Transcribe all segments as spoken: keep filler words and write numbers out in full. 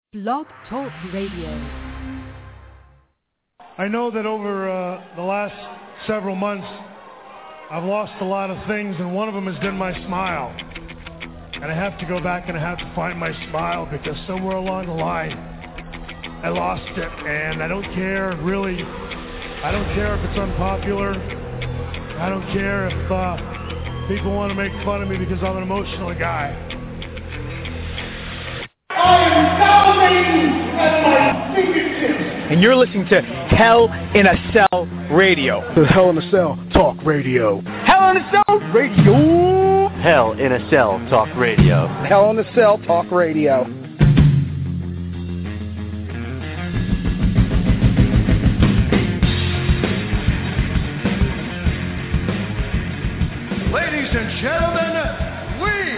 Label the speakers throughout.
Speaker 1: Blog Talk Radio.
Speaker 2: I know that over uh, the last several months, I've lost a lot of things, and one of them has been my smile. And I have to go back and I have to find my smile, because somewhere along the line, I lost it. And I don't care, really. I don't care if it's unpopular. I don't care if uh, people want to make fun of me because I'm an emotional guy.
Speaker 3: I am salivating at my fingertips.
Speaker 4: And you're listening to Hell in a Cell Radio.
Speaker 5: The Hell in a Cell Talk Radio.
Speaker 4: Hell in a Cell Radio.
Speaker 6: Hell in a Cell Talk Radio.
Speaker 5: Hell in a Cell Talk Radio.
Speaker 2: Ladies and gentlemen, we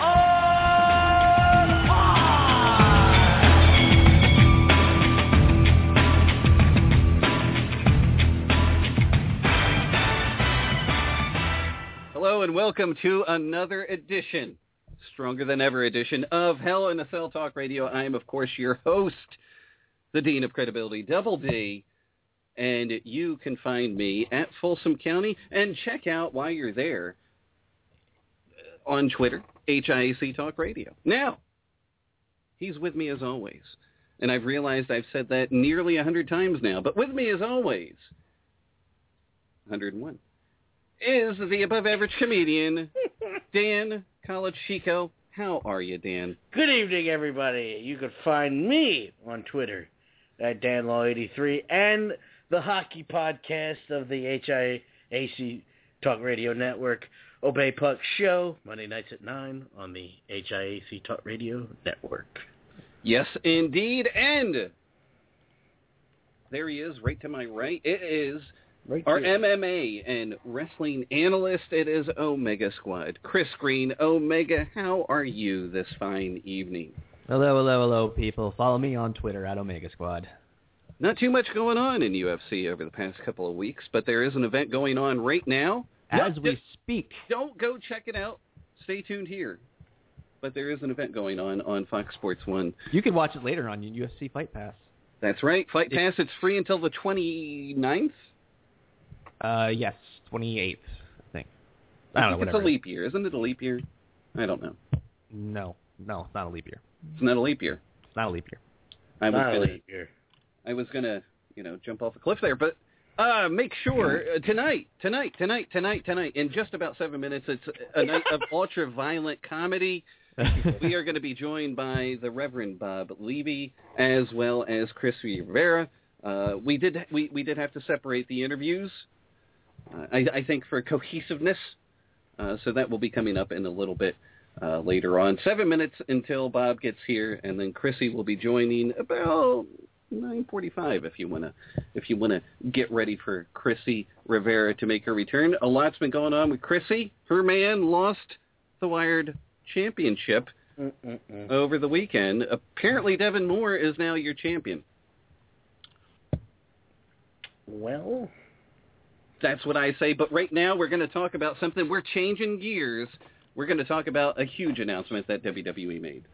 Speaker 2: are live!
Speaker 7: Hello and welcome to another edition, stronger than ever edition of Hell in a Cell Talk Radio. I am, of course, your host, the Dean of Credibility, Double D, and you can find me at Folsom County, and check out while you're there on Twitter, H I A C Talk Radio. Now, he's with me as always, and I've realized I've said that nearly a hundred times now, but with me as always, one hundred one, is the above-average comedian, Dan College Chico. How are you, Dan?
Speaker 8: Good evening, everybody. You can find me on Twitter at Dan Law eighty-three and the hockey podcast of the H I A C Talk Radio Network, Obey Puck Show, Monday nights at nine on the H I A C Talk Radio Network.
Speaker 7: Yes, indeed. And there he is, right to my right. It is right our there. M M A and wrestling analyst. It is Omega Squad. Chris Green. Omega, how are you this fine evening?
Speaker 9: Hello, hello, hello, people. Follow me on Twitter at Omega Squad.
Speaker 7: Not too much going on in U F C over the past couple of weeks, but there is an event going on right now.
Speaker 9: As
Speaker 7: no,
Speaker 9: we speak.
Speaker 7: Don't go check it out. Stay tuned here. But there is an event going on on Fox Sports one.
Speaker 9: You can watch it later on U F C Fight Pass.
Speaker 7: That's right. Fight Pass, it's free until the twenty-ninth?
Speaker 9: Uh, yes, twenty-eighth, I think. I
Speaker 7: I
Speaker 9: don't
Speaker 7: think
Speaker 9: know,
Speaker 7: it's
Speaker 9: whatever.
Speaker 7: a leap year. Isn't it a leap year? I don't know.
Speaker 9: No, no, it's not a leap year.
Speaker 7: It's not a leap year.
Speaker 9: It's not a leap year.
Speaker 7: I was
Speaker 8: Not a
Speaker 7: gonna,
Speaker 8: leap year.
Speaker 7: I was going to, you know, jump off a cliff there, but uh, make sure uh, tonight, tonight, tonight, tonight, tonight, in just about seven minutes, it's a night of ultra-violent comedy. We are going to be joined by the Reverend Bob Levy as well as Chris Rivera. Uh, we did we, we did have to separate the interviews, uh, I, I think, for cohesiveness, uh, so that will be coming up in a little bit uh, later on. Seven minutes until Bob gets here, and then Chrissy will be joining about nine forty-five if you want to if you want to get ready for Chrissy Rivera to make her return. A lot's been going on with Chrissy. Her man lost the Wired Championship Mm-mm-mm. over the weekend. Apparently Devin Moore is now your champion.
Speaker 8: Well,
Speaker 7: that's what I say. But right now we're going to talk about something. We're changing gears. We're going to talk about a huge announcement that W W E made.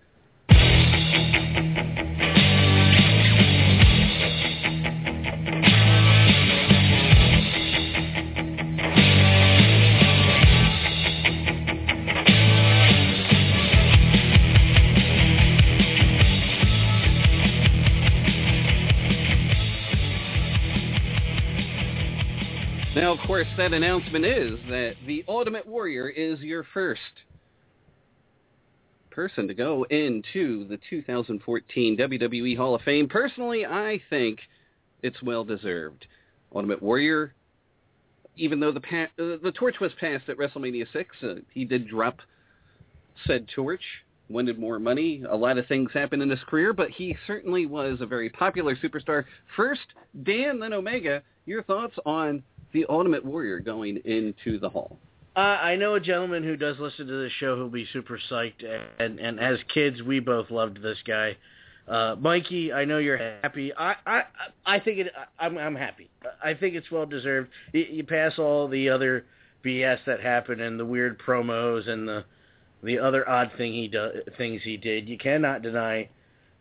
Speaker 7: Now, of course, that announcement is that the Ultimate Warrior is your first person to go into the two thousand fourteen W W E Hall of Fame. Personally, I think it's well-deserved. Ultimate Warrior, even though the pa- uh, the torch was passed at WrestleMania six, uh, he did drop said torch, wanted more money. A lot of things happened in his career, but he certainly was a very popular superstar. First, Dan, then Omega, your thoughts on the Ultimate Warrior going into the Hall?
Speaker 8: Uh, I know a gentleman who does listen to this show who'll be super psyched, and, and as kids, we both loved this guy. Uh, Mikey, I know you're happy. I, I, I think it. I'm, I'm happy. I think it's well deserved. You, you pass all the other B S that happened and the weird promos and the the other odd thing he do, things he did. You cannot deny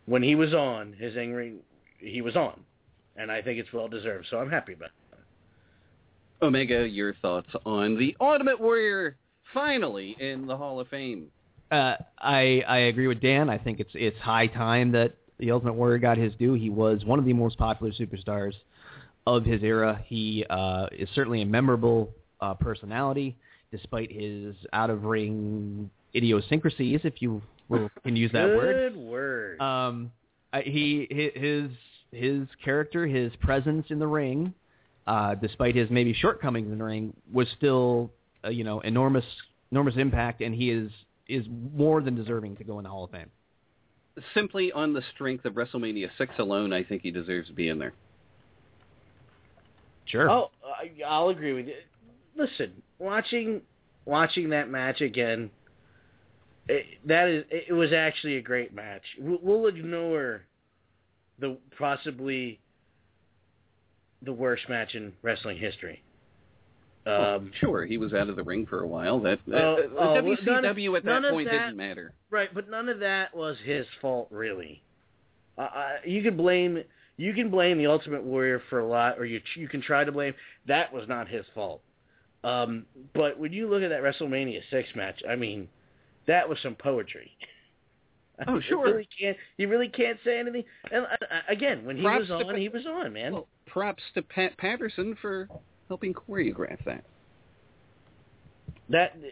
Speaker 8: when he was on, his in-ring, he was on. And I think it's well-deserved, so I'm happy about it.
Speaker 7: Omega, your thoughts on the Ultimate Warrior finally in the Hall of Fame?
Speaker 9: Uh, I I agree with Dan. I think it's it's high time that the Ultimate Warrior got his due. He was one of the most popular superstars of his era. He uh, is certainly a memorable uh, personality, despite his out-of-ring idiosyncrasies, if you will, can use that
Speaker 8: Good
Speaker 9: word.
Speaker 8: Good word.
Speaker 9: Um, uh, he his his character, his presence in the ring, uh, despite his maybe shortcomings in the ring, was still uh, you know enormous enormous impact, and he is is more than deserving to go in the Hall of Fame.
Speaker 7: Simply on the strength of WrestleMania six alone, I think he deserves to be in there.
Speaker 9: Sure.
Speaker 8: Oh, I, I'll agree with you. Listen, watching watching that match again, it, that is it was actually a great match. We'll, we'll ignore the possibly the worst match in wrestling history. Um,
Speaker 7: oh, sure, he was out of the ring for a while. That uh,
Speaker 8: uh, uh,
Speaker 7: W C W
Speaker 8: of,
Speaker 7: at that point
Speaker 8: that,
Speaker 7: didn't matter.
Speaker 8: Right, but none of that was his fault, really. Uh, uh, you can blame you can blame the Ultimate Warrior for a lot, or you you can try to blame. That was not his fault. Um, but when you look at that WrestleMania six match, I mean, that was some poetry.
Speaker 7: Oh, sure.
Speaker 8: You really can't, you really can't say anything. And uh, again, when he
Speaker 7: props
Speaker 8: was on,
Speaker 7: to,
Speaker 8: he was on, man.
Speaker 7: Well, props to Pat Patterson for helping choreograph that.
Speaker 8: That,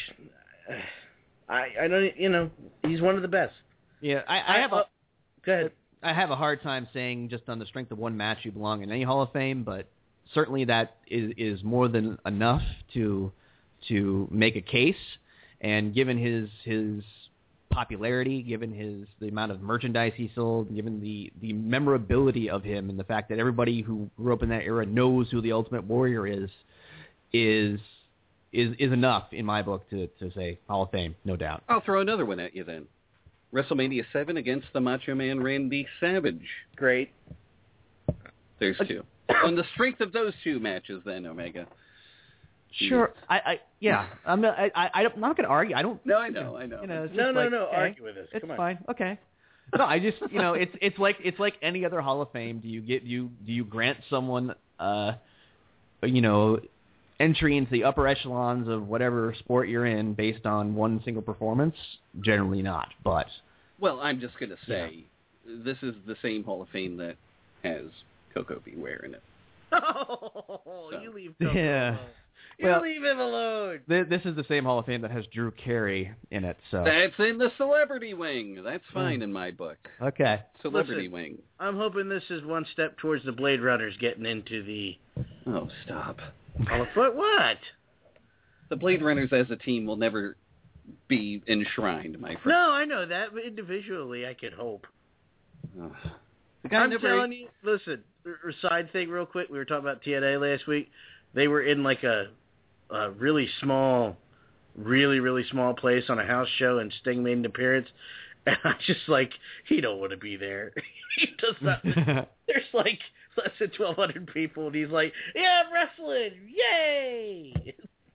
Speaker 8: I, I don't, you know, he's one of the best.
Speaker 9: Yeah, I, I have a.
Speaker 8: Uh, go ahead.
Speaker 9: I have a hard time saying just on the strength of one match you belong in any Hall of Fame, but certainly that is, is more than enough to to make a case. And given his his popularity, given his the amount of merchandise he sold, given the, the memorability of him, and the fact that everybody who grew up in that era knows who the Ultimate Warrior is, is is is enough in my book to, to say Hall of Fame, no doubt.
Speaker 7: I'll throw another one at you then. WrestleMania seven against the Macho Man Randy Savage.
Speaker 8: Great.
Speaker 7: There's two. On the strength of those two matches, then, Omega.
Speaker 9: Sure. I, I yeah. I'm not. I, I I'm not going to argue. I don't.
Speaker 7: No, I know. I know.
Speaker 9: You know it's
Speaker 8: no,
Speaker 9: just
Speaker 8: no,
Speaker 9: like,
Speaker 8: no.
Speaker 9: okay,
Speaker 8: argue with us.
Speaker 9: It's
Speaker 8: Come on.
Speaker 9: fine. Okay. No, I just you know it's it's like it's like any other Hall of Fame. Do you get you do you grant someone uh you know entry into the upper echelons of whatever sport you're in based on one single performance? Generally not. But
Speaker 7: well, I'm just going to say yeah. This is the same Hall of Fame that has Koko B. Ware in it.
Speaker 8: Oh,
Speaker 7: so.
Speaker 8: You leave Koko
Speaker 9: yeah.
Speaker 8: alone. You
Speaker 9: well,
Speaker 8: leave him alone.
Speaker 9: Th- this is the same Hall of Fame that has Drew Carey in it. So
Speaker 7: that's in the celebrity wing. That's fine mm. in my book.
Speaker 9: Okay.
Speaker 7: Celebrity
Speaker 8: Listen,
Speaker 7: wing.
Speaker 8: I'm hoping this is one step towards the Blade Runners getting into the.
Speaker 7: Oh, stop.
Speaker 8: Hall of Fame. What?
Speaker 7: The Blade Runners as a team will never be enshrined, my friend.
Speaker 8: No, I know that, but individually, I could hope.
Speaker 7: Oh.
Speaker 8: I'm
Speaker 7: never...
Speaker 8: telling you, listen, side thing real quick, we were talking about T N A last week. They were in like a, a really small, really, really small place on a house show, and Sting made an appearance. And I just like, he don't want to be there. He does not. There's like less than twelve hundred people, and he's like, yeah, I'm wrestling, yay!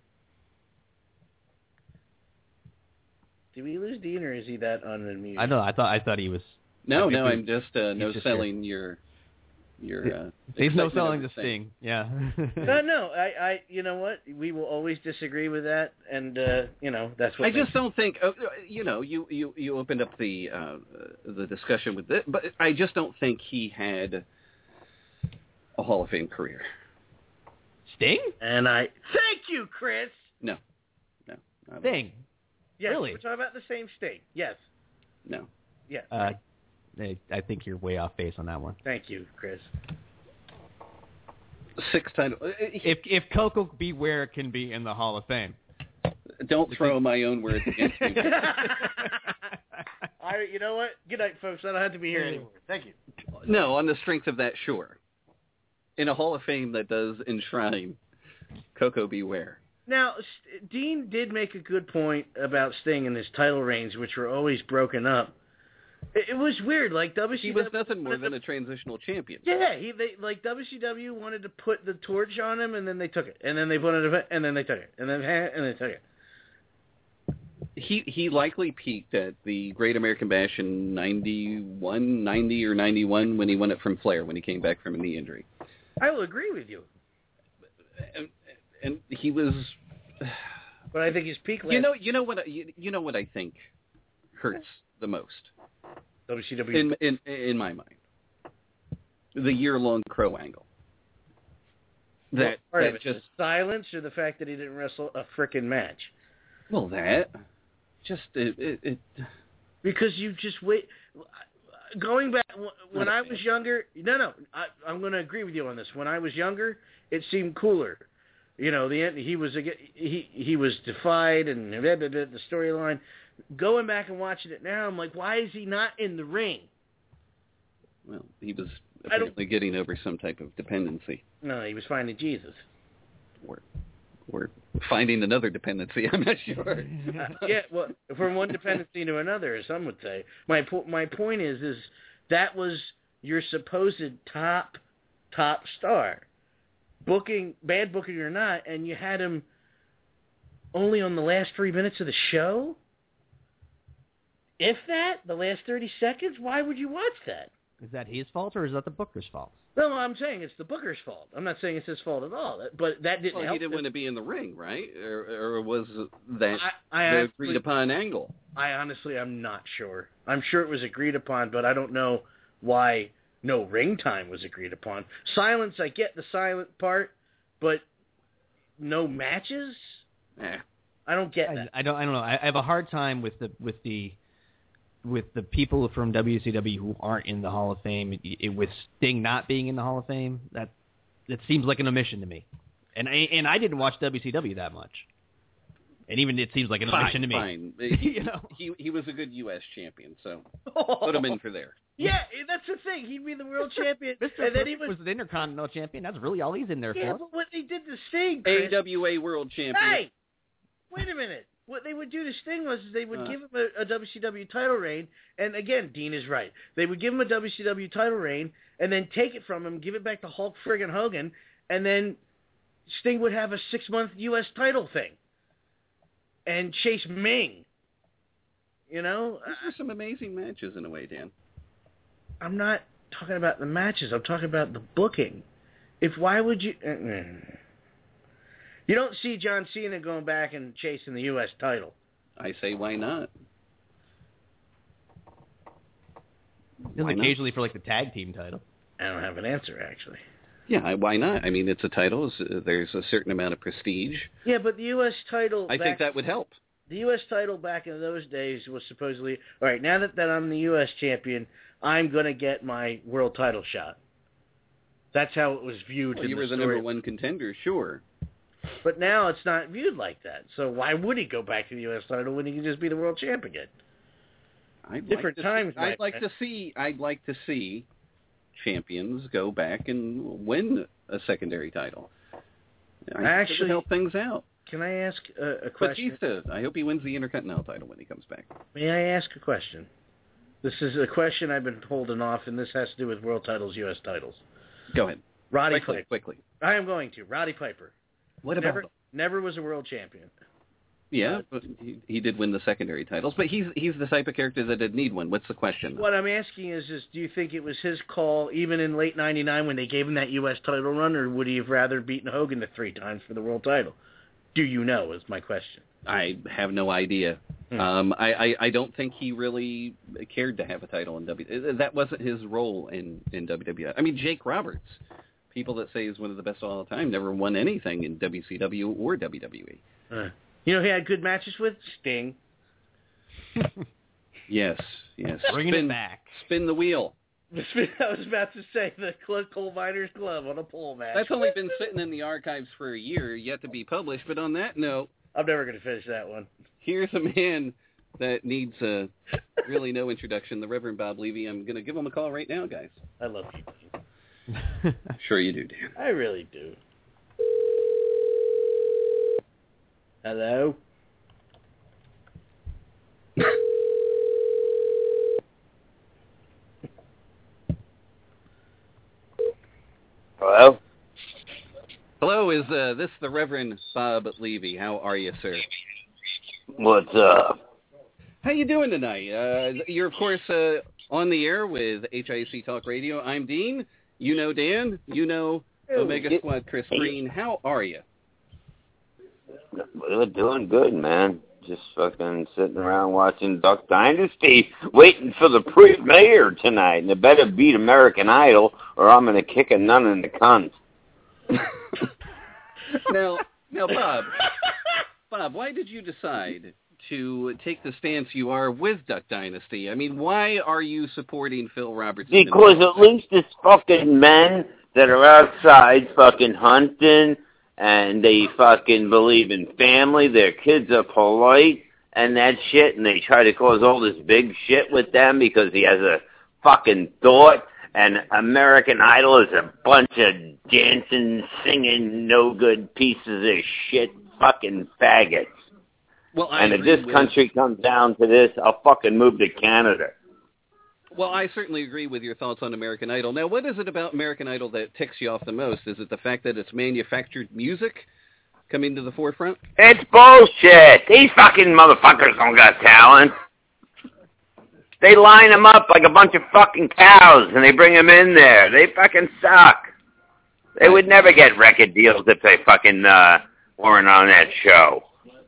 Speaker 8: Did we lose Dean, or is he that unamused?
Speaker 9: I know. I thought I thought he was.
Speaker 7: No, no, I'm just uh, no
Speaker 9: just
Speaker 7: selling here. your your. Uh,
Speaker 9: He's no selling the Sting. Yeah.
Speaker 8: no, no. I, I, you know what? We will always disagree with that, and uh, you know that's what.
Speaker 7: I just don't think. Uh, you know, you, you, you opened up the uh, the discussion with this, but I just don't think he had a Hall of Fame career.
Speaker 9: Sting?
Speaker 8: And I thank you, Chris.
Speaker 7: No, no.
Speaker 9: Sting.
Speaker 8: Yes,
Speaker 9: really?
Speaker 8: We're talking about the same Sting. Yes.
Speaker 7: No.
Speaker 8: Yes.
Speaker 9: Uh, I, I think you're way off base on that one.
Speaker 8: Thank you, Chris.
Speaker 7: Six title.
Speaker 9: If if Koko B. Ware can be in the Hall of Fame,
Speaker 7: don't throw my own words against me.
Speaker 8: I, you know what? Good night, folks. I don't have to be here anymore. Thank you.
Speaker 7: No, on the strength of that, sure. In a Hall of Fame that does enshrine Koko B. Ware.
Speaker 8: Now, Dean did make a good point about Sting and his title reigns, which were always broken up. It was weird, like W C W.
Speaker 7: He was nothing more than a transitional champion.
Speaker 8: Yeah, he they like W C W wanted to put the torch on him, and then they took it, and then they put it, and then they took it, and then and they took it.
Speaker 7: he he likely peaked at the Great American Bash in ninety-one, ninety or ninety-one when he won it from Flair when he came back from a knee injury.
Speaker 8: I will agree with you.
Speaker 7: And, and he was.
Speaker 8: But I think his peak.
Speaker 7: You know, you know what, you, you know what I think hurts the most.
Speaker 8: W C W.
Speaker 7: In in in my mind, the year-long Crow angle. That,
Speaker 8: part
Speaker 7: that
Speaker 8: of it,
Speaker 7: just
Speaker 8: the silence, or the fact that he didn't wrestle a frickin' match.
Speaker 7: Well, that just it, it, it
Speaker 8: because you just wait. Going back when I was younger, no, no, I, I'm going to agree with you on this. When I was younger, it seemed cooler. You know, the he was he he was defied and blah, blah, blah, the storyline. Going back and watching it now, I'm like, why is he not in the ring?
Speaker 7: Well, he was apparently getting over some type of dependency.
Speaker 8: No, he was finding Jesus.
Speaker 7: Or, or finding another dependency. I'm not sure.
Speaker 8: uh, yeah, well, from one dependency to another, as some would say. My po- my point is, is that was your supposed top top star. Booking, bad booking or not, and you had him only on the last three minutes of the show? If that, the last thirty seconds, why would you watch that?
Speaker 9: Is that his fault, or is that the booker's fault?
Speaker 8: No, I'm saying it's the booker's fault. I'm not saying it's his fault at all. But that didn't
Speaker 7: well,
Speaker 8: help.
Speaker 7: He didn't
Speaker 8: him.
Speaker 7: want to be in the ring, right? Or, or was that
Speaker 8: I, I
Speaker 7: the
Speaker 8: honestly,
Speaker 7: agreed upon angle?
Speaker 8: I honestly, I'm not sure. I'm sure it was agreed upon, but I don't know why no ring time was agreed upon. Silence, I get the silent part, but no matches?
Speaker 7: Eh.
Speaker 8: I don't get that.
Speaker 9: I, I don't. I don't know. I, I have a hard time with the with the with the people from W C W who aren't in the Hall of Fame. It, it, with Sting not being in the Hall of Fame, that that seems like an omission to me. And I, and I didn't watch W C W that much. And even it seems like an
Speaker 7: fine,
Speaker 9: omission to me.
Speaker 7: Fine. He,
Speaker 9: you know?
Speaker 7: he he was a good U S champion, so put him in for there.
Speaker 8: Yeah, that's the thing. He'd be the world champion,
Speaker 9: Mister
Speaker 8: and then he was,
Speaker 9: was the Intercontinental Champion. That's really all he's in there
Speaker 8: yeah,
Speaker 9: for.
Speaker 8: but what they did to Sting,
Speaker 7: A
Speaker 8: Chris,
Speaker 7: W A World Champion.
Speaker 8: Hey, wait a minute. What they would do to Sting was they would uh, give him a, a W C W title reign, and again, Dean is right. They would give him a W C W title reign, and then take it from him, give it back to Hulk friggin' Hogan, and then Sting would have a six-month U S title thing, and chase Ming. You know?
Speaker 7: These were some amazing matches in a way, Dan.
Speaker 8: I'm not talking about the matches. I'm talking about the booking. If why would you... Uh, you don't see John Cena going back and chasing the U S title.
Speaker 7: I say, why not?
Speaker 9: Why occasionally not? For like the tag team title.
Speaker 8: I don't have an answer, actually.
Speaker 7: Yeah, why not? I mean, it's a title. There's a certain amount of prestige.
Speaker 8: Yeah, but the U S title...
Speaker 7: I
Speaker 8: back,
Speaker 7: think that would help.
Speaker 8: The U S title back in those days was supposedly, all right, now that, that I'm the U S champion, I'm going to get my world title shot. That's how it was viewed.
Speaker 7: Well,
Speaker 8: in
Speaker 7: you
Speaker 8: the
Speaker 7: were the
Speaker 8: story.
Speaker 7: number one contender, sure.
Speaker 8: But now it's not viewed like that. So why would he go back to the U S title when he can just be the world champ again?
Speaker 7: I'd
Speaker 8: Different
Speaker 7: like
Speaker 8: times.
Speaker 7: See, I'd like
Speaker 8: friend.
Speaker 7: to see. I'd like to see champions go back and win a secondary title. I
Speaker 8: Actually,
Speaker 7: think it would help things out.
Speaker 8: Can I ask a, a question?
Speaker 7: Batista, I hope he wins the Intercontinental title when he comes back.
Speaker 8: May I ask a question? This is a question I've been holding off, and this has to do with world titles, U S titles.
Speaker 7: Go ahead.
Speaker 8: Roddy
Speaker 7: quickly,
Speaker 8: Piper.
Speaker 7: Quickly.
Speaker 8: I am going to. Roddy Piper.
Speaker 7: What about
Speaker 8: never,
Speaker 7: him?
Speaker 8: never was a world champion.
Speaker 7: Yeah, but he, he did win the secondary titles, but he's he's the type of character that didn't need one. What's the question?
Speaker 8: What I'm asking is, is do you think it was his call, even in late ninety-nine when they gave him that U S title run, or would he have rather beaten Hogan the three times for the world title? Do you know is my question.
Speaker 7: I have no idea. Hmm. Um, I, I, I don't think he really cared to have a title in W W E. That wasn't his role in, in W W E. I mean, Jake Roberts, people that say he's one of the best of all time, never won anything in W C W or W W E.
Speaker 8: Uh, you know who he had good matches with? Sting.
Speaker 7: Yes, yes.
Speaker 9: Bringing
Speaker 7: spin,
Speaker 9: it back.
Speaker 7: Spin the wheel.
Speaker 8: I was about to say the Cole Miner's glove on a pole match.
Speaker 7: That's only been sitting in the archives for a year, yet to be published. But on that note,
Speaker 8: I'm never going to finish that one.
Speaker 7: Here's a man that needs uh, really no introduction, the Reverend Bob Levy. I'm going to give him a call right now, guys.
Speaker 8: I love you.
Speaker 7: Sure you do, Dan.
Speaker 8: I really do. Hello?
Speaker 10: Hello?
Speaker 7: Hello, is uh, this the Reverend Bob Levy? How are you, sir?
Speaker 10: What's up?
Speaker 7: How you doing tonight? Uh, you're, of course, uh, on the air with H I C Talk Radio. I'm Dean. You know Dan. You know Omega Squad Chris Green. How are you?
Speaker 10: We're doing good, man. Just fucking sitting around watching Duck Dynasty, waiting for the premiere tonight. And it better beat American Idol, or I'm going to kick a nun in the cunt.
Speaker 7: now, now, Bob, Bob, why did you decide to take the stance you are with Duck Dynasty? I mean, why are you supporting Phil Robertson?
Speaker 10: Because at least it's fucking men that are outside fucking hunting, and they fucking believe in family, their kids are polite, and that shit, and they try to cause all this big shit with them because he has a fucking thought, and American Idol is a bunch of dancing, singing, no-good pieces of shit fucking faggots.
Speaker 7: Well, I
Speaker 10: and if this country comes down to this, I'll fucking move to Canada.
Speaker 7: Well, I certainly agree with your thoughts on American Idol. Now, what is it about American Idol that ticks you off the most? Is it the fact that it's manufactured music coming to the forefront?
Speaker 10: It's bullshit. These fucking motherfuckers don't got talent. They line them up like a bunch of fucking cows, and they bring them in there. They fucking suck. They would never get record deals if they fucking uh, weren't on that show.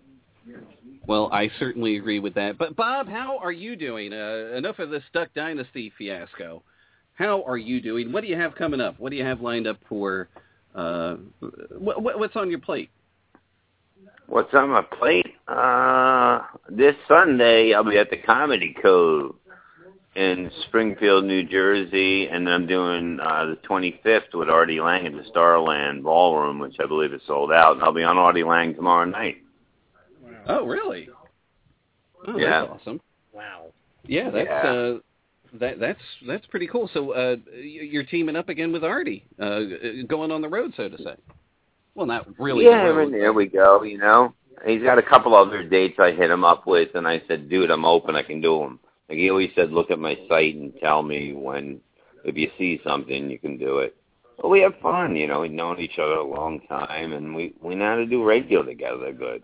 Speaker 7: Well, I certainly agree with that. But, Bob, how are you doing? Uh, enough of this Duck Dynasty fiasco. How are you doing? What do you have coming up? What do you have lined up for, uh, what, what's on your plate?
Speaker 10: What's on my plate? Uh, this Sunday, I'll be at the Comedy Cove in Springfield, New Jersey, and I'm doing uh, the twenty-fifth with Artie Lang at the Starland Ballroom, which I believe is sold out, and I'll be on Artie Lang tomorrow night.
Speaker 7: Oh, really? Oh,
Speaker 10: yeah.
Speaker 7: That's awesome.
Speaker 8: Wow.
Speaker 7: Yeah, that's
Speaker 10: yeah.
Speaker 7: Uh, that that's that's pretty cool. So uh, you're teaming up again with Artie, uh, going on the road, so to say. Well, not really.
Speaker 10: Yeah,
Speaker 7: the road,
Speaker 10: there we go. You know, he's got a couple other dates I hit him up with, and I said, "Dude, I'm open. I can do them." Like he always said, "Look at my site and tell me when if you see something, you can do it." Well, we have fun. You know, we've known each other a long time, and we we know how to do radio together good.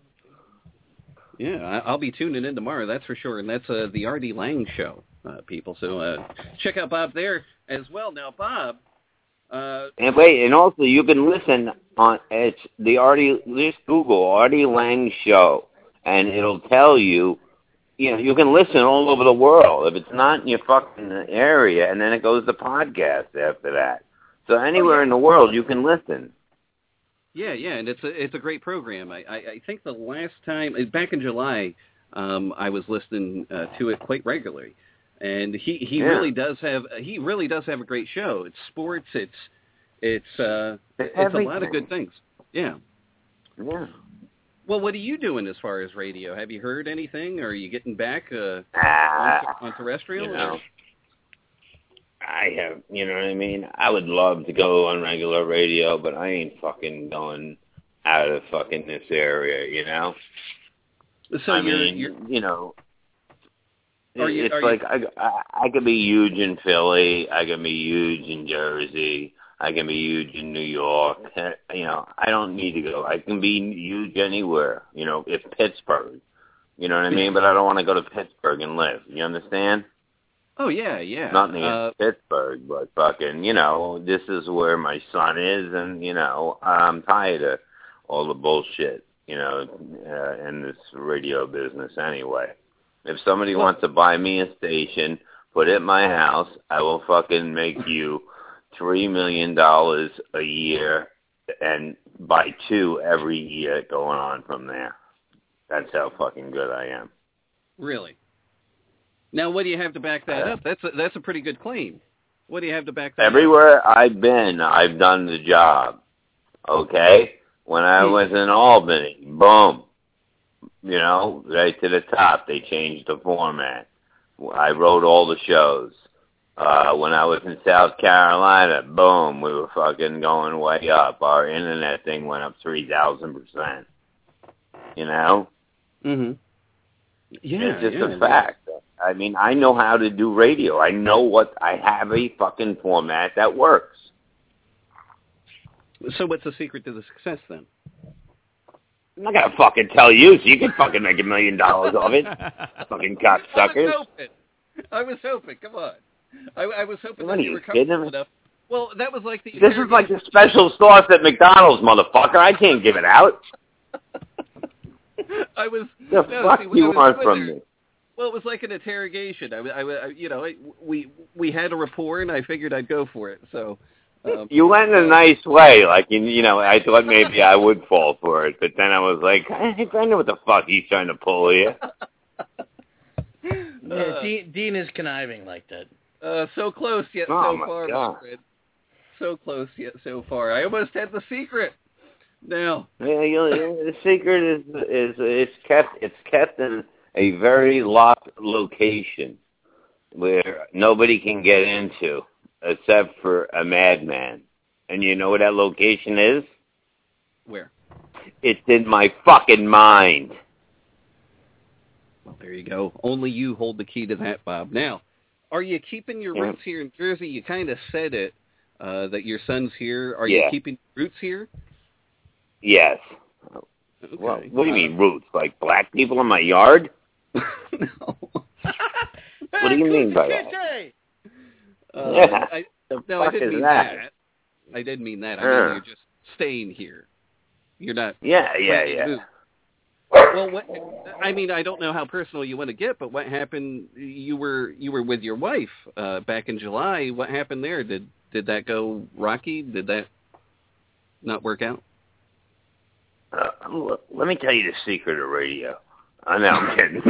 Speaker 7: Yeah, I'll be tuning in tomorrow, that's for sure, and that's uh, the Artie Lang Show, uh, people. So uh, check out Bob there as well. Now, Bob. Uh,
Speaker 10: and wait, and also you can listen on it's the Artie. Just Google Artie Lang Show, and it'll tell you. You know, you can listen all over the world if it's not in your fucking area, and then it goes to podcast after that. So anywhere oh, yeah. in the world, you can listen.
Speaker 7: Yeah, yeah, and it's a it's a great program. I, I, I think the last time back in July, um, I was listening uh, to it quite regularly, and he, he
Speaker 10: yeah.
Speaker 7: really does have he really does have a great show. It's sports, it's it's uh, it's
Speaker 10: Everything.
Speaker 7: a lot of good things. Yeah.
Speaker 10: Yeah.
Speaker 7: Well, what are you doing as far as radio? Have you heard anything, or are you getting back uh,
Speaker 10: uh,
Speaker 7: on, on terrestrial?
Speaker 10: You know. I have, you know what I mean? I would love to go on regular radio, but I ain't fucking going out of fucking this area, you know?
Speaker 7: So
Speaker 10: I
Speaker 7: you're,
Speaker 10: mean,
Speaker 7: you're,
Speaker 10: you know,
Speaker 7: are you,
Speaker 10: it's
Speaker 7: are
Speaker 10: like
Speaker 7: you,
Speaker 10: I, I, I could be huge in Philly, I can be huge in Jersey, I can be huge in New York. You know, I don't need to go. I can be huge anywhere, you know, if Pittsburgh, you know what I mean? But I don't want to go to Pittsburgh and live. You understand?
Speaker 7: Oh, yeah, yeah.
Speaker 10: Nothing against
Speaker 7: uh,
Speaker 10: Pittsburgh, but fucking, you know, this is where my son is, and, you know, I'm tired of all the bullshit, you know, uh, in this radio business anyway. If somebody well, wants to buy me a station, put it in my house, I will fucking make you three million dollars a year and buy two every year going on from there. That's how fucking good I am.
Speaker 7: Really? Now, what do you have to back that up? That's a, that's a pretty good claim. What do you have to back that
Speaker 10: Everywhere
Speaker 7: up?
Speaker 10: I've been, I've done the job. Okay? When I was in Albany, boom. You know, right to the top, they changed the format. I wrote all the shows. Uh, when I was in South Carolina, boom, we were fucking going way up. Our internet thing went up three thousand percent. You know?
Speaker 7: Mm-hmm. Yeah,
Speaker 10: it's just
Speaker 7: yeah,
Speaker 10: a fact. I mean, I know how to do radio. I know what, I have a fucking format that works.
Speaker 7: So what's the secret to the success then?
Speaker 10: I'm not gonna fucking tell you, so you can fucking make a million dollars off it. Fucking cocksuckers.
Speaker 7: I was hoping. I was hoping. Come on. I, I was hoping
Speaker 10: what
Speaker 7: that
Speaker 10: are
Speaker 7: you
Speaker 10: you
Speaker 7: were comfortable
Speaker 10: kidding?
Speaker 7: enough. Well, that was like the.
Speaker 10: This is like the special sauce at McDonald's, motherfucker. I can't give it out.
Speaker 7: I was.
Speaker 10: The
Speaker 7: no,
Speaker 10: fuck
Speaker 7: see,
Speaker 10: you want
Speaker 7: there,
Speaker 10: from me?
Speaker 7: Well, it was like an interrogation. I, I, I you know, I, we we had a rapport, and I figured I'd go for it. So. Um,
Speaker 10: you went in a nice way, like you, you know. I thought maybe I would fall for it, but then I was like, I, I know what the fuck he's trying to pull here.
Speaker 8: Yeah,
Speaker 7: uh,
Speaker 8: Dean, Dean is conniving like that.
Speaker 7: Uh, so close yet
Speaker 10: oh
Speaker 7: so
Speaker 10: my
Speaker 7: far,
Speaker 10: God.
Speaker 7: my friend. So close yet so far. I almost had the secret. Now.
Speaker 10: Yeah, you know, the secret is is it's kept it's kept in a very locked location where nobody can get into except for a madman. And you know what that location is?
Speaker 7: Where?
Speaker 10: It's in my fucking mind.
Speaker 7: Well, there you go. Only you hold the key to that, Bob. Now, are you keeping your
Speaker 10: yeah.
Speaker 7: roots here in Jersey? You kind of said it, uh, that your son's here. Are
Speaker 10: yeah.
Speaker 7: you keeping roots here?
Speaker 10: Yes.
Speaker 7: Okay.
Speaker 10: Well, what do you
Speaker 7: uh,
Speaker 10: mean roots? Like black people in my yard?
Speaker 7: No.
Speaker 10: What do you mean by that?
Speaker 7: Uh,
Speaker 10: yeah.
Speaker 7: I,
Speaker 10: the
Speaker 7: no, I
Speaker 10: fuck
Speaker 7: didn't
Speaker 10: is
Speaker 7: mean
Speaker 10: that?
Speaker 7: that. I didn't mean that. I
Speaker 10: Uh.
Speaker 7: mean you're just staying here. You're not.
Speaker 10: Yeah, yeah,
Speaker 7: ready to
Speaker 10: yeah.
Speaker 7: move. Well, what, I mean, I don't know how personal you want to get, but what happened? You were you were with your wife uh, back in July. What happened there? Did did that go rocky? Did that not work out?
Speaker 10: Uh, look, let me tell you the secret of radio. I know, I'm kidding.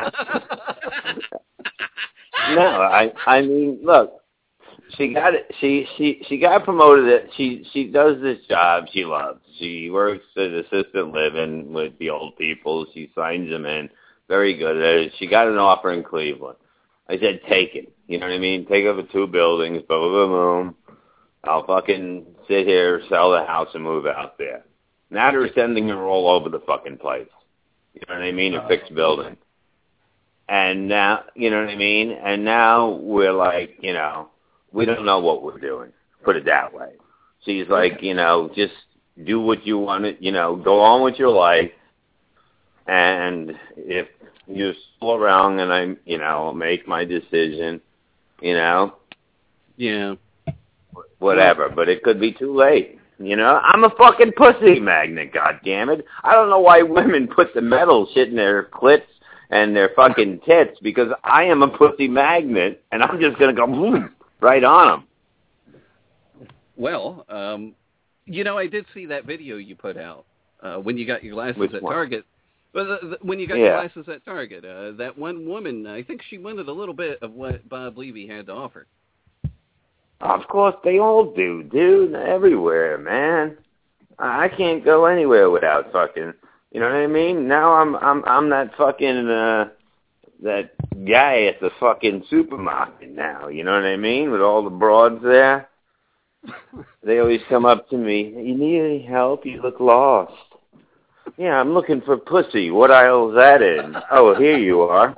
Speaker 10: No, I I mean, look, she got it. She she she got promoted. It. She she does this job she loves. She works at assistant living with the old people. She signs them in. Very good at it. She got an offer in Cleveland. I said, take it. You know what I mean? Take over two buildings, boom, boom, boom. I'll fucking sit here, sell the house, and move out there. Now they're sending her all over the fucking place. You know what I mean? A fixed building. And now, you know what I mean? And now we're like, you know, we don't know what we're doing. Put it that way. She's like, you know, just do what you want to, you know, go on with your life. And if you're still around and I, you know, make my decision, you know.
Speaker 7: Yeah.
Speaker 10: Whatever. But it could be too late. You know, I'm a fucking pussy magnet, goddammit. I don't know why women put the metal shit in their clits and their fucking tits, because I am a pussy magnet, and I'm just going to go boom, right on them.
Speaker 7: Well, um, you know, I did see that video you put out uh, when you got your license
Speaker 10: Which
Speaker 7: at
Speaker 10: one?
Speaker 7: Target. Well, the, the, when you got
Speaker 10: Yeah.
Speaker 7: your license at Target, uh, that one woman, I think she wanted a little bit of what Bob Levy had to offer.
Speaker 10: Of course, they all do, dude. Everywhere, man. I can't go anywhere without fucking. You know what I mean? Now I'm I'm I'm that fucking uh, that guy at the fucking supermarket now. You know what I mean? With all the broads there, they always come up to me. You need any help? You look lost. Yeah, I'm looking for pussy. What aisle is that in? Oh, here you are.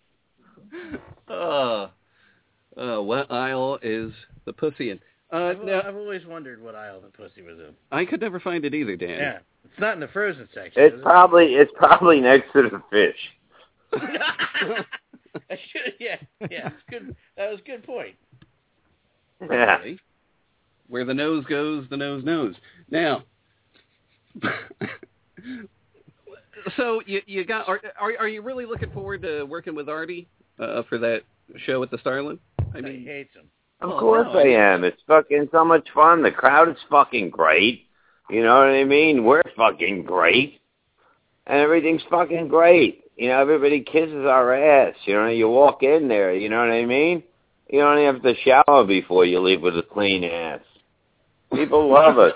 Speaker 7: Uh, uh, what aisle is the pussy in? Uh,
Speaker 8: I've,
Speaker 7: now,
Speaker 8: I've always wondered what aisle the pussy was in.
Speaker 7: I could never find it either, Dan.
Speaker 8: Yeah, it's not in the frozen section.
Speaker 10: It's
Speaker 8: is it?
Speaker 10: probably it's probably next to the fish.
Speaker 8: I should, yeah, yeah. It's good. That was a good point.
Speaker 10: Yeah.
Speaker 7: Probably. Where the nose goes, the nose knows. Now, so you you got are are are you really looking forward to working with Artie uh, for that show at the Starland? I mean,
Speaker 8: He hates him.
Speaker 10: Of
Speaker 7: well,
Speaker 10: course
Speaker 7: no,
Speaker 10: I am. It's fucking so much fun. The crowd is fucking great. You know what I mean? We're fucking great. And everything's fucking great. You know, everybody kisses our ass. You know, you walk in there, you know what I mean? You don't even have to shower before you leave with a clean ass. People love us.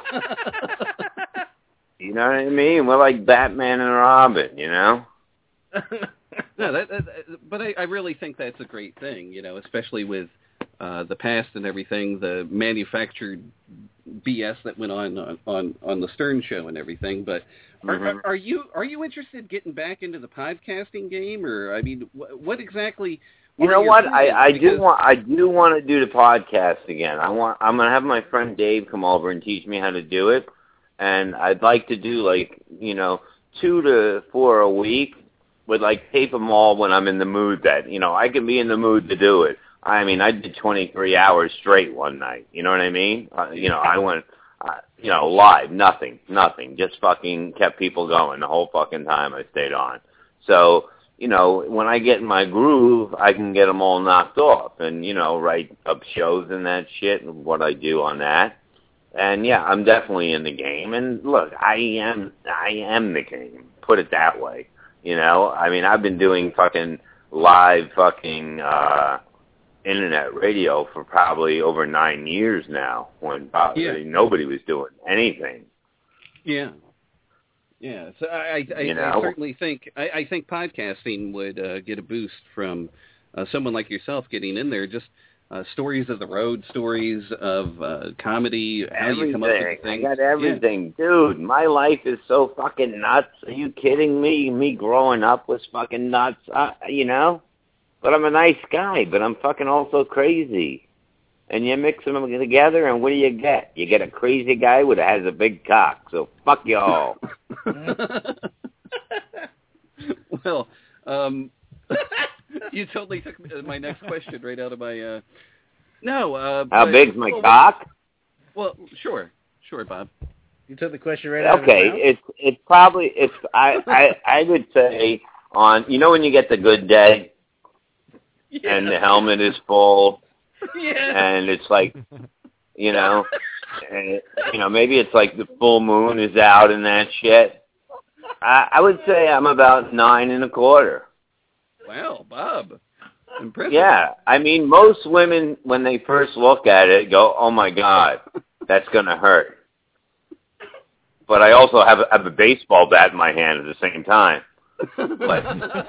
Speaker 10: You know what I mean? We're like Batman and Robin, you know?
Speaker 7: No, that, that but I, I really think that's a great thing, you know, especially with uh, the past and everything, the manufactured B S that went on on, on, on the Stern Show and everything. But are,
Speaker 10: Mm-hmm.
Speaker 7: are, are you are you interested in getting back into the podcasting game, or I mean, what, what exactly?
Speaker 10: You
Speaker 7: are
Speaker 10: know
Speaker 7: your
Speaker 10: what?
Speaker 7: plans?
Speaker 10: I, I
Speaker 7: Because-
Speaker 10: do want I do want to do the podcast again. I want I'm gonna have my friend Dave come over and teach me how to do it, and I'd like to do like you know two to four a week, but like tape them all when I'm in the mood that, you know, I can be in the mood to do it. I mean, I did twenty-three hours straight one night. You know what I mean? Uh, you know, I went, uh, you know, live, nothing, nothing. Just fucking kept people going the whole fucking time I stayed on. So, you know, when I get in my groove, I can get them all knocked off and, you know, write up shows and that shit and what I do on that. And, yeah, I'm definitely in the game. And, look, I am I am the game, put it that way. You know, I mean, I've been doing fucking live fucking uh, internet radio for probably over nine years now when probably yeah. nobody was doing anything.
Speaker 7: Yeah. Yeah, so I, I,
Speaker 10: you know?
Speaker 7: I certainly think I, I think podcasting would uh, get a boost from uh, someone like yourself getting in there. Just uh, stories of the road, stories of uh, comedy, how
Speaker 10: everything.
Speaker 7: you come up with things.
Speaker 10: I got everything, yeah. Dude. My life is so fucking nuts. Are you kidding me? Me growing up was fucking nuts. Uh, you know, but I'm a nice guy. But I'm fucking also crazy. And you mix them together, and what do you get? You get a crazy guy who has a big cock. So fuck y'all.
Speaker 7: Well, um, you totally took my next question right out of my. Uh, no. Uh,
Speaker 10: How
Speaker 7: but,
Speaker 10: big's my
Speaker 7: well,
Speaker 10: cock?
Speaker 7: Well, sure, sure, Bob.
Speaker 8: You took the question right out
Speaker 10: okay,
Speaker 8: of his mouth?
Speaker 10: it's it's probably it's I I I would say on you know when you get the good day, yeah. and the helmet is full.
Speaker 7: Yeah.
Speaker 10: And it's like, you know, and, you know, maybe it's like the full moon is out and that shit. I, I would say I'm about nine and a quarter.
Speaker 7: Wow, Bob. Impressive.
Speaker 10: Yeah. I mean, most women, when they first look at it, go, oh, my God, that's going to hurt. But I also have a, have a baseball bat in my hand at the same time. But,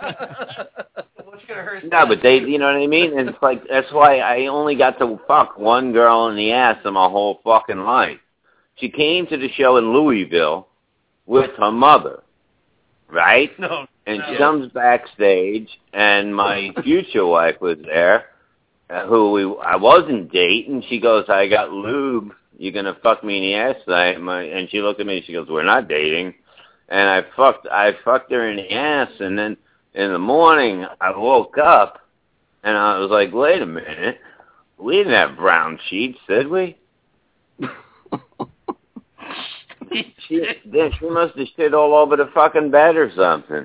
Speaker 10: no, but they, you know what I mean? And it's like, that's why I only got to fuck one girl in the ass in my whole fucking life. She came to the show in Louisville with her mother, right?
Speaker 8: No.
Speaker 10: And
Speaker 8: no.
Speaker 10: she comes backstage, and my future wife was there, uh, who we, I wasn't dating. She goes, I got lube. You gonna fuck me in the ass tonight? And, my, and she looked at me and she goes, we're not dating. And I fucked, I fucked her in the ass, and then in the morning I woke up, and I was like, wait a minute, we didn't have brown sheets, did we? she, then she must have shit all over the fucking bed or something.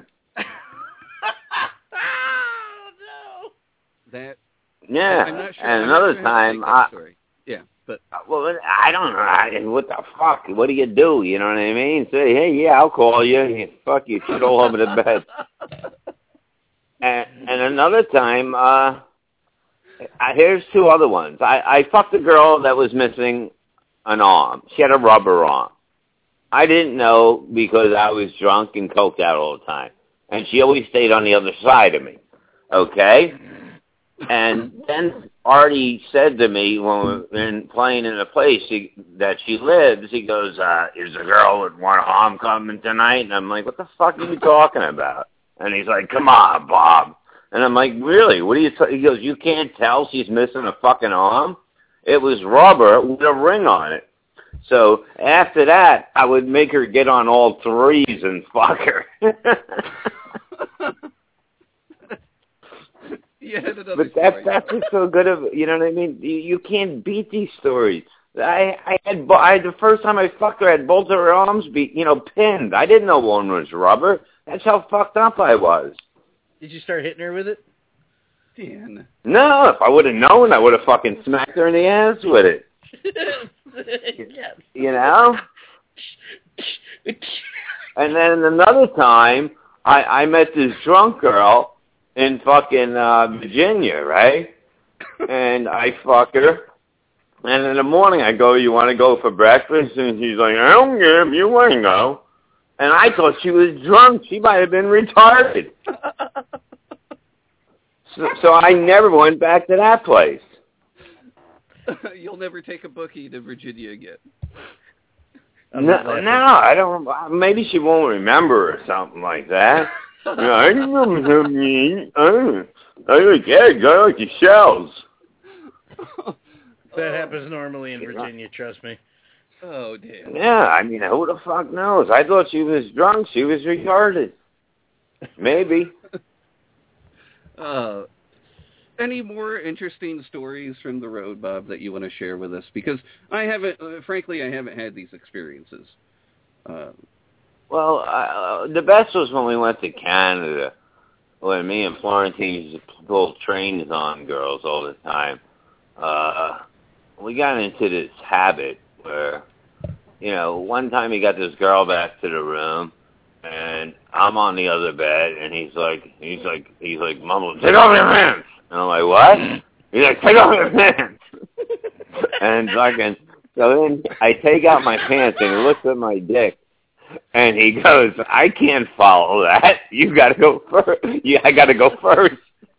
Speaker 7: Oh, no. That.
Speaker 10: Yeah,
Speaker 7: I'm not sure,
Speaker 10: and
Speaker 7: I'm
Speaker 10: another
Speaker 7: not sure
Speaker 10: time,
Speaker 7: I.
Speaker 10: I
Speaker 7: yeah, but
Speaker 10: well, I don't know. I, what the fuck? What do you do? You know what I mean? Say, hey, yeah, I'll call you. Fuck you, shit all over the bed. And, and another time, uh, I, here's two other ones. I, I fucked a girl that was missing an arm. She had a rubber arm. I didn't know because I was drunk and coked out all the time. And she always stayed on the other side of me. Okay? And then Artie said to me when we were in, playing in a place he, that she lives, he goes, uh, is a girl with one arm coming tonight? And I'm like, what the fuck are you talking about? And he's like, come on, Bob. And I'm like, really? What are you t-? He goes, you can't tell she's missing a fucking arm? It was rubber with a ring on it. So after that, I would make her get on all threes and fuck her.
Speaker 7: Yeah,
Speaker 10: but that, that's just so good of, you know what I mean? You, you can't beat these stories. I, I had, I, the first time I fucked her, I had both of her arms be, you know, pinned. I didn't know one was rubber. That's how fucked up I was.
Speaker 8: Did you start hitting her with it?
Speaker 7: Dan.
Speaker 10: No, if I would have known, I would have fucking smacked her in the ass with it.
Speaker 8: Yes.
Speaker 10: You know? And then another time, I, I met this drunk girl in fucking uh, Virginia, right? And I fuck her. And in the morning I go, you want to go for breakfast? And she's like, I don't care if you want to go. And I thought she was drunk. She might have been retarded. so, so I never went back to that place.
Speaker 7: You'll never take a bookie to Virginia again.
Speaker 10: No, no, I don't. Maybe she won't remember or something like that. You know, I remember something. I, I like eggs. I like the shells.
Speaker 8: That happens normally in Virginia, trust me.
Speaker 7: Oh, damn.
Speaker 10: Yeah, I mean, who the fuck knows? I thought she was drunk. She was retarded. Maybe.
Speaker 7: Uh, any more interesting stories from the road, Bob, that you want to share with us? Because I haven't, uh, frankly, I haven't had these experiences. Uh,
Speaker 10: well, uh, the best was when we went to Canada, when me and Florentine used to pull trains on girls all the time. Uh, we got into this habit where, you know, one time he got this girl back to the room, and I'm on the other bed, and he's like, he's like, he's like mumbling, "Take off your pants!" And I'm like, "What?" He's like, "Take off your pants!" And fucking, so then I take out my pants, and he looks at my dick, and he goes, "I can't follow that. You gotta go first. Yeah, I gotta go first."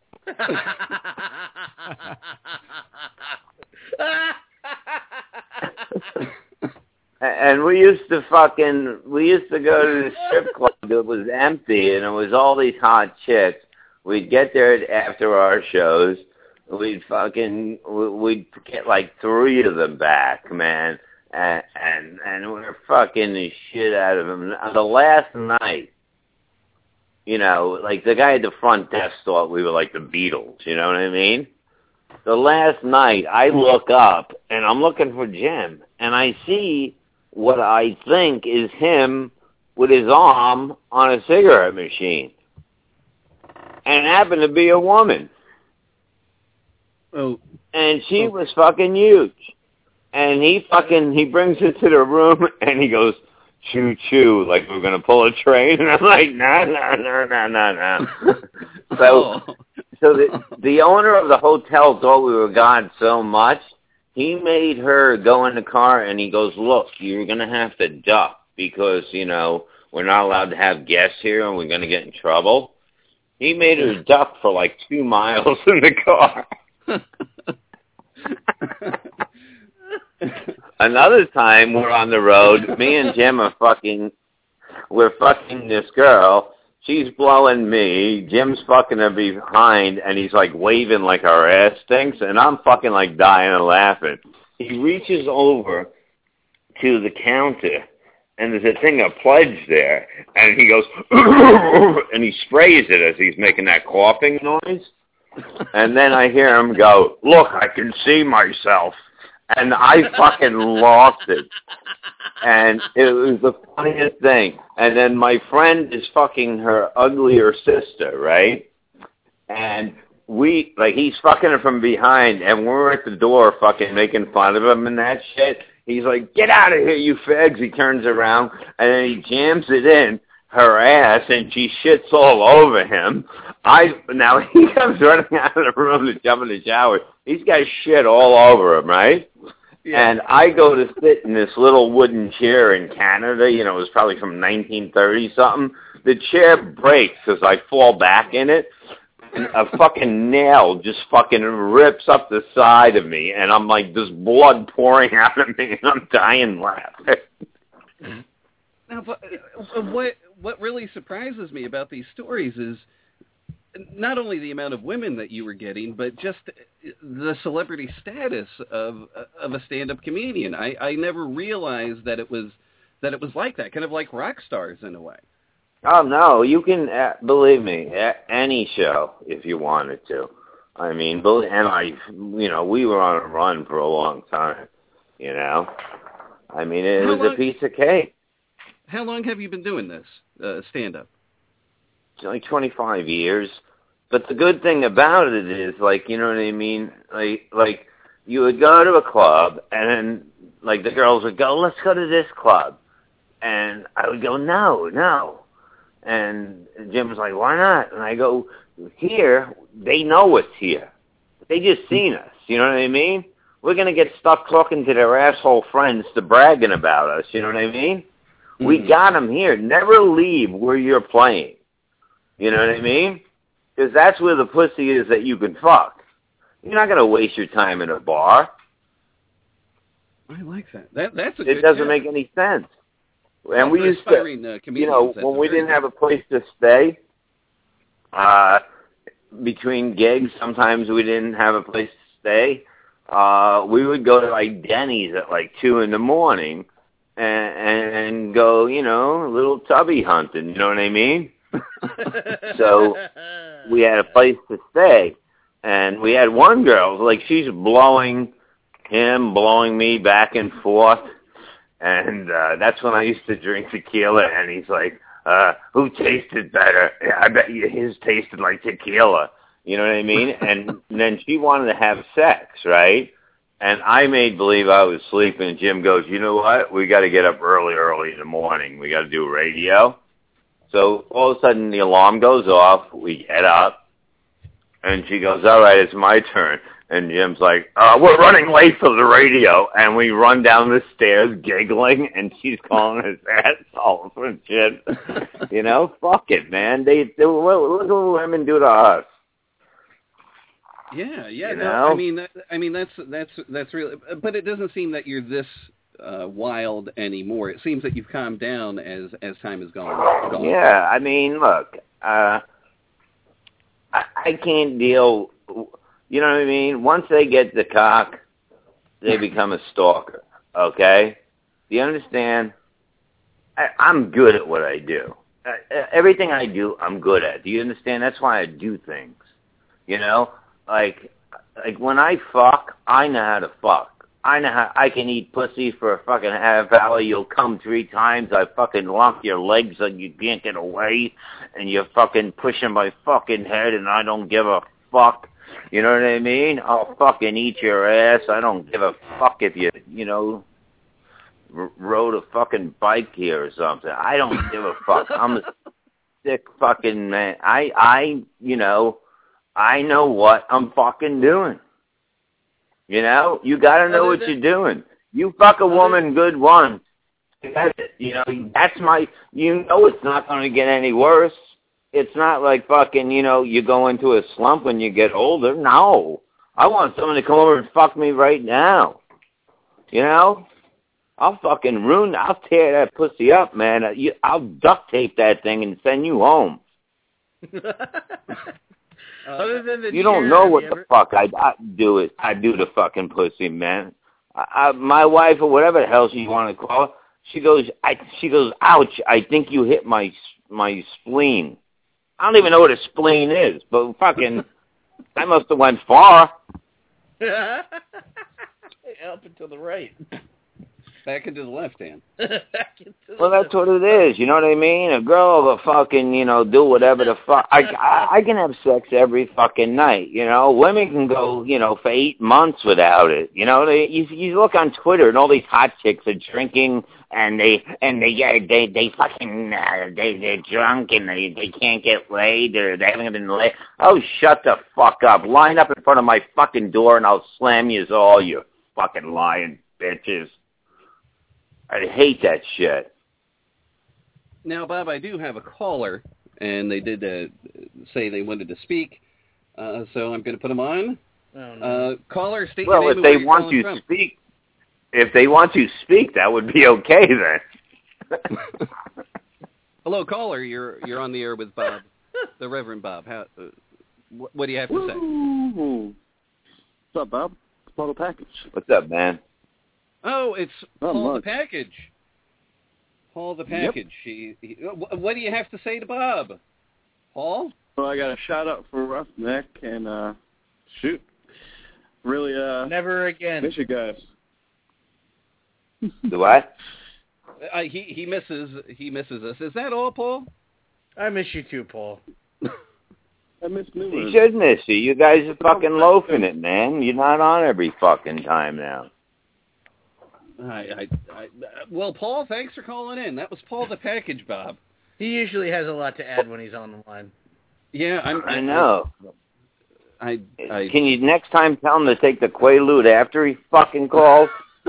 Speaker 10: And we used to fucking, we used to go to the strip club that was empty, and it was all these hot chicks. We'd get there after our shows. We'd fucking, we'd get like three of them back, man. And, and, and we were fucking the shit out of them. The last night, you know, like the guy at the front desk thought we were like the Beatles, you know what I mean? The last night, I look up, and I'm looking for Jim, and I see what I think is him with his arm on a cigarette machine. And it happened to be a woman.
Speaker 7: Oh.
Speaker 10: And she was fucking huge. And he fucking, he brings it to the room, and he goes, "Choo choo," like we're going to pull a train. And I'm like, no, no, no, no, no, no. So, so the, the owner of the hotel thought we were gone so much, he made her go in the car, and he goes, "Look, you're going to have to duck because, you know, we're not allowed to have guests here, and we're going to get in trouble." He made her duck for like two miles in the car. Another time we're on the road, me and Jim are fucking, we're fucking this girl. She's blowing me. Jim's fucking her behind, and he's like waving like our ass stinks, and I'm fucking like dying and laughing. He reaches over to the counter, and there's a thing of pledge there, and he goes, and he sprays it as he's making that coughing noise. And then I hear him go, "Look, I can see myself." And I fucking lost it. And it was the funniest thing. And then my friend is fucking her uglier sister, right? And we, like, he's fucking her from behind, and we're at the door fucking making fun of him and that shit. He's like, "Get out of here, you fags." He turns around, and then he jams it in her ass, and she shits all over him. I Now, he comes running out of the room to jump in the shower. He's got shit all over him, right? Yeah. And I go to sit in this little wooden chair in Canada. You know, it was probably from nineteen thirty something. The chair breaks as I fall back in it, and a fucking nail just fucking rips up the side of me, and I'm like, there's blood pouring out of me, and I'm dying laughing.
Speaker 7: Now, but what what really surprises me about these stories is not only the amount of women that you were getting, but just the celebrity status of of a stand-up comedian. I, I never realized that it was that it was like that, kind of like rock stars in a way.
Speaker 10: Oh no, you can uh, believe me, any show if you wanted to. I mean, and I, you know, we were on a run for a long time. You know, I mean, it
Speaker 7: How
Speaker 10: was
Speaker 7: long,
Speaker 10: a piece of cake.
Speaker 7: How long have you been doing this uh, stand-up?
Speaker 10: It's like twenty-five years. But the good thing about it is, like, you know what I mean? Like, like you would go to a club, and then, like, the girls would go, "Let's go to this club." And I would go, "No, no." And Jim was like, "Why not?" And I go, "Here, they know it's here. They just seen us. You know what I mean? We're going to get stuck talking to their asshole friends to bragging about us. You know what I mean? Mm-hmm. We got them here. Never leave where you're playing. You know what I mean? Because that's where the pussy is that you can fuck. You're not going to waste your time in a bar.
Speaker 7: I like that. That that's a
Speaker 10: It
Speaker 7: good
Speaker 10: doesn't
Speaker 7: tip.
Speaker 10: make any sense.
Speaker 7: Well,
Speaker 10: and we used to,
Speaker 7: uh,
Speaker 10: you know, when we didn't
Speaker 7: good.
Speaker 10: have a place to stay, uh, between gigs, sometimes we didn't have a place to stay. Uh, we would go to like Denny's at like two in the morning and, and go, you know, a little tubby hunting. You know what I mean? So we had a place to stay, and we had one girl, like she's blowing him, blowing me back and forth, and uh, that's when I used to drink tequila, and he's like, uh, who tasted better? Yeah, I bet you his tasted like tequila. You know what I mean? And then she wanted to have sex, right? And I made believe I was sleeping, and Jim goes, you know what? We got to get up early, early in the morning. We got to do radio. So all of a sudden the alarm goes off. We get up, and she goes, all right, it's my turn. And Jim's like, uh, we're running late for the radio. And we run down the stairs giggling, and she's calling us assholes and shit. You know, fuck it, man. They, they look what women do to us.
Speaker 7: Yeah, yeah.
Speaker 10: You
Speaker 7: no,
Speaker 10: know?
Speaker 7: I mean, that, I mean that's that's that's really. But it doesn't seem that you're this uh, wild anymore. It seems that you've calmed down as as time has gone. gone.
Speaker 10: Yeah, I mean, look, uh, I, I can't deal. You know what I mean? Once they get the cock, they become a stalker. Okay? Do you understand? I, I'm good at what I do. Uh, everything I do, I'm good at. Do you understand? That's why I do things. You know, like like when I fuck, I know how to fuck. I know how I can eat pussy for a fucking half hour. You'll come three times. I fucking lock your legs so you can't get away, and you're fucking pushing my fucking head, and I don't give a fuck. You know what I mean? I'll fucking eat your ass. I don't give a fuck if you, you know, r- rode a fucking bike here or something. I don't give a fuck. I'm a sick fucking man. I, I, you know, I know what I'm fucking doing. You know? You gotta know what you're doing. You fuck a woman good once. That's it. You know, that's my, you know it's not gonna get any worse. It's not like fucking, you know, you go into a slump when you get older. No. I want someone to come over and fuck me right now. You know? I'll fucking ruin, I'll tear that pussy up, man. I'll duct tape that thing and send you home.
Speaker 8: Other than the
Speaker 10: you don't
Speaker 8: cheer,
Speaker 10: know what the
Speaker 8: ever...
Speaker 10: fuck I, I do it. I do the fucking pussy, man. I, I, my wife, or whatever the hell she want to call her, she goes, I, she goes, ouch, I think you hit my my spleen. I don't even know what a spleen is, but fucking, I must have went far.
Speaker 8: Up and to the right.
Speaker 7: Back into the left hand.
Speaker 10: Well, that's what it is. You know what I mean? A girl will fucking, you know, do whatever the fuck. I, I, I can have sex every fucking night. You know, women can go, you know, for eight months without it. You know, they, you, you look on Twitter and all these hot chicks are drinking and they and they yeah, they they fucking uh, they they're drunk and they they can't get laid or they haven't been laid. Oh, shut the fuck up! Line up in front of my fucking door and I'll slam you all, you fucking lying bitches. I hate that shit.
Speaker 7: Now, Bob, I do have a caller, and they did uh, say they wanted to speak, uh, so I'm going to put them on.
Speaker 8: Oh, no.
Speaker 7: uh, caller, state
Speaker 10: well,
Speaker 7: your name
Speaker 10: if
Speaker 7: and
Speaker 10: they
Speaker 7: where
Speaker 10: want
Speaker 7: you're
Speaker 10: to
Speaker 7: calling
Speaker 10: speak, if they want to speak, that would be okay then.
Speaker 7: Hello, caller. You're you're on the air with Bob, the Reverend Bob. How? Uh, what, what do you have to
Speaker 11: Woo.
Speaker 7: say?
Speaker 11: What's up, Bob? It's Paul the Package.
Speaker 10: What's up, man?
Speaker 7: Oh, it's
Speaker 11: Not
Speaker 7: Paul
Speaker 11: much.
Speaker 7: the Package. Paul the Package.
Speaker 11: Yep.
Speaker 7: He, he, what do you have to say to Bob? Paul?
Speaker 11: Well, I got a shout out for Roughneck and uh, shoot, really uh,
Speaker 8: Never again.
Speaker 11: miss you guys.
Speaker 10: The what?
Speaker 7: Uh, he he misses he misses us. Is that all, Paul?
Speaker 8: I miss you too, Paul.
Speaker 11: I miss
Speaker 10: He
Speaker 11: Newman.
Speaker 10: should miss you. You guys are fucking loafing it, man. You're not on every fucking time now.
Speaker 7: I, I, I, well, Paul, thanks for calling in. That was Paul the Package, Bob.
Speaker 8: He usually has a lot to add when he's on the line.
Speaker 7: Yeah, I'm,
Speaker 10: I know.
Speaker 7: I, I
Speaker 10: Can you next time tell him to take the Quaalude after he fucking calls?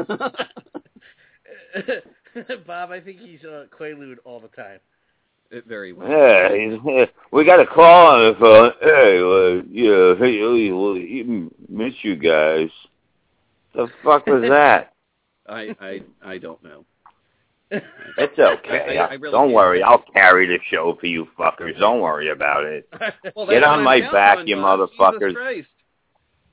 Speaker 8: Bob, I think he's uh, Quaalude all the time.
Speaker 7: It very well.
Speaker 10: Yeah, he's, we got a call on the phone. Hey, uh, yeah, hey, well, he miss you guys. The fuck was that?
Speaker 7: I, I, I don't know.
Speaker 10: It's okay.
Speaker 7: I, I, I really
Speaker 10: Don't
Speaker 7: can't.
Speaker 10: worry. I'll carry the show for you fuckers. Don't worry about it.
Speaker 7: Well,
Speaker 10: Get
Speaker 7: that's
Speaker 10: on
Speaker 7: what
Speaker 10: my
Speaker 7: I'm counting
Speaker 10: back,
Speaker 7: on,
Speaker 10: you
Speaker 7: Bob.
Speaker 10: motherfuckers.
Speaker 7: Jesus Christ.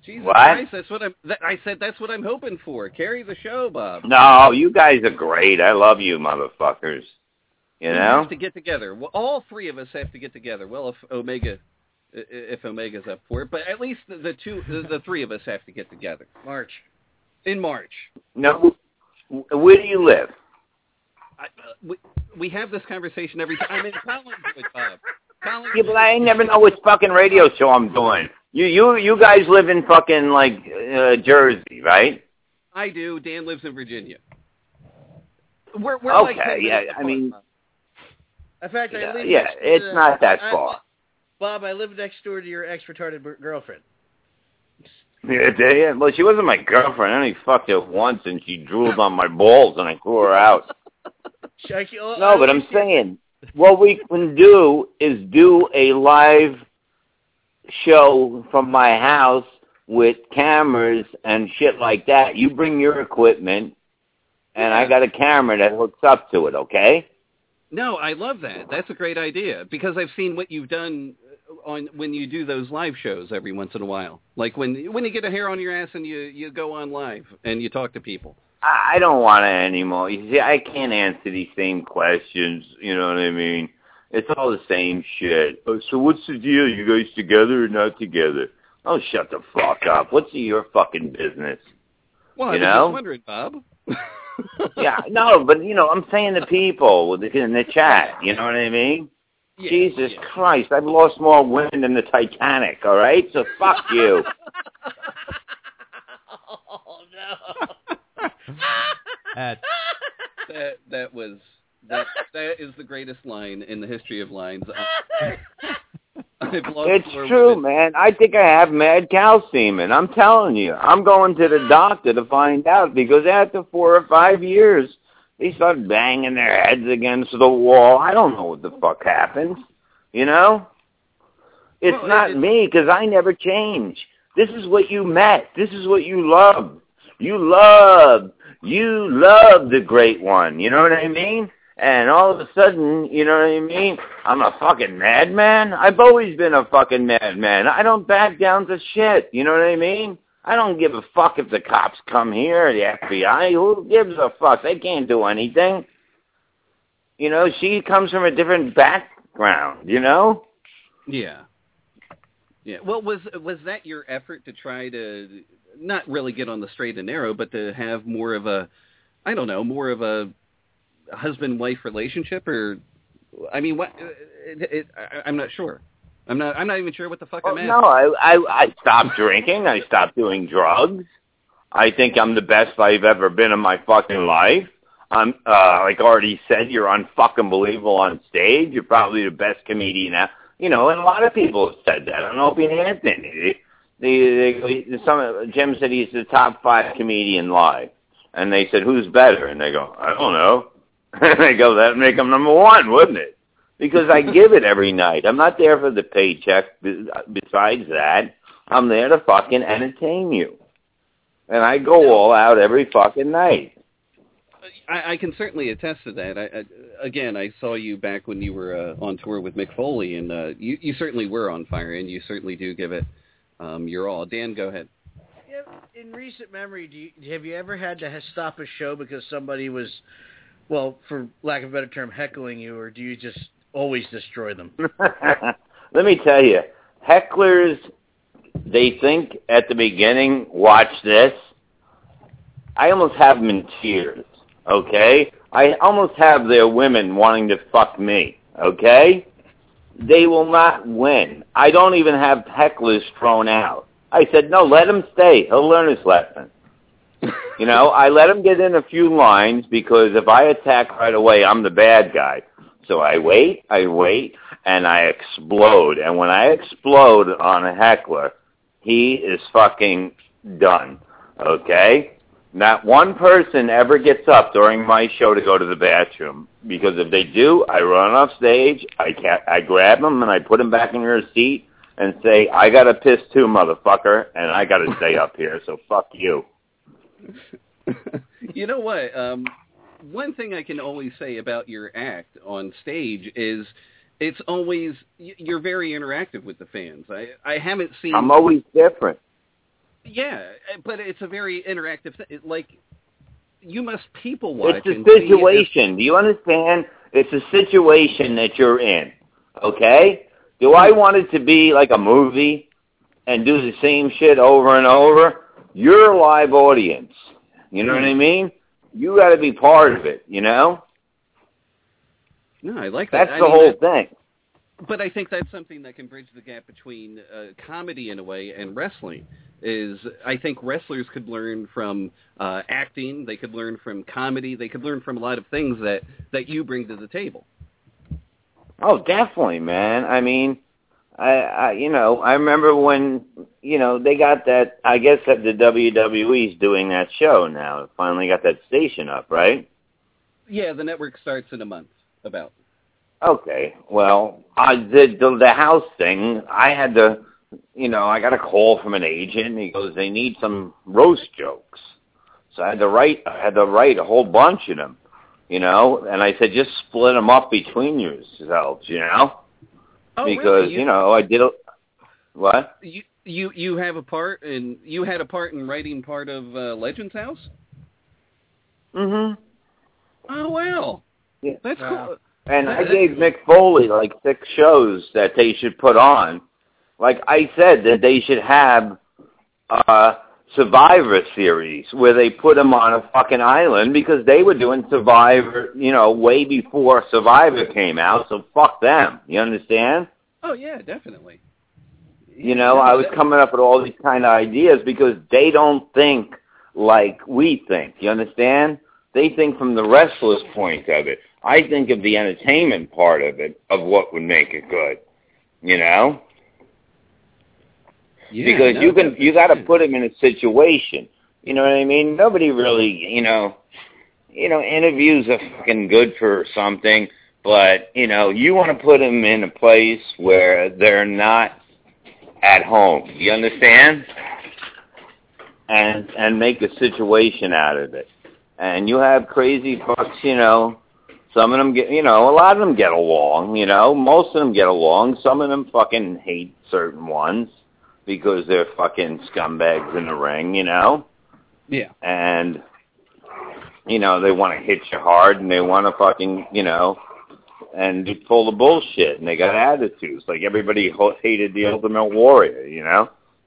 Speaker 7: Jesus
Speaker 10: what?
Speaker 7: Christ, that's what I'm. That, I said that's what I'm hoping for. Carry the show, Bob.
Speaker 10: No, you guys are great. I love you, motherfuckers. You
Speaker 7: we
Speaker 10: know?
Speaker 7: have to get together. Well, all three of us have to get together. Well, if Omega, if Omega's up for it, but at least the, the two, the, the three of us have to get together.
Speaker 8: March.
Speaker 7: In March.
Speaker 10: No. Where do you live?
Speaker 7: I, uh, we, we have this conversation every time. I'm in Collinswood, Bob. Collinswood.
Speaker 10: Yeah, but I never know which fucking radio show I'm doing. You, you, you guys live in fucking like uh, Jersey, right?
Speaker 7: I do. Dan lives in Virginia. We're, we're
Speaker 10: okay,
Speaker 7: like
Speaker 10: yeah.
Speaker 7: apart,
Speaker 10: I mean,
Speaker 8: in fact,
Speaker 10: yeah,
Speaker 8: I live.
Speaker 10: yeah
Speaker 8: next
Speaker 10: it's
Speaker 8: to,
Speaker 10: not that
Speaker 8: I,
Speaker 10: far.
Speaker 8: Bob, I live next door to your ex-retarded girlfriend.
Speaker 10: Yeah, yeah, well, she wasn't my girlfriend. I only fucked her once, and she drooled on my balls, and I threw her out. No, but I'm saying, what we can do is do a live show from my house with cameras and shit like that. You bring your equipment, and I got a camera that hooks up to it, okay?
Speaker 7: No, I love that. That's a great idea, because I've seen what you've done on when you do those live shows every once in a while. Like when when you get a hair on your ass and you, you go on live and you talk to people.
Speaker 10: I don't want it anymore. You see, I can't answer these same questions, you know what I mean? It's all the same shit. Oh, so what's the deal? You guys together or not together? Oh, shut the fuck up. What's your fucking business?
Speaker 7: Well, I
Speaker 10: you
Speaker 7: was
Speaker 10: know?
Speaker 7: just wondering, Bob.
Speaker 10: Yeah, no, but, you know, I'm saying to people in the chat, you know what I mean?
Speaker 7: Yeah,
Speaker 10: Jesus
Speaker 7: yeah.
Speaker 10: Christ, I've lost more women than the Titanic, all right? So fuck you.
Speaker 8: Oh, no.
Speaker 9: That,
Speaker 7: that, that was... That that is the greatest line in the history of lines. I've lost
Speaker 10: It's
Speaker 7: more
Speaker 10: true,
Speaker 7: women.
Speaker 10: man. I think I have mad cow semen. I'm telling you. I'm going to the doctor to find out because after four or five years, they start banging their heads against the wall. I don't know what the fuck happens. You know? It's
Speaker 7: well,
Speaker 10: not
Speaker 7: it,
Speaker 10: me because I never change. This is what you met. This is what you love. You love. You love the great one. You know what I mean? And all of a sudden, you know what I mean? I'm a fucking madman. I've always been a fucking madman. I don't back down to shit. You know what I mean? I don't give a fuck if the cops come here, the F B I. Who gives a fuck? They can't do anything. You know, she comes from a different background, you know?
Speaker 7: Yeah. Yeah. Well, was was that your effort to try to not really get on the straight and narrow, but to have more of a, I don't know, more of a husband-wife relationship, or I mean, what? It, it, I, I'm not sure. I'm not. I'm not even sure what the fuck
Speaker 10: Well,
Speaker 7: I'm asking.
Speaker 10: no, I, I I stopped drinking. I stopped doing drugs. I think I'm the best I've ever been in my fucking life. I'm uh, like I already said, you're unfucking believable on stage. You're probably the best comedian out. You know, and a lot of people have said that. I don't know if you Anthony. They, they, they, some Jim said he's the top five comedian live, and they said who's better, and they go, I don't know. They go, that'd make him number one, wouldn't it? Because I give it every night. I'm not there for the paycheck. Besides that, I'm there to fucking entertain you. And I go all out every fucking night.
Speaker 7: I, I can certainly attest to that. I, I, again, I saw you back when you were uh, on tour with Mick Foley, and uh, you, you certainly were on fire, and you certainly do give it um, your all. Dan, go ahead.
Speaker 8: In recent memory, do you, have you ever had to stop a show because somebody was, well, for lack of a better term, heckling you, or do you just always destroy them?
Speaker 10: Let me tell you, hecklers, they think at the beginning, watch this. I almost have them in tears, okay? I almost have their women wanting to fuck me, okay? They will not win. I don't even have hecklers thrown out. I said, no, let him stay. He'll learn his lesson. You know, I let him get in a few lines because if I attack right away, I'm the bad guy. So I wait, I wait, and I explode. And when I explode on a heckler, he is fucking done, okay? Not one person ever gets up during my show to go to the bathroom. Because if they do, I run off stage, I, ca- I grab them, and I put them back in your seat and say, I got to piss too, motherfucker, and I got to stay up here, so fuck you.
Speaker 7: You know what? Um, one thing I can always say about your act on stage is it's always, you're very interactive with the fans. I, I haven't seen...
Speaker 10: I'm always different.
Speaker 7: Yeah, but it's a very interactive thing. Like, you must people watch.
Speaker 10: It's a situation. Do you understand? It's a situation that you're in, okay? Do I want it to be like a movie and do the same shit over and over? You're a live audience. You know what I mean? You got to be part of it, you know?
Speaker 7: No, I like that.
Speaker 10: That's
Speaker 7: I
Speaker 10: the
Speaker 7: mean,
Speaker 10: whole
Speaker 7: that,
Speaker 10: thing.
Speaker 7: But I think that's something that can bridge the gap between uh, comedy, in a way, and wrestling. Is I think wrestlers could learn from uh, acting, they could learn from comedy, they could learn from a lot of things that, that you bring to the table.
Speaker 10: Oh, definitely, man. I mean, I, I, you know, I remember when, you know, they got that, I guess that the W W E's doing that show now. Finally got that station up, right?
Speaker 7: Yeah, the network starts in a month, about.
Speaker 10: Okay, well, I did the, the house thing. I had to, you know, I got a call from an agent, and he goes, they need some roast jokes. So I had to write, I had to write a whole bunch of them, you know, and I said, just split them up between yourselves, you know?
Speaker 7: Oh,
Speaker 10: because,
Speaker 7: really? you,
Speaker 10: you know, I did a, what?
Speaker 7: You, you, you have a part, in, you had a part in writing part of uh, Legends House?
Speaker 10: Mm-hmm.
Speaker 7: Oh, wow.
Speaker 10: Yeah.
Speaker 7: That's
Speaker 10: yeah.
Speaker 7: cool.
Speaker 10: And I gave Mick Foley like six shows that they should put on. Like I said, that they should have a Survivor series where they put them on a fucking island because they were doing Survivor, you know, way before Survivor came out, so fuck them. You understand?
Speaker 7: Oh, yeah, definitely.
Speaker 10: You know, I was coming up with all these kind of ideas because they don't think like we think. You understand? They think from the wrestler's point of it. I think of the entertainment part of it, of what would make it good, you know?
Speaker 7: Yeah,
Speaker 10: because
Speaker 7: no,
Speaker 10: you can, you got to put them in a situation. You know what I mean? Nobody really, you know, you know, interviews are fucking good for something, but, you know, you want to put them in a place where they're not at home. You understand? And, and make a situation out of it. And you have crazy fucks, you know, some of them get, you know, a lot of them get along, you know. Most of them get along. Some of them fucking hate certain ones because they're fucking scumbags in the ring, you know.
Speaker 7: Yeah.
Speaker 10: And, you know, they want to hit you hard and they want to fucking, you know, and be full of bullshit. And they got attitudes. Like everybody ho- hated the Ultimate Warrior, you know.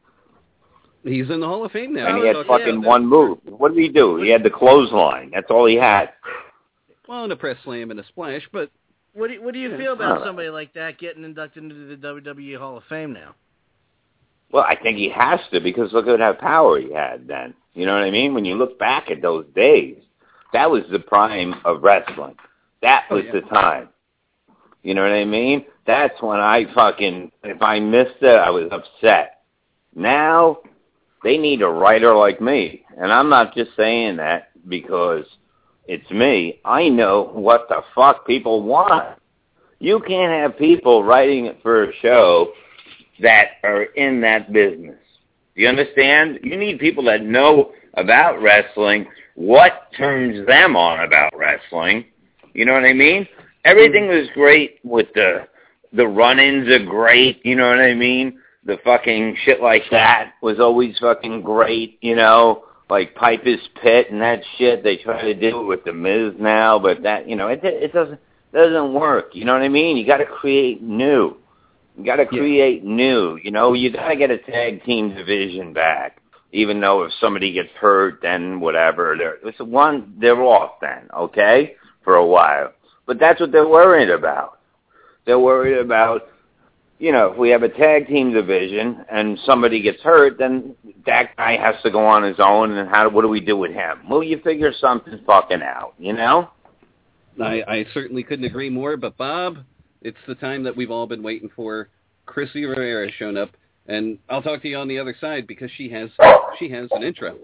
Speaker 7: He's in the Hall of Fame now.
Speaker 10: And he had fucking yeah, one move. What did he do? He had the clothesline. That's all he had.
Speaker 7: Well, and a press slam and a splash, but...
Speaker 8: What do you, what do you feel about somebody like that getting inducted into the W W E Hall of Fame now?
Speaker 10: Well, I think he has to, because look at how power he had then. You know what I mean? When you look back at those days, that was the prime of wrestling. That was oh, yeah. the time. You know what I mean? That's when I fucking... If I missed it, I was upset. Now... They need a writer like me. And I'm not just saying that because it's me. I know what the fuck people want. You can't have people writing for a show that are in that business. Do you understand? You need people that know about wrestling, what turns them on about wrestling. You know what I mean? Everything was great with the, the run-ins are great, you know what I mean? The fucking shit like that was always fucking great, you know, like Piper's Pit and that shit. They try to do it with The Miz now, but that, you know, it it doesn't doesn't work. You know what I mean? You got to create new. You got to create yeah. new. You know, you got to get a tag team division back. Even though if somebody gets hurt, then whatever. They're, it's one, they're off then, okay, for a while. But that's what they're worried about. They're worried about. You know, if we have a tag team division and somebody gets hurt, then that guy has to go on his own, and how? What do we do with him? Well, you figure something fucking out, you know?
Speaker 7: I, I certainly couldn't agree more, but Bob, it's the time that we've all been waiting for. Chrissy Rivera has shown up, and I'll talk to you on the other side because she has she has an intro.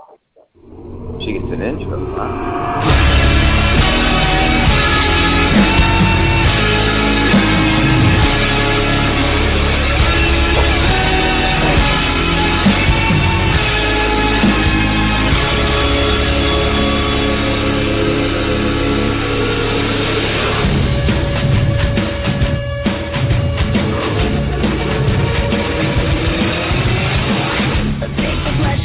Speaker 10: She gets an intro, huh?
Speaker 12: Flesh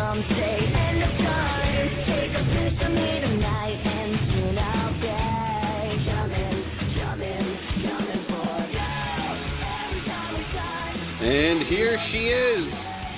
Speaker 7: And here she is,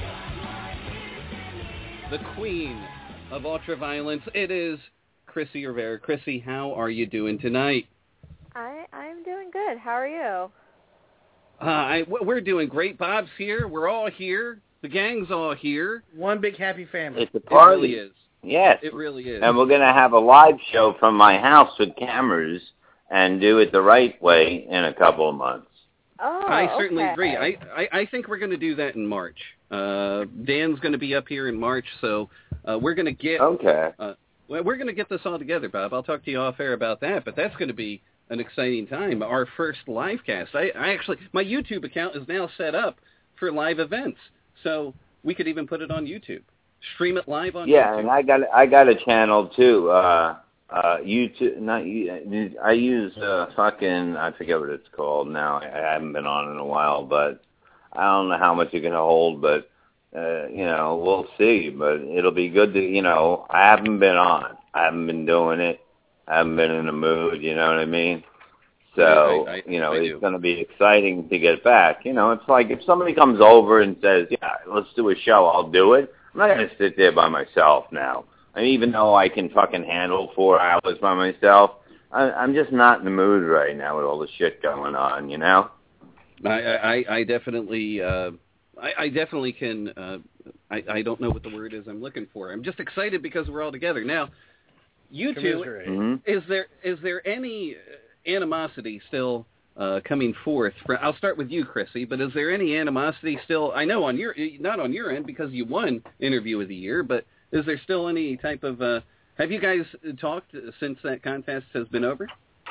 Speaker 7: the queen of ultraviolence. It is Chrissy Rivera. Chrissy, how are you doing tonight?
Speaker 12: I, I'm doing good. How are you?
Speaker 7: Uh, I, we're doing great. Bob's here. We're all here. The gang's all here.
Speaker 8: One big happy family.
Speaker 10: It's a party.
Speaker 7: It really is.
Speaker 10: Yes.
Speaker 7: It really is.
Speaker 10: And we're going to have a live show from my house with cameras and do it the right way in a couple of months.
Speaker 12: Oh,
Speaker 7: I certainly
Speaker 12: okay.
Speaker 7: agree. I, I, I think we're going to do that in March. Uh, Dan's going to be up here in March, so uh, we're going to get.
Speaker 10: Okay.
Speaker 7: Uh, well, we're going to get this all together, Bob. I'll talk to you off air about that, but that's going to be an exciting time. Our first live cast. I, I actually, my YouTube account is now set up for live events, so we could even put it on YouTube. Stream it live on
Speaker 10: yeah,
Speaker 7: YouTube.
Speaker 10: Yeah, and I got I got a channel too. Uh, uh, YouTube, not I use uh, fucking I forget what it's called now. I haven't been on in a while, but I don't know how much you can hold, but uh, you know we'll see. But it'll be good to you know I haven't been on. I haven't been doing it. I haven't been in the mood. You know what I mean? So
Speaker 7: I, I,
Speaker 10: you know
Speaker 7: I
Speaker 10: it's going to be exciting to get back. You know, it's like if somebody comes over and says, "Yeah, let's do a show," I'll do it. I'm not going to sit there by myself now. I mean, even though I can fucking handle four hours by myself, I, I'm just not in the mood right now with all the shit going on, you know?
Speaker 7: I, I, I definitely, uh, I, I definitely can, uh, I, I don't know what the word is I'm looking for. I'm just excited because we're all together. Now, you two,
Speaker 10: mm-hmm.
Speaker 7: is there is there any animosity still uh, coming forth? For, I'll start with you, Chrissy, but is there any animosity still? I know on your, not on your end because you won Interview of the Year, but is there still any type of, uh, have you guys talked since that contest has been over?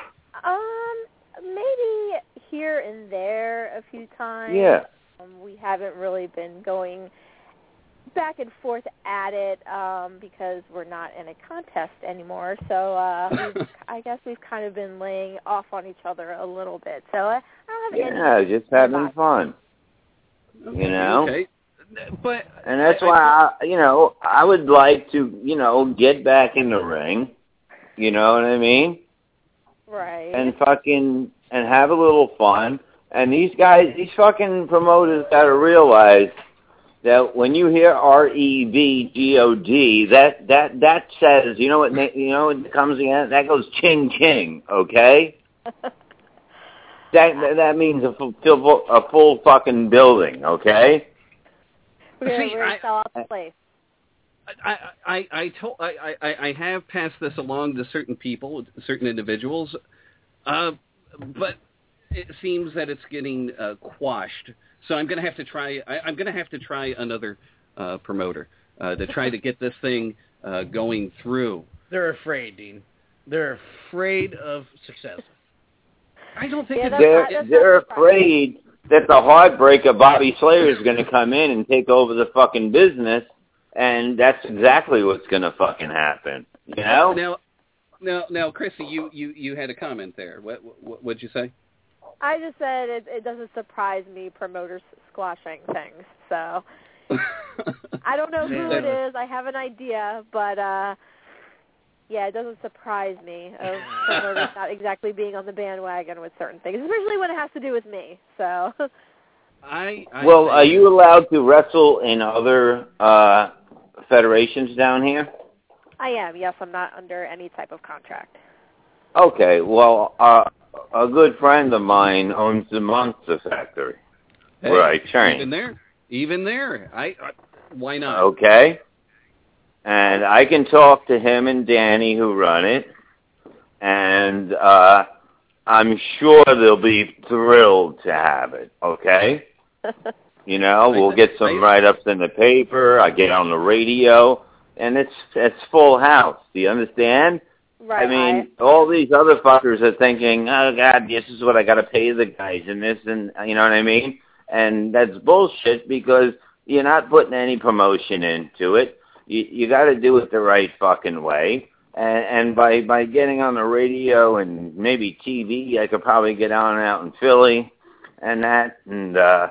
Speaker 12: Um, maybe here and there a few times.
Speaker 10: Yeah.
Speaker 12: Um, we haven't really been going back and forth at it um, because we're not in a contest anymore. So uh, we've, I guess we've kind of been laying off on each other a little bit. So I, I don't have
Speaker 10: yeah,
Speaker 12: any.
Speaker 10: Yeah, just having fun.
Speaker 7: Okay,
Speaker 10: you know?
Speaker 7: Okay. But
Speaker 10: and that's
Speaker 7: I,
Speaker 10: why, I, you know, I would like to, you know, get back in the ring. You know what I mean?
Speaker 12: Right.
Speaker 10: And fucking, and have a little fun. And these guys, these fucking promoters got to realize that when you hear R E V G O D, that, that, that says, you know what, you know what comes again? That goes ching ching, okay? that, that means a full, a full fucking building, okay?
Speaker 12: We're,
Speaker 7: See,
Speaker 12: we're
Speaker 7: I,
Speaker 12: sell out the place.
Speaker 7: I, I, I, told, I, I, I have passed this along to certain people, certain individuals, uh, but it seems that it's getting uh, quashed. So I'm going to have to try. I, I'm going to have to try another uh, promoter uh, to try to get this thing uh, going through.
Speaker 8: They're afraid, Dean. They're afraid of success.
Speaker 7: I don't think
Speaker 12: Yeah,
Speaker 7: it's
Speaker 10: they're
Speaker 12: not,
Speaker 10: they're afraid that the heartbreaker Bobby Slayer is going to come in and take over the fucking business, and that's exactly what's going to fucking happen. You know?
Speaker 7: Now, now, now, Chrissy, you, you, you had a comment there. What, what what'd you say?
Speaker 12: I just said it, it doesn't surprise me promoters squashing things. So I don't know who it is. I have an idea, but uh, yeah, it doesn't surprise me of promoters not exactly being on the bandwagon with certain things, especially when it has to do with me. So.
Speaker 7: I, I
Speaker 10: well, are you allowed to wrestle in other uh, federations down here?
Speaker 12: I am. Yes, I'm not under any type of contract.
Speaker 10: Okay. Well, uh, a good friend of mine owns the Monster Factory,
Speaker 7: hey,
Speaker 10: where I train.
Speaker 7: Even there, even there, I, I why not?
Speaker 10: Okay. And I can talk to him and Danny, who run it, and uh, I'm sure they'll be thrilled to have it. Okay. You know, we'll get some write-ups in the paper. I get on the radio, and it's it's full house. Do you understand?
Speaker 12: Right.
Speaker 10: I mean, all these other fuckers are thinking, oh, God, this is what I got to pay the guys and this and, you know what I mean? And that's bullshit because you're not putting any promotion into it. You you got to do it the right fucking way. And, and by, by getting on the radio and maybe T V, I could probably get on out in Philly and that. And, uh,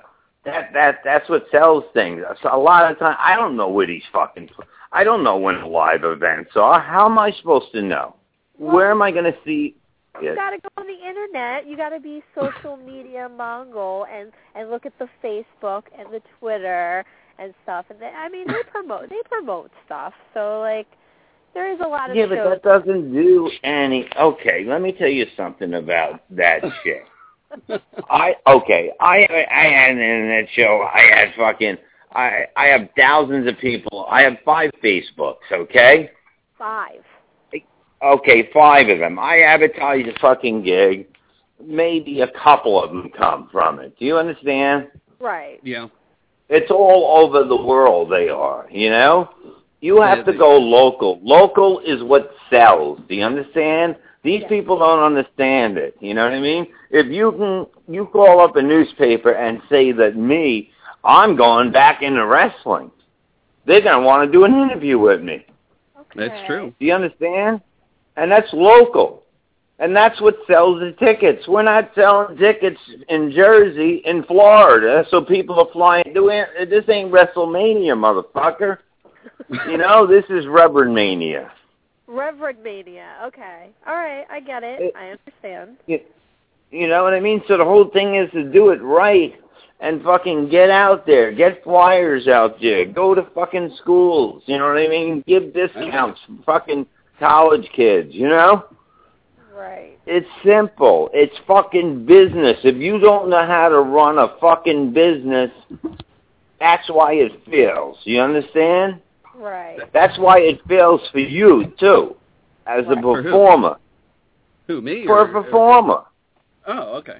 Speaker 10: That that that's what sells things. So a lot of time, I don't know where these fucking. I don't know when the live events are. How am I supposed to know?
Speaker 12: Well,
Speaker 10: where am I going to see?
Speaker 12: You
Speaker 10: Yes.
Speaker 12: got to go on the internet. You got to be social media Mongol and and look at the Facebook and the Twitter and stuff. And they, I mean, they promote they promote stuff. So like, there is a lot of
Speaker 10: yeah,
Speaker 12: shows.
Speaker 10: but that doesn't do any. Okay, let me tell you something about that shit. I okay. I I had an internet show. I had fucking. I I have thousands of people. I have five Facebooks. Okay.
Speaker 12: Five.
Speaker 10: Okay, five of them. I advertise a fucking gig. Maybe a couple of them come from it. Do you understand?
Speaker 12: Right.
Speaker 7: Yeah.
Speaker 10: It's all over the world. They are. You know. You have
Speaker 7: Yeah,
Speaker 10: to
Speaker 7: they-
Speaker 10: go local. Local is what sells. Do you understand? These
Speaker 12: Yeah.
Speaker 10: people don't understand it. You know what I mean? If you can, you call up a newspaper and say that me, I'm going back into wrestling. They're going to want to do an interview with me.
Speaker 12: Okay.
Speaker 7: That's true.
Speaker 10: Do you understand? And that's local. And that's what sells the tickets. We're not selling tickets in Jersey, in Florida, so people are flying. This ain't WrestleMania, motherfucker. You know, this is Reverend Mania.
Speaker 12: Reverend Mania. Okay. All right. I get it.
Speaker 10: It-
Speaker 12: I understand.
Speaker 10: You, you know what I mean? So the whole thing is to do it right and fucking get out there. Get flyers out there. Go to fucking schools. You know what I mean? Give discounts for fucking college kids, you know?
Speaker 12: Right.
Speaker 10: It's simple. It's fucking business. If you don't know how to run a fucking business, that's why it fails. You understand?
Speaker 12: Right.
Speaker 10: That's why it fails for you, too, as a
Speaker 12: Right.
Speaker 7: For who?
Speaker 10: performer.
Speaker 7: Who, me?
Speaker 10: For
Speaker 7: or,
Speaker 10: a performer.
Speaker 7: Oh, okay.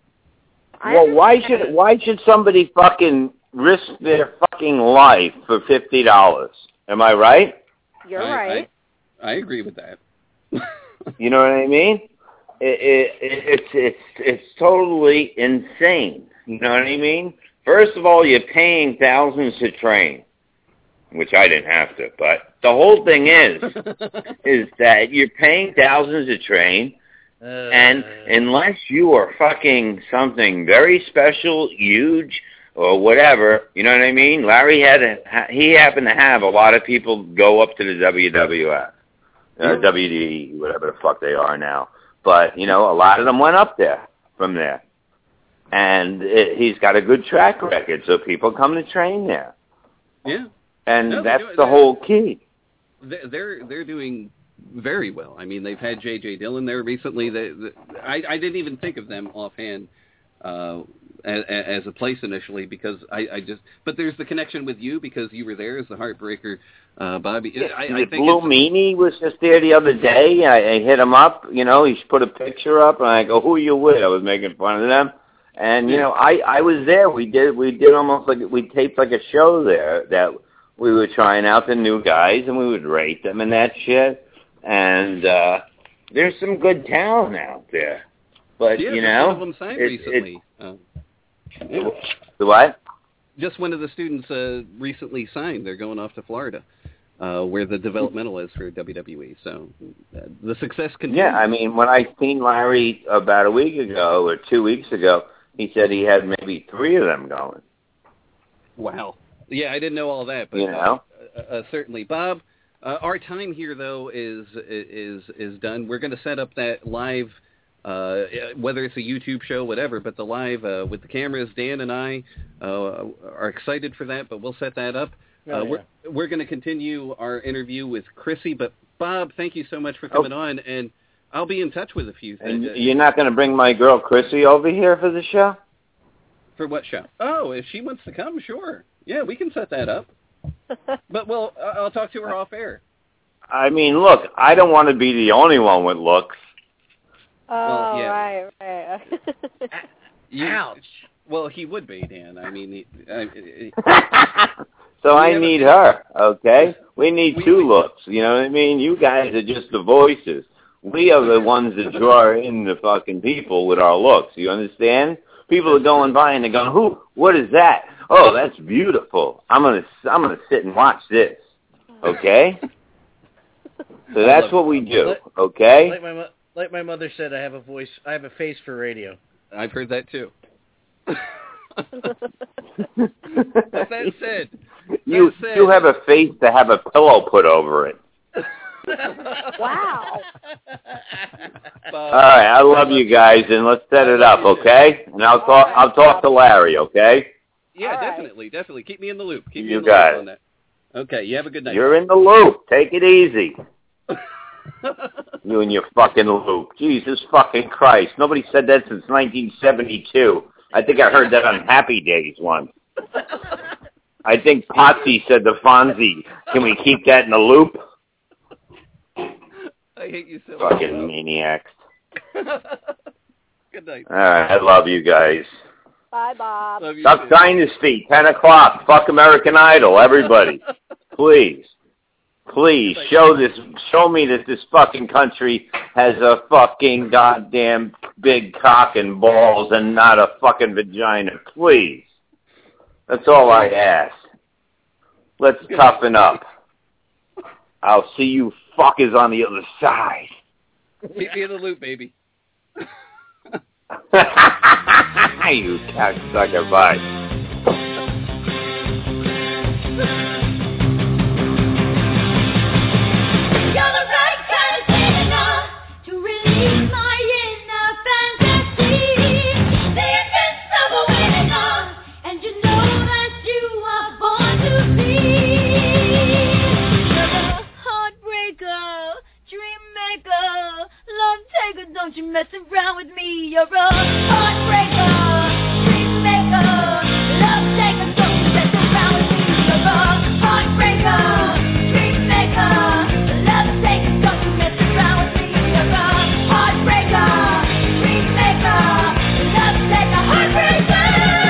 Speaker 12: I
Speaker 10: Well, why
Speaker 12: understand.
Speaker 10: should why should somebody fucking risk their fucking life for fifty dollars? Am I right?
Speaker 12: You're
Speaker 7: I,
Speaker 12: right.
Speaker 7: I, I agree with that.
Speaker 10: You know what I mean? It, it, it, it's it's it's totally insane. You know what I mean? First of all, you're paying thousands to train, which I didn't have to. But the whole thing is, is that you're paying thousands to train,
Speaker 8: Uh,
Speaker 10: and unless you are fucking something very special, huge, or whatever, you know what I mean? Larry had a, he happened to have a lot of people go up to the W W F, uh, W D E, whatever the fuck they are now. But, you know, a lot of them went up there from there. And it, he's got a good track record, so people come to train there.
Speaker 7: Yeah.
Speaker 10: And
Speaker 7: No, they
Speaker 10: that's
Speaker 7: do it.
Speaker 10: the
Speaker 7: They-
Speaker 10: whole key.
Speaker 7: They're they're, they're doing very well. I mean, they've had J J Dillon there recently. They, they, I I didn't even think of them offhand uh, as, as a place initially because I, I just. But there's the connection with you because you were there as the Heartbreaker, uh, Bobby. I, I think
Speaker 10: Blue
Speaker 7: it's,
Speaker 10: Meanie was just there the other day. I, I hit him up. You know, he put a picture up, and I go, "Who are you with?" I was making fun of them, and you know, I I was there. We did we did almost like we taped like a show there that we were trying out the new guys, and we would rate them and that shit. And uh there's some good talent out there, but
Speaker 7: yeah,
Speaker 10: you
Speaker 7: just
Speaker 10: know,
Speaker 7: one of them signed
Speaker 10: it,
Speaker 7: recently.
Speaker 10: It,
Speaker 7: uh, yeah.
Speaker 10: The what?
Speaker 7: Just one of the students uh, recently signed. They're going off to Florida, uh, where the developmental is for W W E. So uh, the success continues.
Speaker 10: Yeah, I mean, when I seen Larry about a week ago or two weeks ago, he said he had maybe three of them going.
Speaker 7: Wow. Yeah, I didn't know all that, but
Speaker 10: You know?
Speaker 7: uh, uh, certainly, Bob. Uh, our time here, though, is is is done. We're going to set up that live, uh, whether it's a YouTube show, whatever, but the live uh, with the cameras. Dan and I uh, are excited for that, but we'll set that up.
Speaker 8: Oh,
Speaker 7: uh,
Speaker 8: yeah.
Speaker 7: We're we're going to continue our interview with Chrissy, but Bob, thank you so much for coming
Speaker 10: Oh.
Speaker 7: on, and I'll be in touch with a few
Speaker 10: And
Speaker 7: things.
Speaker 10: you're not going to bring my girl Chrissy over here for the show?
Speaker 7: For what show? Oh, if she wants to come, sure. Yeah, we can set that up. But well, I- I'll talk to her off air.
Speaker 10: I mean, look, I don't want to be the only one with looks.
Speaker 12: Oh,
Speaker 7: Well, yeah.
Speaker 12: right, right.
Speaker 7: You-
Speaker 8: Ouch.
Speaker 7: Well, he would be, Dan. I mean, he, I,
Speaker 10: So
Speaker 7: We
Speaker 10: I
Speaker 7: have a-
Speaker 10: need her, okay? We need
Speaker 7: We-
Speaker 10: two
Speaker 7: we-
Speaker 10: looks, you know what I mean? You guys are just the voices. We are the ones that draw in the fucking people with our looks, you understand? People are going by and they're going, "Who? What is that? Oh, that's beautiful. I'm gonna, I'm gonna sit and watch this." Okay? So that's what we do. Okay?
Speaker 8: Like my mo- like my mother said, I have a voice. I have a face for radio.
Speaker 7: I've heard that too. That said,
Speaker 10: you
Speaker 7: that said,
Speaker 10: you have a face to have a pillow put over it.
Speaker 12: Wow.
Speaker 10: All right, I love you guys, and let's set it up, okay? And I'll talk.
Speaker 12: right,
Speaker 10: I'll talk to Larry, okay?
Speaker 7: Yeah,
Speaker 12: All right.
Speaker 7: definitely, definitely. Keep me in the loop. Keep me
Speaker 10: You
Speaker 7: in the
Speaker 10: got
Speaker 7: loop
Speaker 10: it.
Speaker 7: on that. Okay, you have a good night.
Speaker 10: You're in the loop. Take it easy. You and your fucking loop. Jesus fucking Christ. Nobody said that since nineteen seventy-two. I think I heard that on Happy Days once. I think Potsy said to Fonzie, can we keep that in the loop?
Speaker 7: I hate you so
Speaker 10: Fucking
Speaker 7: much.
Speaker 10: maniacs.
Speaker 7: Good night.
Speaker 10: All right, I love you guys.
Speaker 12: Bye, Bob.
Speaker 7: Love you
Speaker 10: Duck
Speaker 7: too.
Speaker 10: Dynasty, ten o'clock. Fuck American Idol, everybody. Please. Please show this. Show me that this fucking country has a fucking goddamn big cock and balls and not a fucking vagina. Please. That's all I ask. Let's toughen up. I'll see you fuckers on the other side.
Speaker 7: Keep me in the loop, baby.
Speaker 10: You cocksucker. Bye.
Speaker 13: Don't you mess around with me, you're a heartbreaker, dream maker, love taker, don't you mess around with me, you're a heartbreaker, dream maker, love taker, don't you mess around with me, you're a heartbreaker, dream maker, love taker, heartbreaker.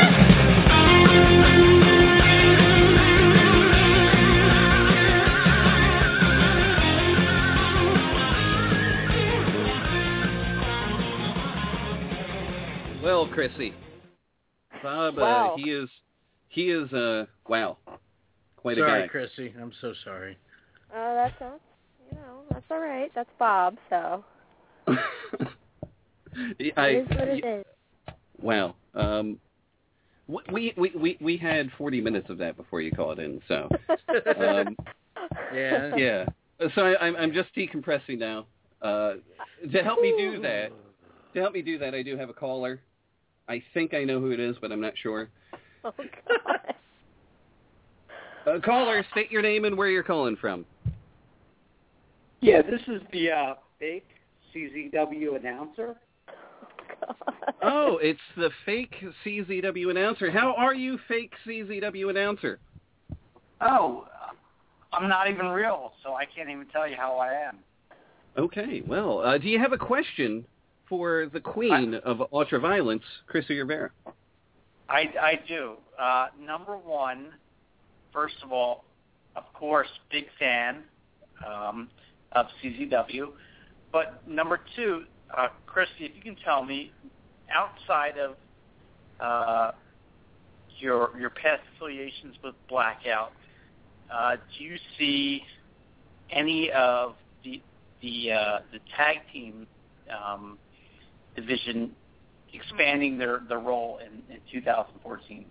Speaker 7: Well, Chrissy, Bob,
Speaker 12: Wow.
Speaker 7: uh, he is, he is, uh, wow, quite
Speaker 8: sorry,
Speaker 7: a guy.
Speaker 8: Chrissy. I'm so sorry.
Speaker 12: Oh, that's uh, you know, that's all right. That's Bob, so
Speaker 7: I,
Speaker 12: it is what it is.
Speaker 7: Wow. Um, we, we, we, we had forty minutes of that before you called in, so. Um,
Speaker 8: Yeah.
Speaker 7: yeah. So I, I'm, I'm just decompressing now. Uh, to help me do that, to help me do that, I do have a caller. I think I know who it is, but I'm not sure.
Speaker 12: Oh, God.
Speaker 7: Uh, caller, state your name and where you're calling from.
Speaker 14: Yeah, this is the uh, fake C Z W announcer.
Speaker 7: Oh, it's the fake C Z W announcer. How are you, fake C Z W announcer?
Speaker 14: Oh, I'm not even real, so I can't even tell you how I am.
Speaker 7: Okay, well, uh, do you have a question for the queen I, of ultraviolence, Chrissy Rivera?
Speaker 14: I, I do. Uh, number one, first of all, of course, big fan um, of C Z W. But number two, uh, Chrissy, if you can tell me, outside of uh, your your past affiliations with Blackout, uh, do you see any of the the uh, the tag team um, division expanding their, their role in, in two thousand fourteen?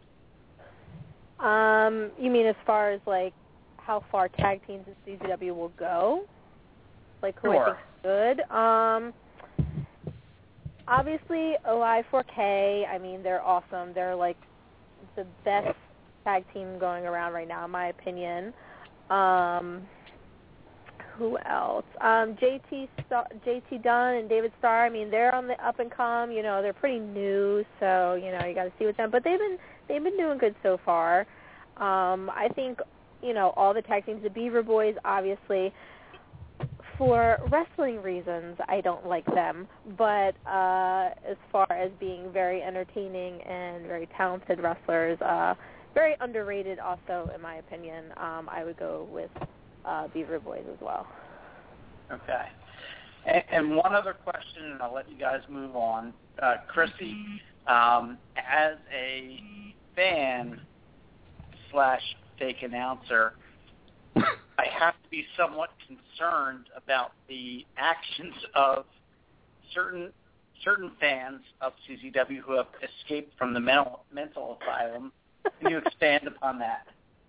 Speaker 12: Um, you mean as far as like how far tag teams in C Z W will go? Like who
Speaker 14: sure.
Speaker 12: I think is good? Um, obviously O I four K. I mean they're awesome. They're like the best tag team going around right now, in my opinion. Um, who else? Um, J T Star, J T Dunn and David Starr. I mean, they're on the up and come. You know, they're pretty new, so you know you got to see with them. But they've been they've been doing good so far. Um, I think you know all the tag teams, the Beaver Boys, obviously. For wrestling reasons, I don't like them. But uh, as far as being very entertaining and very talented wrestlers, uh, very underrated also, in my opinion, um, I would go with uh, Beaver Boys as well.
Speaker 14: Okay. And, and one other question, and I'll let you guys move on. Uh, Chrissy, um, as a fan slash fake announcer, I have to be somewhat concerned about the actions of certain certain fans of C Z W who have escaped from the mental mental asylum. Can you expand upon that?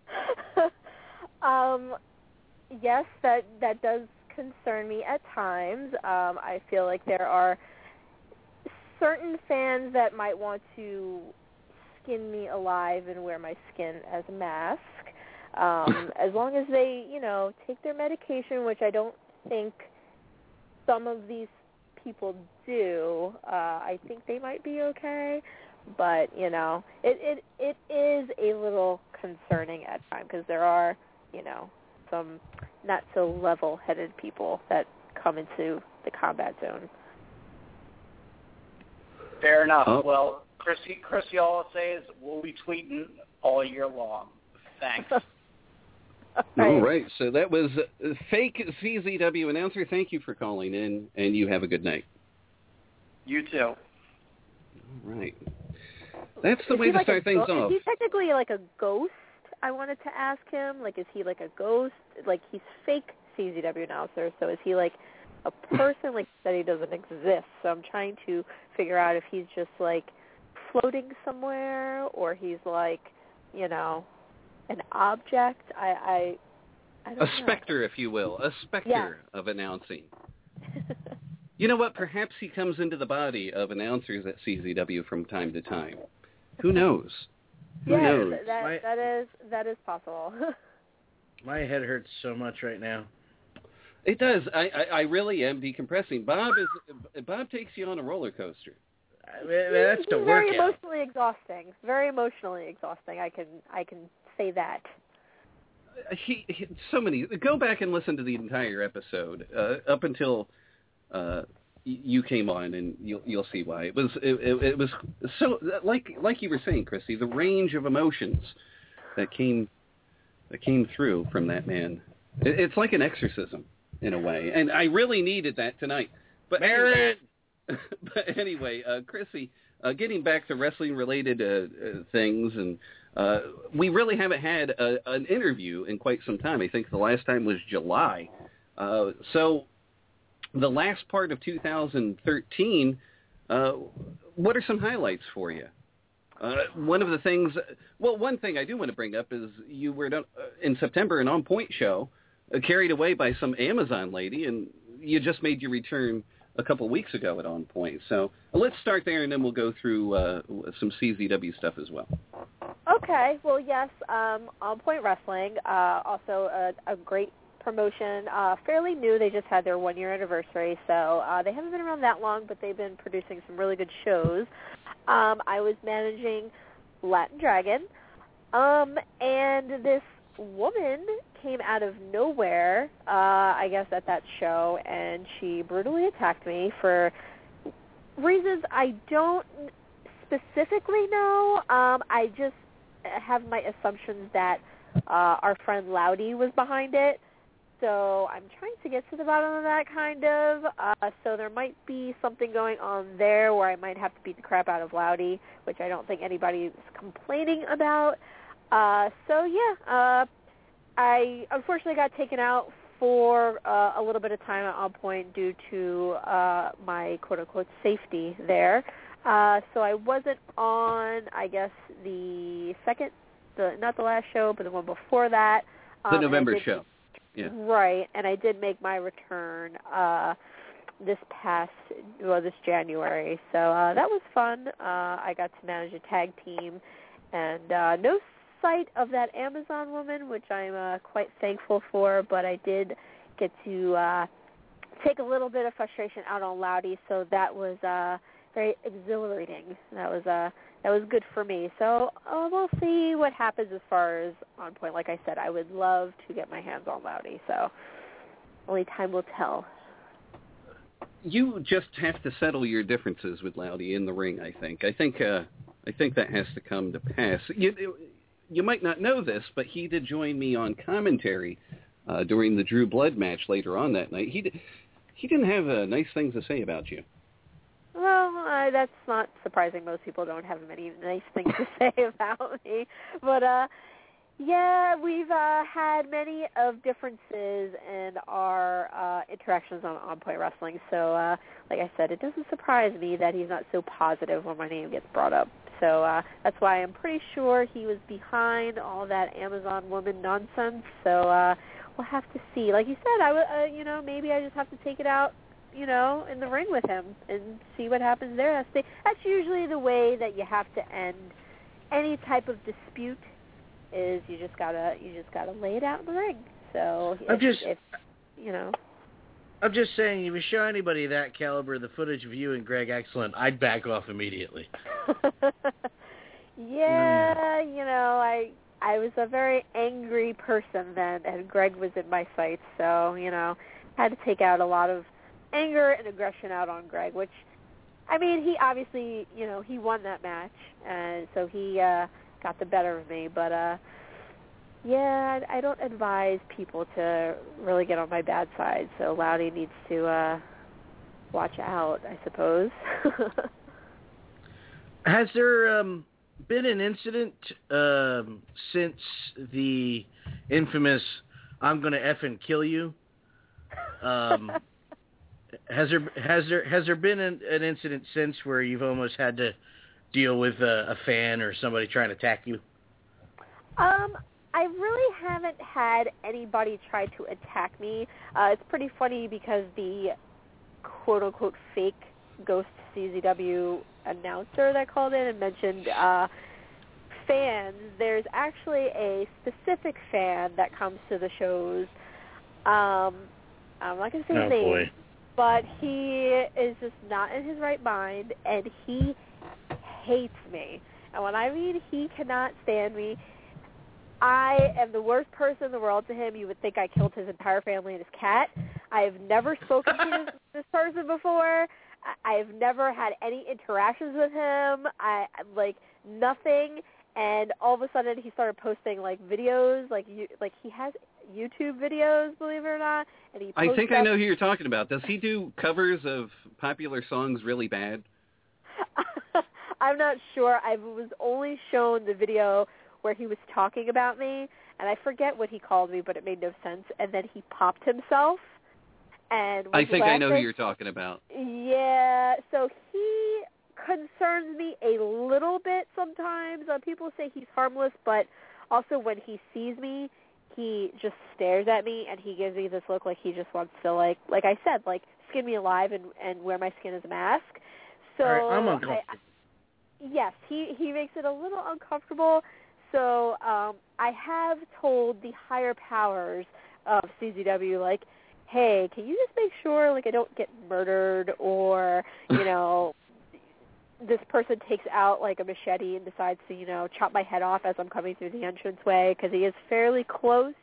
Speaker 12: um, yes, that that does concern me at times. Um, I feel like there are certain fans that might want to skin me alive and wear my skin as a mask. Um, as long as they, you know, take their medication, which I don't think some of these people do, uh, I think they might be okay. But, you know, it, it, it is a little concerning at times because there are, you know, some not so level-headed people that come into the combat zone.
Speaker 14: Fair enough.
Speaker 7: Oh.
Speaker 14: Well, Chrissy, Chrissy, all I'll say is we'll be tweeting all year long. Thanks.
Speaker 7: All right. So that was uh, fake C Z W announcer. Thank you for calling in, and you have a good night.
Speaker 14: You too.
Speaker 7: All right. That's the
Speaker 12: Is
Speaker 7: way
Speaker 12: he
Speaker 7: to
Speaker 12: like
Speaker 7: start
Speaker 12: a
Speaker 7: things
Speaker 12: go-
Speaker 7: off.
Speaker 12: Is he technically like a ghost? I wanted to ask him. Like, is he like a ghost? Like, he's fake C Z W announcer, so is he like a person? Like, that he doesn't exist. So I'm trying to figure out if he's just like floating somewhere, or he's like, you know, an object. I, I, I don't
Speaker 7: A
Speaker 12: know.
Speaker 7: specter, if you will. A specter
Speaker 12: Yeah.
Speaker 7: of announcing. You know what? Perhaps he comes into the body of announcers at C Z W from time to time. Who knows? Who
Speaker 12: yeah,
Speaker 7: knows?
Speaker 12: that
Speaker 8: My-
Speaker 12: that is that is possible.
Speaker 8: My head hurts so much right now.
Speaker 7: It does. I, I, I really am decompressing. Bob is Bob takes you on a roller coaster.
Speaker 8: I mean, that's
Speaker 12: He's
Speaker 8: the
Speaker 12: very
Speaker 8: workout.
Speaker 12: emotionally exhausting. Very emotionally exhausting. I can I can say that.
Speaker 7: He, he so many. Go back and listen to the entire episode uh, up until uh, y- you came on, and you'll you'll see why. It was it, it, it was so like like you were saying, Chrissy, the range of emotions that came that came through from that man. It, it's like an exorcism in a way, and I really needed that tonight. But
Speaker 8: Marin!
Speaker 7: anyway, but anyway, uh, Chrissy, uh, getting back to wrestling-related uh, uh, things, and uh, we really haven't had a, an interview in quite some time. I think the last time was July. Uh, so the last part of two thousand thirteen, uh, what are some highlights for you? Uh, one of the things, well, one thing I do want to bring up is you were uh, in September an On Point show, uh, carried away by some Amazon lady, and you just made your return a couple of weeks ago at On Point. So uh, let's start there, and then we'll go through uh, some C Z W stuff as well.
Speaker 12: Okay. Well, yes. Um, On Point Wrestling, uh, also a, a great promotion, uh, fairly new. They just had their one-year anniversary, so uh, they haven't been around that long, but they've been producing some really good shows. Um, I was managing Latin Dragon, um, and this woman came out of nowhere, uh, I guess, at that show, and she brutally attacked me for reasons I don't specifically know. Um, I just have my assumptions that uh, our friend Loudy was behind it. So I'm trying to get to the bottom of that, kind of. Uh, so there might be something going on there where I might have to beat the crap out of Loudy, which I don't think anybody is complaining about. Uh, so, yeah, uh, I unfortunately got taken out for uh, a little bit of time at On Point due to uh, my quote-unquote safety there. Uh, so I wasn't on, I guess, the second, the not the last show, but the one before that.
Speaker 7: The
Speaker 12: Um,
Speaker 7: November
Speaker 12: did,
Speaker 7: show. Yeah.
Speaker 12: Right, and I did make my return uh, this past, well, this January. So uh, that was fun. Uh, I got to manage a tag team, and uh, no sight of that Amazon woman, which I'm uh, quite thankful for, but I did get to uh, take a little bit of frustration out on Loudy, so that was uh, very exhilarating. That was uh, that was good for me. So uh, we'll see what happens as far as On Point. Like I said, I would love to get my hands on Loudy, so only time will tell.
Speaker 7: You just have to settle your differences with Loudy in the ring, I think. I think uh, I think that has to come to pass. You, you might not know this, but he did join me on commentary uh, during the Drew Blood match later on that night. He, did, he didn't have uh, nice things to say about you.
Speaker 12: Well, uh, that's not surprising. Most people don't have many nice things to say about me. But, uh, Yeah, we've uh, had many of differences in our uh, interactions on On Point Wrestling. So, uh, like I said, it doesn't surprise me that he's not so positive when my name gets brought up. So uh, that's why I'm pretty sure he was behind all that Amazon woman nonsense. So uh, we'll have to see. Like you said, I w- uh, you know, maybe I just have to take it out, you know, in the ring with him and see what happens there. That's, the, that's usually the way that you have to end any type of dispute. Is you just gotta you just gotta lay it out in the ring. So
Speaker 8: I'm
Speaker 12: if,
Speaker 8: just,
Speaker 12: if you know,
Speaker 8: I'm just saying, if you show anybody that caliber the footage of you and Greg Excellent, I'd back off immediately.
Speaker 12: yeah, mm. you know, I I was a very angry person then, and Greg was in my sights, so you know, had to take out a lot of anger and aggression out on Greg. Which, I mean, he obviously, you know, he won that match, and so he. Uh, got the better of me, but uh yeah, I don't advise people to really get on my bad side, so Loudy needs to uh watch out, I suppose.
Speaker 8: Has there um been an incident um since the infamous I'm gonna effing kill you? Um has there has there has there been an, an incident since where you've almost had to deal with a, a fan or somebody trying to attack you?
Speaker 12: Um, I really haven't had anybody try to attack me. Uh, it's pretty funny because the quote-unquote fake Ghost C Z W announcer that called in and mentioned uh, fans, there's actually a specific fan that comes to the shows. Um, I'm not going to say his
Speaker 8: oh,
Speaker 12: name,
Speaker 8: boy.
Speaker 12: but he is just not in his right mind, and he hates me. And when I mean he cannot stand me, I am the worst person in the world to him. You would think I killed his entire family and his cat. I have never spoken to this, this person before. I have never had any interactions with him. I like nothing. And all of a sudden, he started posting like videos, like you, like he has YouTube videos, believe it or not. And he.
Speaker 7: I think
Speaker 12: up-
Speaker 7: I know who you're talking about. Does he do covers of popular songs really bad?
Speaker 12: I'm not sure. I was only shown the video where he was talking about me, and I forget what he called me, but it made no sense. And then he popped himself. And was
Speaker 7: I think
Speaker 12: laughing.
Speaker 7: I know who you're talking about.
Speaker 12: Yeah, so he concerns me a little bit sometimes. Uh, people say he's harmless, but also when he sees me, he just stares at me, and he gives me this look like he just wants to, like, like I said, like skin me alive and, and wear my skin as a mask. So
Speaker 8: All right, I'm uncomfortable.
Speaker 12: I, yes, he, he makes it a little uncomfortable. So um, I have told the higher powers of C Z W, like, hey, can you just make sure, like, I don't get murdered or, you know, this person takes out, like, a machete and decides to, you know, chop my head off as I'm coming through the entranceway, because he is fairly close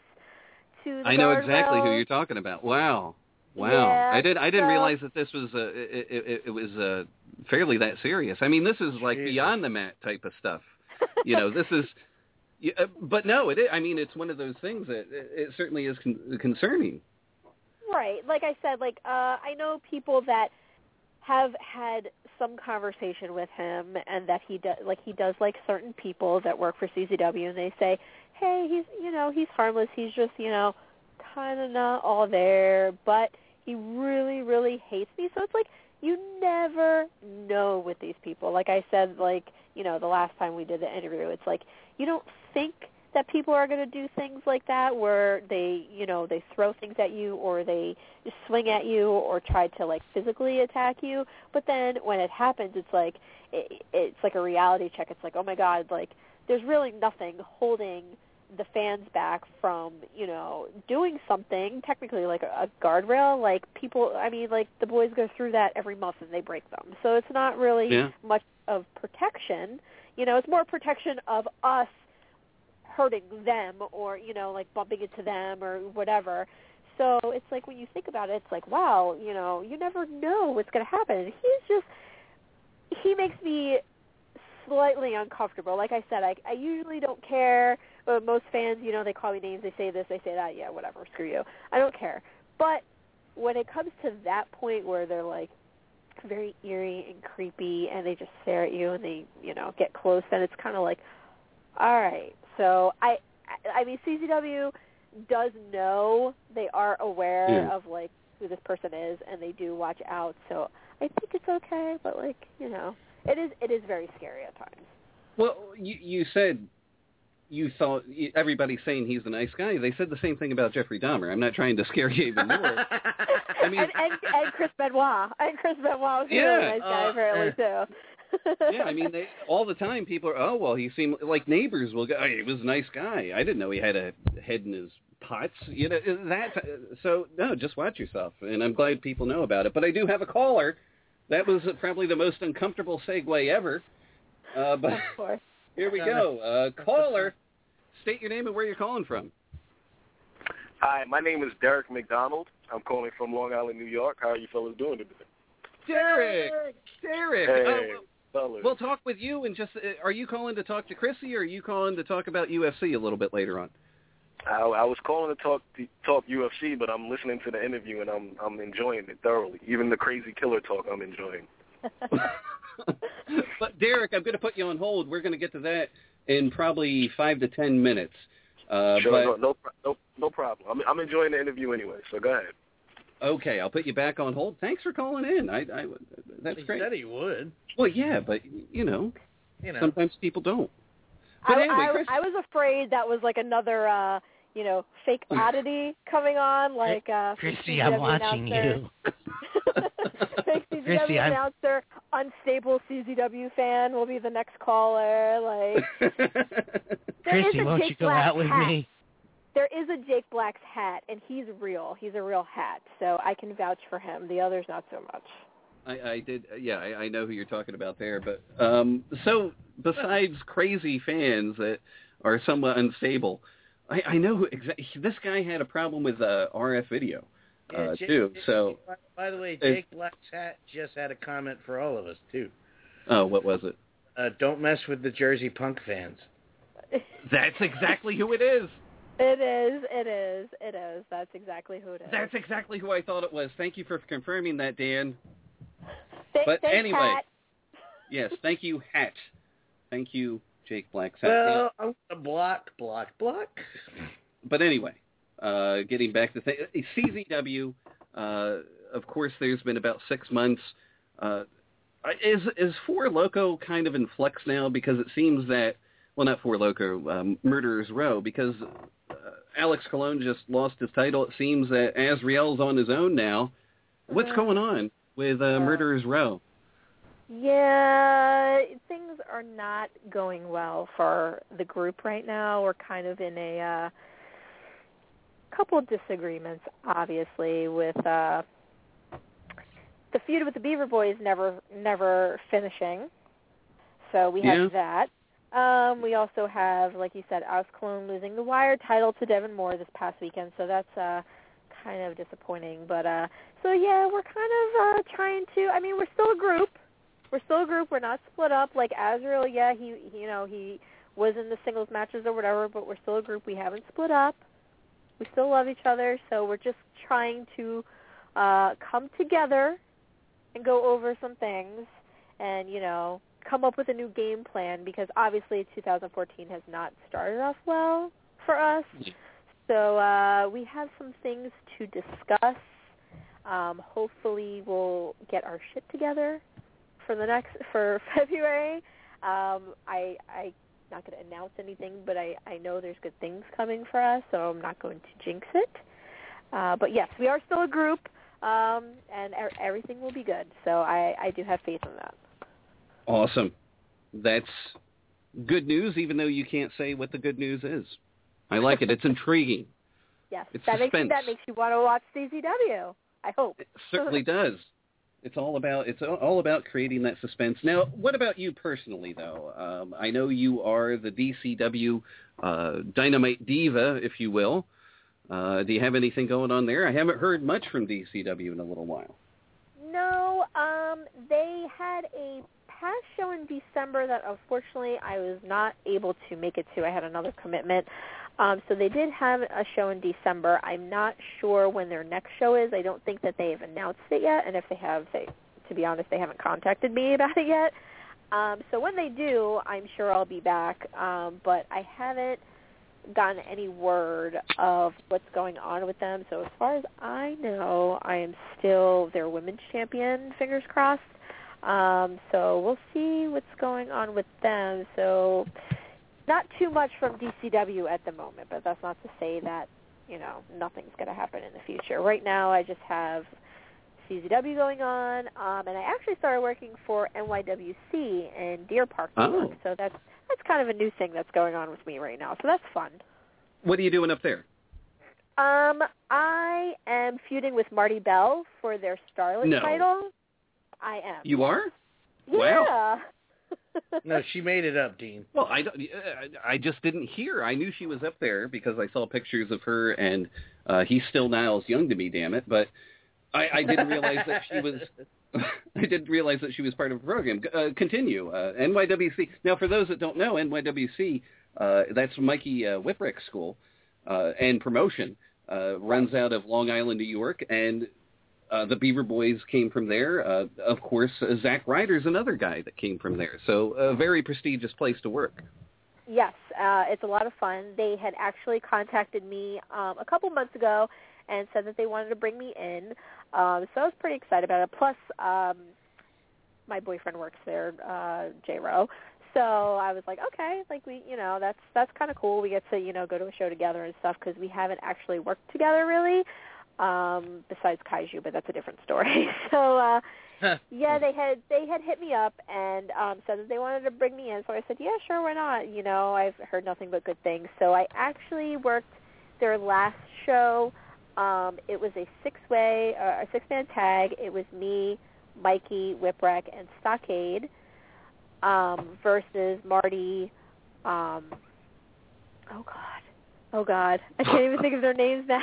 Speaker 12: to the
Speaker 7: I know
Speaker 12: guardrail.
Speaker 7: exactly who you're talking about. Wow. Wow.
Speaker 12: Yeah,
Speaker 7: I did I didn't
Speaker 12: so,
Speaker 7: realize that this was uh, it, it, it was uh, fairly that serious. I mean, this is like
Speaker 8: Jesus.
Speaker 7: beyond the mat type of stuff. You know, this is yeah, uh, but no, it is, I mean, it's one of those things that it, it certainly is con- concerning.
Speaker 12: Right. Like I said, like uh, I know people that have had some conversation with him, and that he does, like he does like certain people that work for C Z W, and they say, hey, he's, you know, he's harmless. He's just, you know, kind of not all there, but he really, really hates me. So it's like you never know with these people. Like I said, like, you know, the last time we did the interview, it's like you don't think that people are going to do things like that where they, you know, they throw things at you or they just swing at you or try to, like, physically attack you. But then when it happens, it's like it, it's like a reality check. It's like, oh, my God, like, there's really nothing holding the fans back from, you know, doing something, technically like a, a guardrail. Like, people, I mean, like, the boys go through that every month and they break them. So it's not really
Speaker 7: yeah.
Speaker 12: much of protection. You know, it's more protection of us hurting them or, you know, like bumping into them or whatever. So it's like when you think about it, it's like, wow, you know, you never know what's going to happen. He's just, he makes me slightly uncomfortable. Like I said, I, I usually don't care. But most fans, you know, they call me names, they say this, they say that, yeah, whatever, screw you. I don't care. But when it comes to that point where they're like very eerie and creepy and they just stare at you and they, you know, get close, then it's kind of like, all right. So I I mean, C Z W does know, they are aware
Speaker 7: Yeah.
Speaker 12: of, like, who this person is, and they do watch out, so I think it's okay, but, like, you know, it is it is very scary at times.
Speaker 7: Well, you, you said you thought everybody's saying he's a nice guy. They said the same thing about Jeffrey Dahmer. I'm not trying to scare you even more. I mean,
Speaker 12: and, and, and Chris Benoit. And Chris Benoit was a
Speaker 7: Yeah,
Speaker 12: really nice guy,
Speaker 7: uh,
Speaker 12: apparently, too.
Speaker 7: yeah, I mean, they, all the time people are, oh, well, he seemed like neighbors will go, oh, he was a nice guy. I didn't know he had a head in his pots. You know, that, so, no, just watch yourself. And I'm glad people know about it. But I do have a caller. That was probably the most uncomfortable segue ever. Uh, but
Speaker 12: of course.
Speaker 7: Here we go. Uh, caller, state your name and where you're calling from.
Speaker 15: Hi, my name is Derek McDonald. I'm calling from Long Island, New York. How are you fellas doing today?
Speaker 7: Derek! Derek!
Speaker 15: Hey,
Speaker 7: uh,
Speaker 15: fellas.
Speaker 7: we'll talk with you and just, uh, are you calling to talk to Chrissy or are you calling to talk about U F C a little bit later on?
Speaker 15: I, I was calling to talk to talk U F C, but I'm listening to the interview and I'm I'm enjoying it thoroughly. Even the crazy killer talk, I'm enjoying.
Speaker 7: But Derek, I'm going to put you on hold. We're going to get to that in probably five to ten minutes. Uh,
Speaker 15: sure,
Speaker 7: but,
Speaker 15: no, no, no, no problem. I'm I'm enjoying the interview anyway. So go ahead.
Speaker 7: Okay, I'll put you back on hold. Thanks for calling in. I, I that's
Speaker 8: he
Speaker 7: great.
Speaker 8: He said he would.
Speaker 7: Well, yeah, but you know,
Speaker 8: you know.
Speaker 7: sometimes people don't. But
Speaker 12: I,
Speaker 7: anyway,
Speaker 12: I,
Speaker 7: Chris,
Speaker 12: I was afraid that was like another, uh, you know, fake oddity coming on, like uh,
Speaker 8: Chrissy, I'm watching you.
Speaker 12: Fake C Z W
Speaker 8: Chrissy, I'm-
Speaker 12: announcer, unstable C Z W fan will be the next caller. Like, there is
Speaker 8: Chrissy,
Speaker 12: a
Speaker 8: won't
Speaker 12: Jake
Speaker 8: you go
Speaker 12: Black
Speaker 8: out with
Speaker 12: hat.
Speaker 8: me?
Speaker 12: There is a Jake Black's hat, and he's real. He's a real hat, so I can vouch for him. The others, not so much.
Speaker 7: I, I did, yeah, I, I know who you're talking about there. But um, so besides crazy fans that are somewhat unstable, I, I know who exactly. This guy had a problem with uh, R F video uh,
Speaker 8: Yeah, Jake,
Speaker 7: too. So,
Speaker 8: by, by the way,
Speaker 7: uh,
Speaker 8: Jake Black's hat just had a comment for all of us too.
Speaker 7: oh, what was it?
Speaker 8: Uh, don't mess with the Jersey Punk fans.
Speaker 7: That's exactly who it is.
Speaker 12: It is, it is, it is. That's exactly who it is.
Speaker 7: That's exactly who I thought it was. Thank you for confirming that, Dan.
Speaker 12: Th-
Speaker 7: But
Speaker 12: thanks,
Speaker 7: anyway,
Speaker 12: Hat.
Speaker 7: yes, thank you, Hat. Thank you, Jake Black's hat.
Speaker 8: Well, I'm gonna block, block, block.
Speaker 7: But anyway, uh, getting back to th- C Z W, uh, of course, there's been about six months. Uh, is is Four Loco kind of in flux now? Because it seems that, well, not Four Loco, um, Murderers Row, because uh, Alex Colon just lost his title. It seems that Azrael's on his own now. What's
Speaker 12: Uh,
Speaker 7: going on with uh, Murderers Row?
Speaker 12: Yeah, things are not going well for the group right now. We're kind of in a uh, couple of disagreements, obviously, with uh, the feud with the Beaver Boys never never finishing. So we have that. Um, we also have, like you said, Alex Colon losing the Wire title to Devin Moore this past weekend. So that's uh, kind of disappointing. But uh, so yeah, we're kind of uh, trying to. I mean, we're still a group. We're still a group. We're not split up. Like Azrael, yeah, he, he, you know, he was in the singles matches or whatever, but we're still a group. We haven't split up. We still love each other, so we're just trying to uh, come together and go over some things and, you know, come up with a new game plan because obviously two thousand fourteen has not started off well for us. So uh, we have some things to discuss. Um, hopefully we'll get our shit together for the next for February. Um, I I not going to announce anything, but I, I know there's good things coming for us, so I'm not going to jinx it. Uh, but yes, we are still a group, um, and er- everything will be good. So I, I do have faith in that.
Speaker 7: Awesome. That's good news, even though you can't say what the good news is. I like it. It's intriguing.
Speaker 12: Yes,
Speaker 7: It's
Speaker 12: that makes
Speaker 7: suspense.
Speaker 12: that makes you want to watch C Z W. I hope.
Speaker 7: It certainly does. It's all about it's all about creating that suspense. Now, what about you personally, though? Um, I know you are the D C W uh, Dynamite Diva, if you will. Uh, do you have anything going on there? I haven't heard much from D C W in a little while.
Speaker 12: No, um, they had a past show in December that unfortunately I was not able to make it to. I had another commitment. Um, so they did have a show in December. I'm not sure when their next show is. I don't think that they have announced it yet, and if they have, they, to be honest, they haven't contacted me about it yet. Um, so when they do, I'm sure I'll be back. Um, but I haven't gotten any word of what's going on with them. So as far as I know, I am still their women's champion, fingers crossed. Um, so we'll see what's going on with them. So not too much from D C W at the moment, but that's not to say that, you know, nothing's going to happen in the future. Right now I just have C Z W going on, um, and I actually started working for N Y W C in Deer Park, New York.
Speaker 7: Oh.
Speaker 12: So that's that's kind of a new thing that's going on with me right now. So that's fun.
Speaker 7: What are you doing up there?
Speaker 12: Um, I am feuding with Marty Bell for their Starlet
Speaker 7: No.
Speaker 12: title. I am.
Speaker 7: You are?
Speaker 12: Yeah.
Speaker 7: Wow.
Speaker 8: No, she made it up, Dean.
Speaker 7: Well, I, don't- I just didn't hear. I knew she was up there because I saw pictures of her, and uh, he's still Niles Young to me, damn it. But I, I didn't realize that she was. I didn't realize that she was part of the program. Uh, continue. Uh, N Y W C. Now, for those that don't know, N Y W C, uh, that's Mikey uh, Whipwreck's school uh, and promotion. Uh, runs out of Long Island, New York, and uh, the Beaver Boys came from there. Uh, of course, uh, Zack Ryder's another guy that came from there. So a very prestigious place to work.
Speaker 12: Yes, uh, it's a lot of fun. They had actually contacted me um, a couple months ago and said that they wanted to bring me in. Um, so I was pretty excited about it. Plus, um, my boyfriend works there, uh, J. Rowe. So I was like, okay, like we, you know, that's that's kind of cool. We get to, you know, go to a show together and stuff because we haven't actually worked together really, um, besides Kaiju, but that's a different story. So uh, yeah, they had they had hit me up and um, said that they wanted to bring me in. So I said, yeah, sure, why not? You know, I've heard nothing but good things. So I actually worked their last show. Um, it was a six-way, uh, a six-man tag. It was me, Mikey, Whipwreck, and Stockade. Um, versus Marty, um, oh God, oh God, I can't even think of their names now.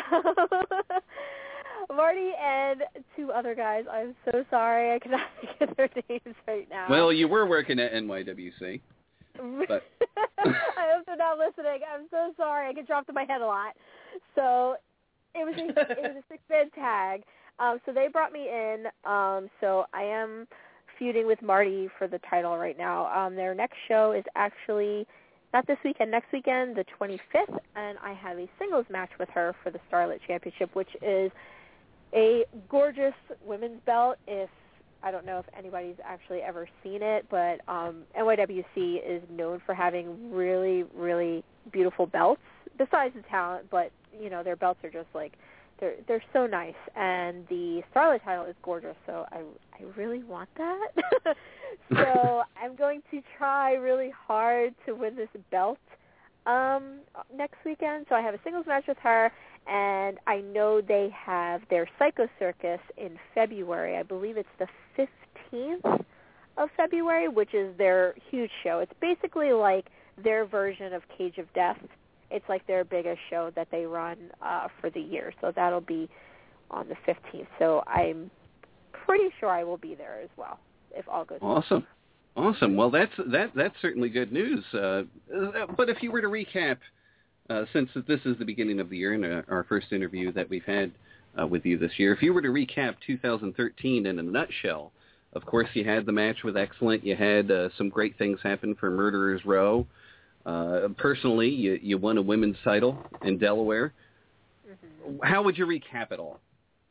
Speaker 12: Marty and two other guys. I'm so sorry, I cannot think of their names right now.
Speaker 7: Well, you were working at N Y W C. But
Speaker 12: I hope they're not listening. I'm so sorry. I get dropped in my head a lot. So it was a it was a six-man tag. Um, so they brought me in. Um, so I am feuding with Marty for the title right now. Um, their next show is actually not this weekend, next weekend, the twenty-fifth, and I have a singles match with her for the Starlet Championship, which is a gorgeous women's belt. If I don't know if anybody's actually ever seen it, but um, N Y W C is known for having really, really beautiful belts, besides the talent, but, you know, their belts are just like, They're they're so nice, and the Starlet title is gorgeous. So I I really want that. So I'm going to try really hard to win this belt um, next weekend. So I have a singles match with her, and I know they have their Psycho Circus in February. I believe it's the fifteenth of February, which is their huge show. It's basically like their version of Cage of Death. It's like their biggest show that they run uh, for the year. So that'll be on the fifteenth. So I'm pretty sure I will be there as well, if all goes well.
Speaker 7: Awesome. Awesome. Well, that's that that's certainly good news. Uh, but if you were to recap, uh, since this is the beginning of the year and uh, our first interview that we've had uh, with you this year, if you were to recap two thousand thirteen in a nutshell, of course you had the match with Excellent. You had uh, some great things happen for Murderers Row. Uh, personally, you, you won a women's title in Delaware. Mm-hmm. How would you recap it all?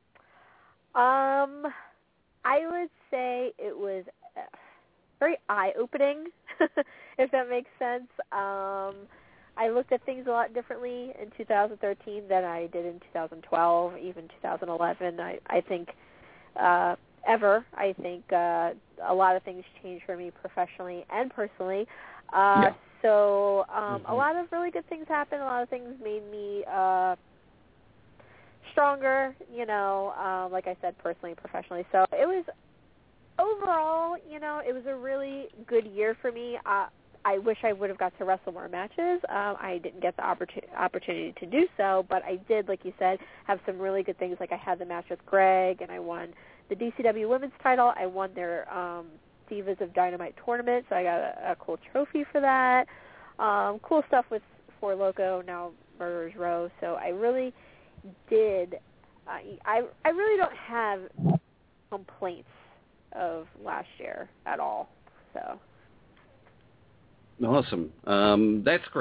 Speaker 12: Um, I would say it was uh, very eye-opening, if that makes sense. Um, I looked at things a lot differently in two thousand thirteen than I did in two thousand twelve, even two thousand eleven. I, I think uh, ever. I think uh, a lot of things changed for me professionally and personally. Uh,
Speaker 7: yeah.
Speaker 12: So um,
Speaker 7: mm-hmm.
Speaker 12: a lot of really good things happened. A lot of things made me uh, stronger, you know, um, like I said, personally, professionally. So it was overall, you know, it was a really good year for me. Uh, I wish I would have got to wrestle more matches. Um, I didn't get the opportu- opportunity to do so, but I did, like you said, have some really good things. Like I had the match with Greg, and I won the D C W Women's title. I won their um, Divas of Dynamite tournament, so I got a, a cool trophy for that. Um, cool stuff with Four Loco, now Murderers Row. So I really did. Uh, I I really don't have complaints of last year at all. So
Speaker 7: awesome. Um, that's great.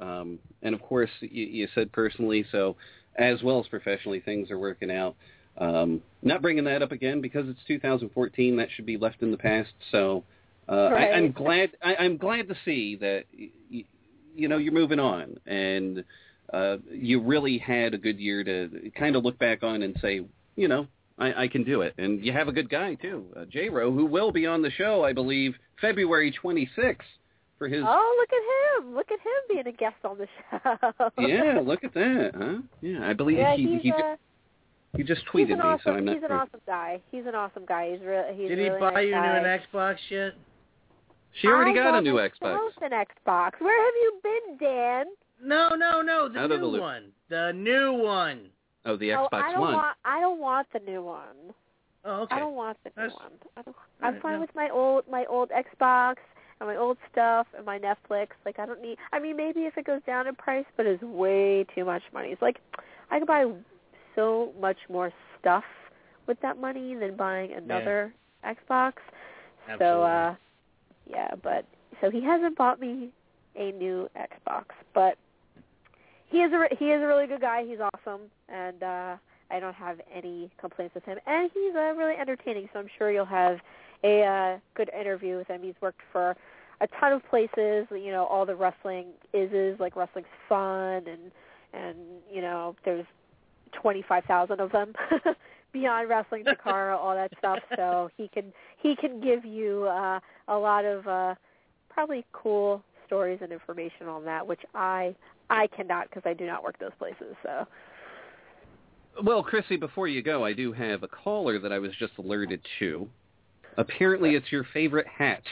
Speaker 7: Um, and of course, you, you said personally, so as well as professionally, things are working out. Um, not bringing that up again because it's two thousand fourteen. That should be left in the past. So uh,
Speaker 12: right.
Speaker 7: I, I'm glad. I, I'm glad to see that y- you know you're moving on, and uh, you really had a good year to kind of look back on and say, you know, I, I can do it. And you have a good guy too, uh, J-Ro, who will be on the show, I believe, February twenty-sixth for his.
Speaker 12: Oh, look at him! Look at him being a guest on the show.
Speaker 7: Yeah, look at that, huh? Yeah, I believe
Speaker 12: yeah,
Speaker 7: he
Speaker 12: he's,
Speaker 7: he.
Speaker 12: uh,
Speaker 7: He just
Speaker 12: he's
Speaker 7: tweeted
Speaker 12: an
Speaker 7: me,
Speaker 12: awesome,
Speaker 7: so I'm not
Speaker 12: He's an
Speaker 7: sure.
Speaker 12: awesome guy. He's an awesome guy. He's really he's
Speaker 8: Did he
Speaker 12: really
Speaker 8: buy
Speaker 12: nice
Speaker 8: you
Speaker 12: guy.
Speaker 8: an Xbox yet?
Speaker 7: She already
Speaker 12: I
Speaker 7: got a new Xbox.
Speaker 12: myself an Xbox. Where have you been, Dan?
Speaker 8: No, no, no, the
Speaker 7: Out of
Speaker 8: new
Speaker 7: the loop.
Speaker 8: one. The new one.
Speaker 7: Oh, the
Speaker 12: oh,
Speaker 7: Xbox
Speaker 12: I don't
Speaker 7: One.
Speaker 12: Want, I don't want the new one.
Speaker 8: Oh, okay.
Speaker 12: I don't want the new
Speaker 8: That's-
Speaker 12: one. I don't, I'm
Speaker 8: Right,
Speaker 12: fine
Speaker 8: no.
Speaker 12: with my old my old Xbox and my old stuff and my Netflix. Like I don't need. I mean, maybe if it goes down in price, but it's way too much money. It's like I could buy so much more stuff with that money than buying another Xbox.
Speaker 8: Absolutely.
Speaker 12: So uh, yeah, but so he hasn't bought me a new Xbox, but he is a re- he is a really good guy. He's awesome, and uh, I don't have any complaints with him. And he's uh, really entertaining, so I'm sure you'll have a uh, good interview with him. He's worked for a ton of places. You know, all the wrestling is is like wrestling's fun, and and you know, there's twenty-five thousand of them. Beyond Wrestling, Takara, all that stuff. So he can he can give you uh, a lot of uh, probably cool stories and information on that, which I I cannot because I do not work those places. So.
Speaker 7: Well, Chrissy, before you go, I do have a caller that I was just alerted to. Apparently, it's your favorite hat.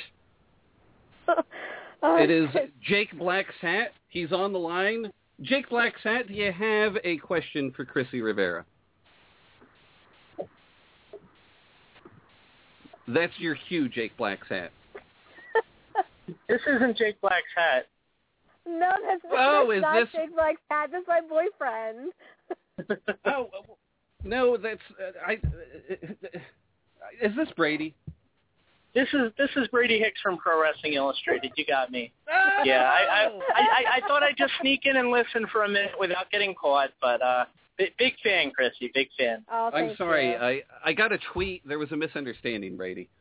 Speaker 12: oh,
Speaker 7: It is Jake Black's hat. He's on the line. Jake Black's hat, do you have a question for Chrissy Rivera? That's your cue, Jake Black's hat.
Speaker 16: This isn't Jake Black's hat.
Speaker 12: No, that's,
Speaker 7: Oh,
Speaker 12: that's
Speaker 7: is
Speaker 12: not
Speaker 7: this-
Speaker 12: Jake Black's hat. That's my boyfriend.
Speaker 7: Oh, no, that's uh, I. Uh, is this Brady?
Speaker 16: This is this is Brady Hicks from Pro Wrestling Illustrated. You got me.
Speaker 8: Oh!
Speaker 16: Yeah, I I, I I I thought I'd just sneak in and listen for a minute without getting caught, but uh, big, big fan, Chrissy, big fan.
Speaker 12: Oh,
Speaker 7: I'm
Speaker 12: thank
Speaker 7: sorry.
Speaker 12: you.
Speaker 7: I I got a tweet. There was a misunderstanding, Brady.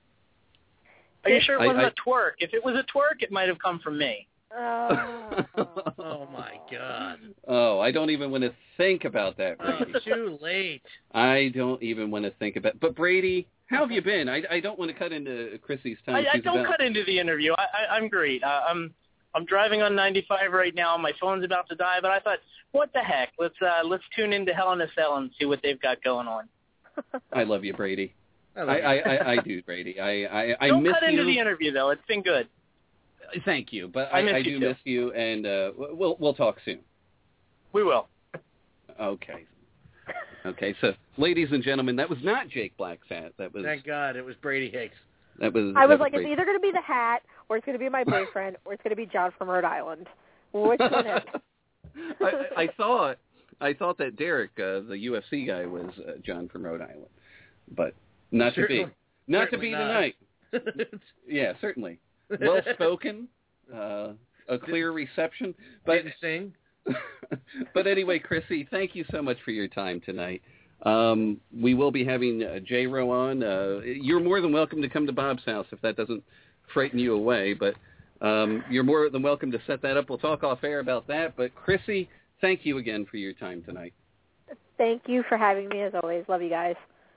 Speaker 16: Are you sure it
Speaker 7: I-
Speaker 16: wasn't
Speaker 7: I-
Speaker 16: a twerk? If it was a twerk, it might have come from me.
Speaker 12: Oh.
Speaker 8: Oh, my God.
Speaker 7: Oh, I don't even want to think about that, Brady.
Speaker 8: Oh, too late.
Speaker 7: I don't even want to think about. But Brady, how have you been? I I don't want to cut into Chrissy's time.
Speaker 16: I, I
Speaker 7: She's
Speaker 16: don't
Speaker 7: about-
Speaker 16: cut into the interview. I, I I'm great. Uh, I'm I'm driving on ninety-five right now. My phone's about to die, but I thought, what the heck? Let's uh, let's tune into Hell in a Cell and see what they've got going on.
Speaker 7: I love you, Brady.
Speaker 8: I
Speaker 7: I,
Speaker 8: love
Speaker 7: I, I, I do, Brady. I I, I
Speaker 16: Don't
Speaker 7: miss
Speaker 16: cut into
Speaker 7: you.
Speaker 16: the interview though. It's been good.
Speaker 7: Thank you, but
Speaker 16: I
Speaker 7: I,
Speaker 16: miss
Speaker 7: I
Speaker 16: you
Speaker 7: do
Speaker 16: too.
Speaker 7: miss you, and uh, we'll we'll talk soon.
Speaker 16: We will.
Speaker 7: Okay. Okay. So, ladies and gentlemen, that was not Jake Black's hat. That was
Speaker 8: Thank God it was Brady Hicks.
Speaker 7: that was.
Speaker 12: I
Speaker 7: that
Speaker 12: was like,
Speaker 7: Brady.
Speaker 12: it's either going to be the hat, or it's going to be my boyfriend, or it's going to be John from Rhode Island. Which one is it?
Speaker 7: I, I thought I thought that Derek, uh, the U F C guy, was uh, John from Rhode Island, but not
Speaker 8: Certainly-
Speaker 7: to be. Not to
Speaker 8: certainly
Speaker 7: be
Speaker 8: not.
Speaker 7: tonight. Yeah, certainly. Well spoken, uh, a clear reception, but
Speaker 8: Didn't sing.
Speaker 7: but anyway, Chrissy, thank you so much for your time tonight. Um, we will be having uh, J-Ro on. Uh, you're more than welcome to come to Bob's house if that doesn't frighten you away, but um, you're more than welcome to set that up. We'll talk off air about that. But Chrissy, thank you again for your time tonight.
Speaker 12: Thank you for having me, as always. Love you guys.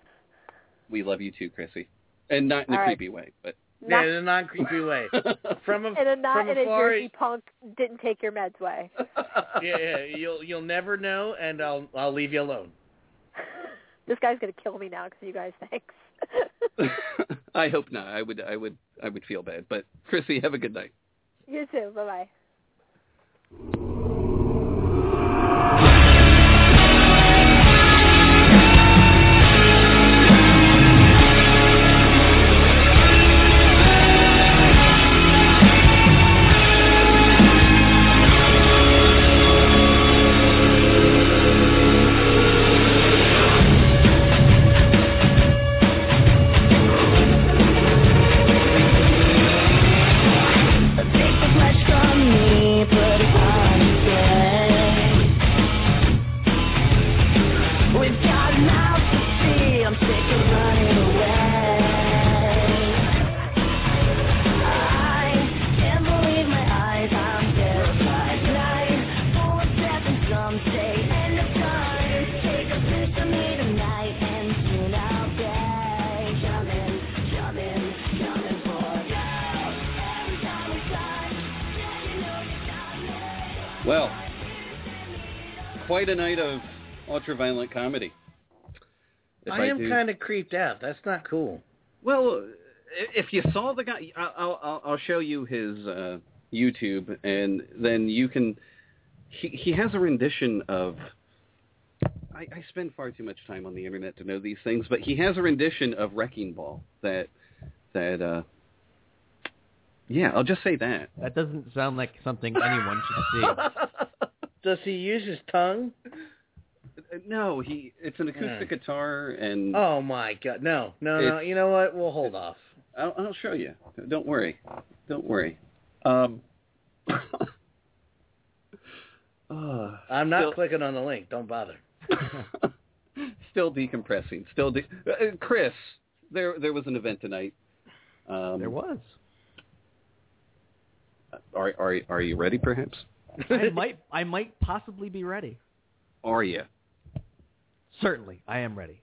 Speaker 7: We love you too, Chrissy, and not in a
Speaker 12: All right.
Speaker 7: creepy way, but
Speaker 8: Yeah, in a non-creepy way. From a,
Speaker 12: In a not
Speaker 8: from
Speaker 12: in a
Speaker 8: afar,
Speaker 12: Jersey punk didn't take your meds way.
Speaker 8: yeah, yeah, you'll you'll never know, and I'll I'll leave you alone.
Speaker 12: This guy's gonna kill me now because you guys thanks.
Speaker 7: I hope not. I would, I would, I would feel bad. But Chrissy, have a good night.
Speaker 12: You too. Bye bye.
Speaker 13: Take the flesh from me. your mouth to see. I'm sick of running away. I can't believe my eyes. I'm terrified. Night full of death and someday end of time. Take a piece of me tonight and soon I'll be jumping, jumping, jumping for you. Every time we touch, then you know you got me.
Speaker 7: Well, quite a night of ultra-violent comedy. If
Speaker 8: I am
Speaker 7: do-
Speaker 8: kind of creeped out. That's not cool.
Speaker 7: Well, if you saw the guy, I'll, I'll, I'll show you his uh, YouTube, and then you can. He he has a rendition of. I, I spend far too much time on the internet to know these things, but he has a rendition of Wrecking Ball that that. Uh, yeah, I'll just say that.
Speaker 9: That doesn't sound like something anyone should see.
Speaker 8: Does he use his tongue?
Speaker 7: No, he. It's an acoustic
Speaker 8: Hmm.
Speaker 7: guitar, and
Speaker 8: Oh my God! No, no, no.
Speaker 7: It's-
Speaker 8: You know what? We'll hold off.
Speaker 7: I'll, I'll show you. Don't worry. Don't worry. Um, uh,
Speaker 8: I'm not
Speaker 7: still,
Speaker 8: clicking on the link. Don't bother.
Speaker 7: still decompressing. Still, de- uh, Chris. There, there was an event tonight. Um,
Speaker 9: There was.
Speaker 7: Are, are, are you ready? Perhaps.
Speaker 9: I might, I might possibly be ready.
Speaker 7: Are you?
Speaker 9: Certainly, I am ready.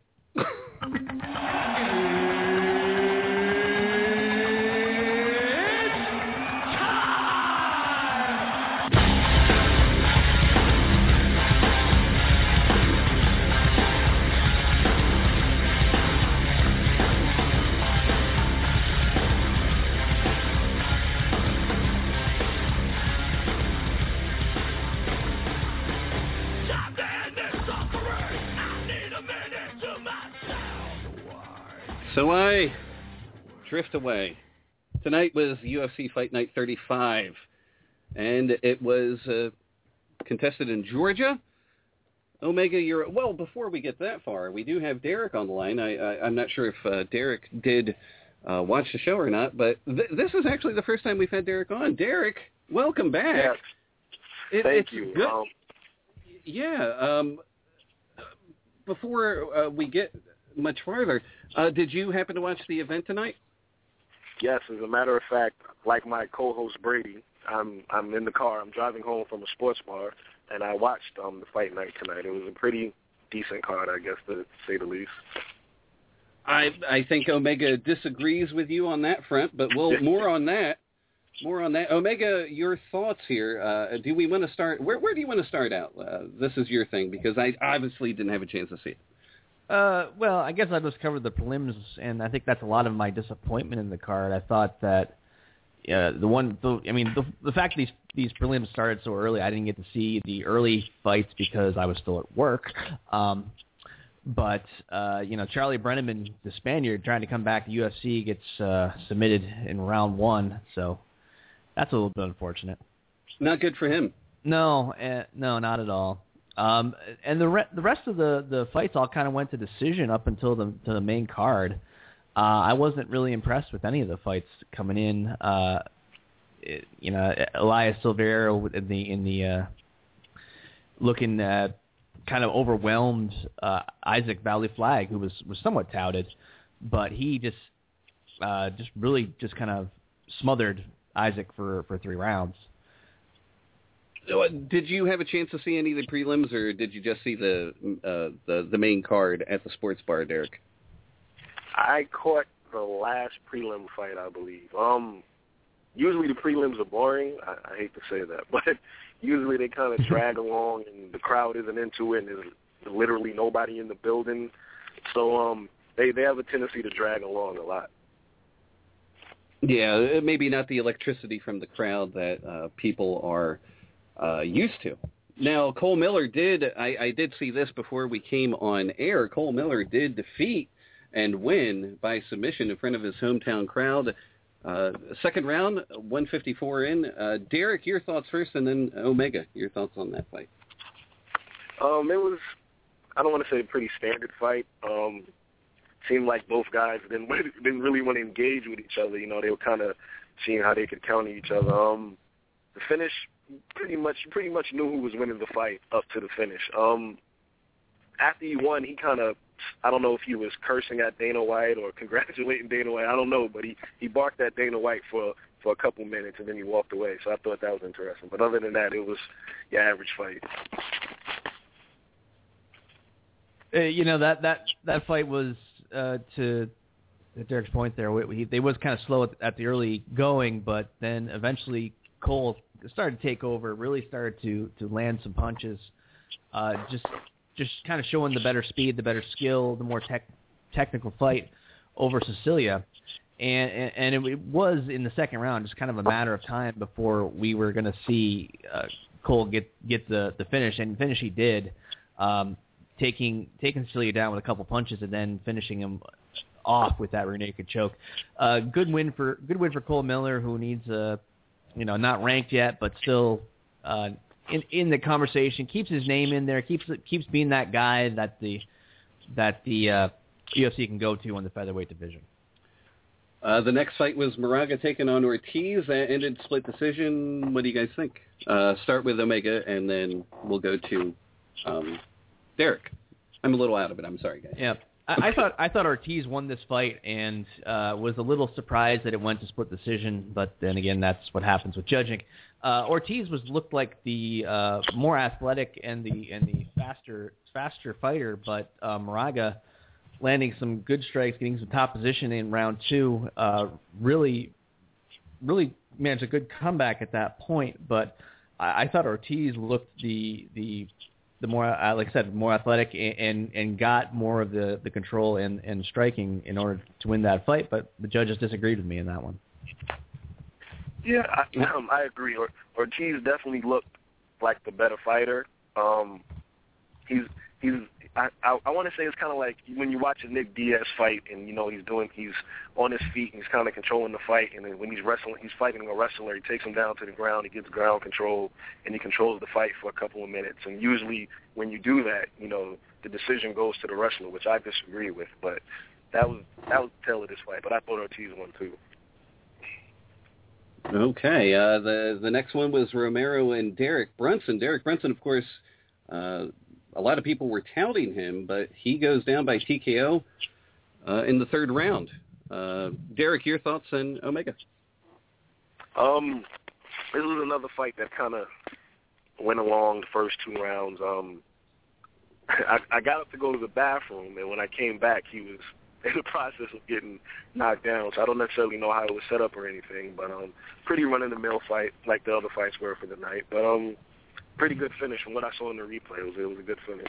Speaker 7: So I drift away. Tonight was U F C Fight Night thirty-five, and it was uh, contested in Georgia. Omega, you're well. Before we get that far, we do have Derek on the line. I, I, I'm not sure if uh, Derek did uh, watch the show or not, but th- this is actually the first time we've had Derek on. Derek, welcome back.
Speaker 15: Yes.
Speaker 7: It,
Speaker 15: Thank
Speaker 7: it's
Speaker 15: you.
Speaker 7: Good.
Speaker 15: Um,
Speaker 7: Yeah. Um, before uh, we get much farther, uh, did you happen to watch the event tonight?
Speaker 15: Yes, as a matter of fact, like my co-host Brady, I'm I'm in the car. I'm driving home from a sports bar, and I watched um, the fight night tonight. It was a pretty decent card, I guess, to say the least.
Speaker 7: I I think Omega disagrees with you on that front, but we'll more on that. More on that. Omega, your thoughts here. Uh, do we want to start? Where where do you want to start out? Uh, this is your thing because I obviously didn't have a chance to see it.
Speaker 9: Uh, well, I guess I just covered the prelims, and I think that's a lot of my disappointment in the card. I thought that uh, the one, the, I mean, the, the fact these these prelims started so early, I didn't get to see the early fights because I was still at work. Um, but uh, you know, Charlie Brenneman, the Spaniard, trying to come back to U F C, gets uh, submitted in round one. So that's a little bit unfortunate.
Speaker 7: Not good for him.
Speaker 9: No, uh, no, not at all. Um, and the re- the rest of the, the fights all kind of went to decision up until the to the main card. Uh, I wasn't really impressed with any of the fights coming in. Uh, it, you know, Elias Silveira in the in the uh, looking uh, kind of overwhelmed uh, Isaac Valley Flag, who was, was somewhat touted, but he just uh, just really just kind of smothered Isaac for, for three rounds.
Speaker 7: Did you have a chance to see any of the prelims, or did you just see the uh, the the main card at the sports bar, Derek?
Speaker 15: I caught the last prelim fight, I believe. Um, usually the prelims are boring. I, I hate to say that, but usually they kind of drag along, and the crowd isn't into it, and there's literally nobody in the building. So um, they they have a tendency to drag along a lot.
Speaker 7: Yeah, maybe not the electricity from the crowd that uh, people are uh, used to. Now, Cole Miller did, I, I did see this before we came on air, Cole Miller did defeat and win by submission in front of his hometown crowd. Uh, second round, one fifty-four in. Uh, Derek, your thoughts first, and then Omega, your thoughts on that fight.
Speaker 15: Um, it was, I don't want to say a pretty standard fight. Um, seemed like both guys didn't didn't really want to engage with each other. You know, they were kind of seeing how they could counter each other. Um, the finish, pretty much, pretty much knew who was winning the fight up to the finish. Um, after he won, he kind of, I don't know if he was cursing at Dana White or congratulating Dana White. I don't know, but he, he barked at Dana White for for a couple minutes, and then he walked away. So I thought that was interesting. But other than that, it was your average fight.
Speaker 9: Uh, you know, that, that, that fight was, uh, to Derek's point there, he, they was kind of slow at, at the early going, but then eventually Cole started to take over, really started to, to land some punches, uh, just just kind of showing the better speed, the better skill, the more tech, technical fight over Sicilia. And, and, and it, it was in the second round just kind of a matter of time before we were going to see uh, Cole get, get the, the finish, and finish he did, um, taking taking Sicilia down with a couple punches and then finishing him off with that rear naked choke. Uh, good win for good win for Cole Miller, who needs a, you know, not ranked yet, but still uh, in in the conversation, keeps his name in there, keeps keeps being that guy that the that the uh, U F C can go to in the featherweight division.
Speaker 7: Uh, the next fight was Moraga taking on Ortiz. That ended split decision. What do you guys think? Uh, start with Omega, and then we'll go to um, Derek. I'm a little out of it. I'm sorry, guys.
Speaker 9: Yeah. I thought I thought Ortiz won this fight, and uh, was a little surprised that it went to split decision. But then again, that's what happens with judging. Uh, Ortiz was looked like the uh, more athletic and the and the faster faster fighter, but uh, Moraga landing some good strikes, getting some top position in round two, uh, really really managed a good comeback at that point. But I, I thought Ortiz looked the the the more, uh, like I said, more athletic and, and, and got more of the, the control and, and striking in order to win that fight, but the judges disagreed with me in that one.
Speaker 15: Yeah, I, um, I agree. Or, Ortiz definitely looked like the better fighter. Um, he's he's. I, I, I want to say it's kind of like when you watch a Nick Diaz fight, and you know he's doing he's on his feet and he's kind of controlling the fight, and then when he's wrestling, he's fighting a wrestler. He takes him down to the ground, he gets ground control, and he controls the fight for a couple of minutes. And usually, when you do that, you know the decision goes to the wrestler, which I disagree with. But that was that was the tale of this fight. But I thought Ortiz won too.
Speaker 7: Okay, uh, the the next one was Romero and Derek Brunson. Derek Brunson, of course. Uh, A lot of people were touting him, but he goes down by T K O uh, in the third round. Uh, Derek, your thoughts on Omega?
Speaker 15: Um, this was another fight that kind of went along the first two rounds. Um, I, I got up to go to the bathroom, and when I came back, he was in the process of getting knocked down. So I don't necessarily know how it was set up or anything, but um, pretty run-of-the-mill fight like the other fights were for the night. But um. Pretty good finish from what I saw in the replay. It was, it was a good finish.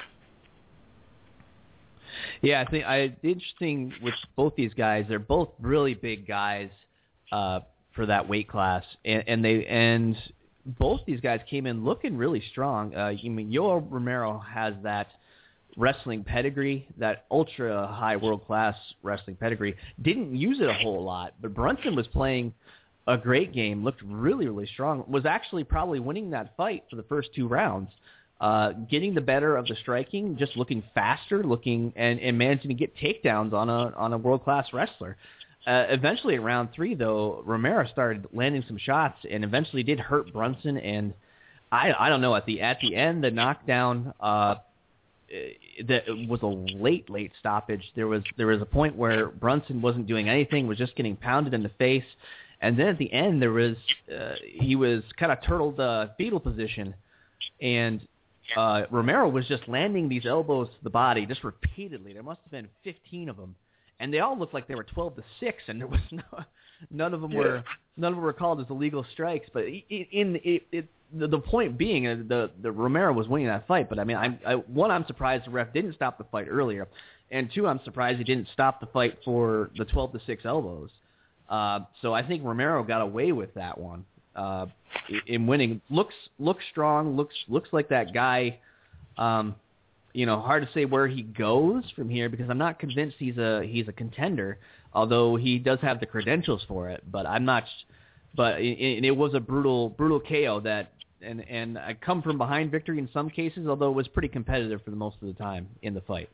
Speaker 9: Yeah, I think I interesting with both these guys. They're both really big guys uh, for that weight class, and, and they and both these guys came in looking really strong. Uh, I mean, Yoel Romero has that wrestling pedigree, that ultra high world class wrestling pedigree. Didn't use it a whole lot, but Brunson was playing a great game, looked really, really strong, was actually probably winning that fight for the first two rounds, uh, getting the better of the striking, just looking faster, looking and, and managing to get takedowns on a on a world-class wrestler. Uh, eventually, in round three, though, Romero started landing some shots and eventually did hurt Brunson. And I I don't know, at the at the end, the knockdown uh, that was a late, late stoppage. There was there was a point where Brunson wasn't doing anything, was just getting pounded in the face. And then at the end, there was uh, he was kind of turtled uh, fetal position, and uh, Romero was just landing these elbows to the body just repeatedly. There must have been fifteen of them, and they all looked like they were twelve to six, and there was no, none of them were none of them were called as illegal strikes. But in, in it, it, the, the point being, uh, the the Romero was winning that fight. But I mean, I, I one, I'm surprised the ref didn't stop the fight earlier, and two, I'm surprised he didn't stop the fight for the twelve to six elbows. Uh, so I think Romero got away with that one uh, in winning. Looks looks strong. Looks looks like that guy. Um, you know, hard to say where he goes from here because I'm not convinced he's a he's a contender. Although he does have the credentials for it, but I'm not. But it, it was a brutal brutal K O that, and and I come from behind victory in some cases. Although it was pretty competitive for the most of the time in the fight.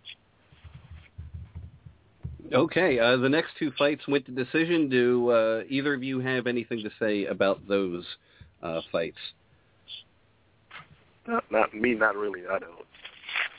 Speaker 7: Okay, uh, the next two fights went to decision. Do uh, either of you have anything to say about those uh, fights?
Speaker 15: Not, not me, not really. I don't.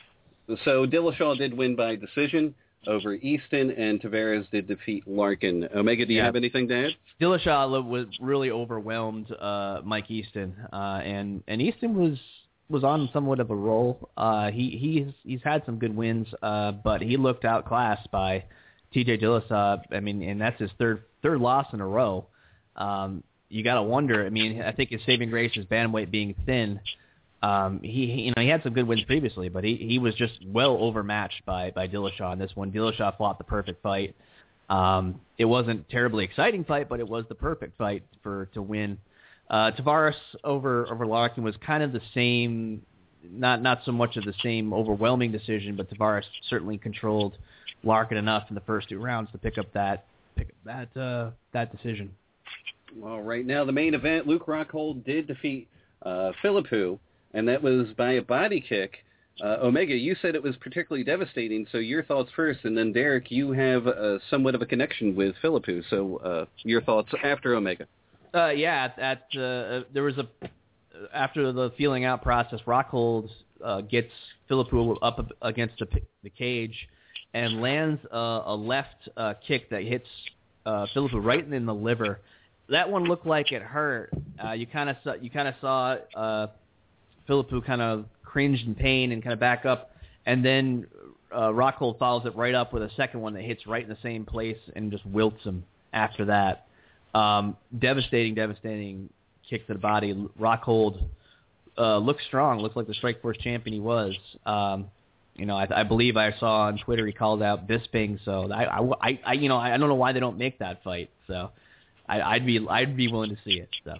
Speaker 7: So Dillashaw did win by decision over Easton, and Tavares did defeat Larkin. Omega, do you
Speaker 9: Yeah.
Speaker 7: have anything to add?
Speaker 9: Dillashaw was really overwhelmed uh, Mike Easton, uh, and and Easton was was on somewhat of a roll. Uh, he he's he's had some good wins, uh, but he looked outclassed by T J Dillashaw. I mean, and that's his third third loss in a row. Um, you got to wonder. I mean, I think his saving grace is bantamweight being thin. Um, he, he you know he had some good wins previously, but he, he was just well overmatched by by Dillashaw in this one. Dillashaw fought the perfect fight. Um, it wasn't a terribly exciting fight, but it was the perfect fight for to win. Uh, Tavares over over Larkin was kind of the same, not not so much of the same overwhelming decision, but Tavares certainly controlled Larkin enough in the first two rounds to pick up that pick up that uh, that decision.
Speaker 7: Well, right now the main event, Luke Rockhold did defeat uh, Philippou, and that was by a body kick. Uh, Omega, you said it was particularly devastating, so your thoughts first, and then Derek, you have uh, somewhat of a connection with Philippou, so uh, your thoughts after Omega.
Speaker 9: Uh, yeah, at, at uh, there was a after the feeling out process, Rockhold uh, gets Philippou up against the, the cage and lands a, a left uh, kick that hits uh, Philippou right in the liver. That one looked like it hurt. Uh, you kind of saw you kind of saw uh, Philippou kind of cringed in pain and kind of back up, and then uh, Rockhold follows it right up with a second one that hits right in the same place and just wilts him after that. Um, devastating, devastating kick to the body. Rockhold uh, looked strong, looked like the Strikeforce champion he was. Um, you know, I, I believe I saw on Twitter he called out Bisping, so I, I, I you know, I don't know why they don't make that fight. So I, I'd be, I'd be willing to see it. So.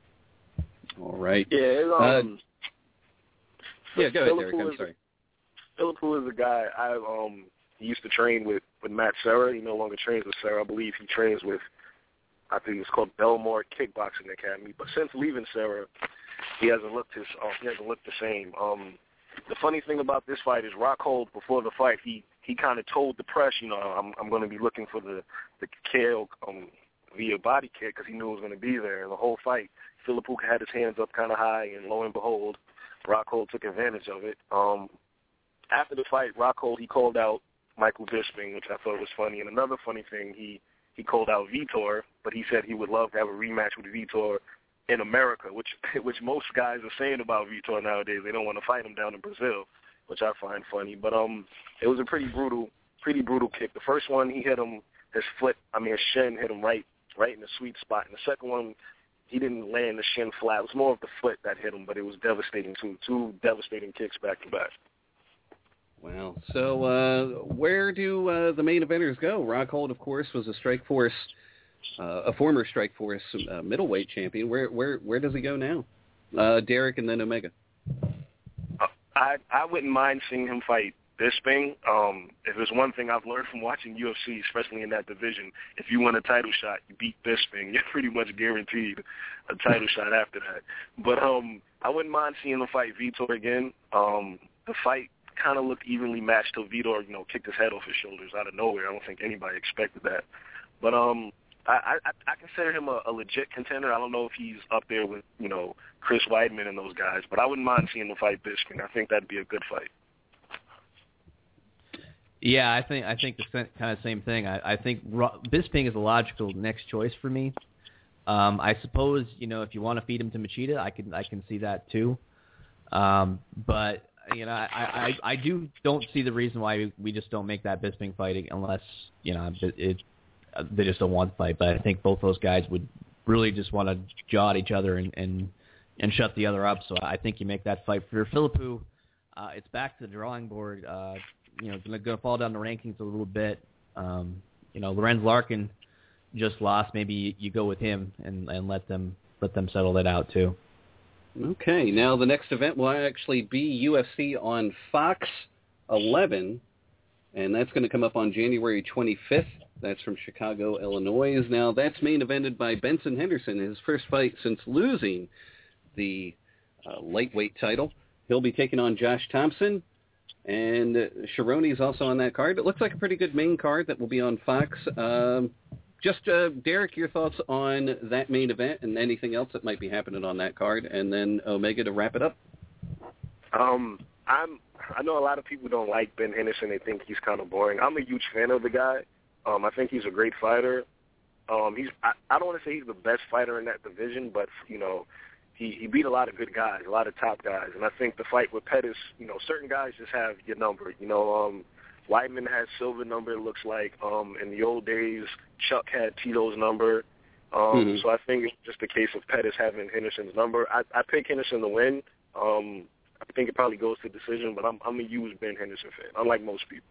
Speaker 7: All right.
Speaker 15: Yeah. It's, um,
Speaker 7: uh, yeah. Go ahead,
Speaker 15: Philippou
Speaker 7: Derek. I'm
Speaker 15: is,
Speaker 7: sorry.
Speaker 15: Philippou is a guy I um used to train with with Matt Serra. He no longer trains with Serra. I believe he trains with, I think it's called Belmore Kickboxing Academy. But since leaving Serra, he hasn't looked his um, he hasn't looked the same. Um, the funny thing about this fight is Rockhold, before the fight, he he kind of told the press, you know, I'm I'm going to be looking for the the K O um, via body kick because he knew it was going to be there. And the whole fight, Philippou had his hands up kind of high, and lo and behold, Rockhold took advantage of it. Um, after the fight, Rockhold, he called out Michael Bisping, which I thought was funny. And another funny thing, he he called out Vitor, but he said he would love to have a rematch with Vitor in America, which which most guys are saying about Vitor nowadays. They don't want to fight him down in Brazil, which I find funny. But um, it was a pretty brutal, pretty brutal kick. The first one, he hit him, his foot, I mean his shin hit him right, right in the sweet spot. And the second one, he didn't land the shin flat. It was more of the foot that hit him, but it was devastating too. Two devastating kicks back to back.
Speaker 7: Wow. So uh, where do uh, the main eventers go? Rockhold, of course, was a Strikeforce, uh, a former Strikeforce uh, middleweight champion. Where where where does he go now? Uh, Derek and then Omega.
Speaker 15: Uh, I I wouldn't mind seeing him fight Bisping. Um, if there's one thing I've learned from watching U F C, especially in that division, if you win a title shot, you beat Bisping, you're pretty much guaranteed a title shot after that. But um, I wouldn't mind seeing him fight Vitor again. Um, the fight kind of looked evenly matched till Vitor, you know, kicked his head off his shoulders out of nowhere. I don't think anybody expected that. But um, I, I, I consider him a, a legit contender. I don't know if he's up there with, you know, Chris Weidman and those guys, but I wouldn't mind seeing him fight Bisping. I think that'd be a good fight.
Speaker 9: Yeah, I think I think the kind of same thing. I, I think Ro- Bisping is a logical next choice for me. Um, I suppose, you know, if you want to feed him to Machida, I can I can see that too. Um, but you know, I, I, I do don't see the reason why we just don't make that Bisping fight unless, you know, it, it they just don't want to fight. But I think both those guys would really just want to jaw at each other and, and, and shut the other up. So I think you make that fight. For Philippou, uh, it's back to the drawing board. Uh, you know, going to fall down the rankings a little bit. Um, you know, Lorenz Larkin just lost. Maybe you go with him and, and let them let them settle that out too.
Speaker 7: Okay, now the next event will actually be U F C on Fox eleven, and that's going to come up on January twenty-fifth. That's from Chicago, Illinois. Now, that's main evented by Benson Henderson, his first fight since losing the uh, lightweight title. He'll be taking on Josh Thompson, and uh, Cerrone's also on that card. It looks like a pretty good main card that will be on Fox. Um, Just, uh, Derek, your thoughts on that main event and anything else that might be happening on that card, and then Omega to wrap it up.
Speaker 15: Um, I'm I know a lot of people don't like Ben Henderson. They think he's kind of boring. I'm a huge fan of the guy. Um, I think he's a great fighter. Um, he's I, I don't want to say he's the best fighter in that division, but you know, he he beat a lot of good guys, a lot of top guys. And I think the fight with Pettis, you know, certain guys just have your number. You know, um, Weidman has Silva number. It looks like um, in the old days, Chuck had Tito's number. Um, mm-hmm. So I think it's just a case of Pettis having Henderson's number. I, I pick Henderson to win. Um, I think it probably goes to decision, but I'm, I'm a huge Ben Henderson fan, unlike most people.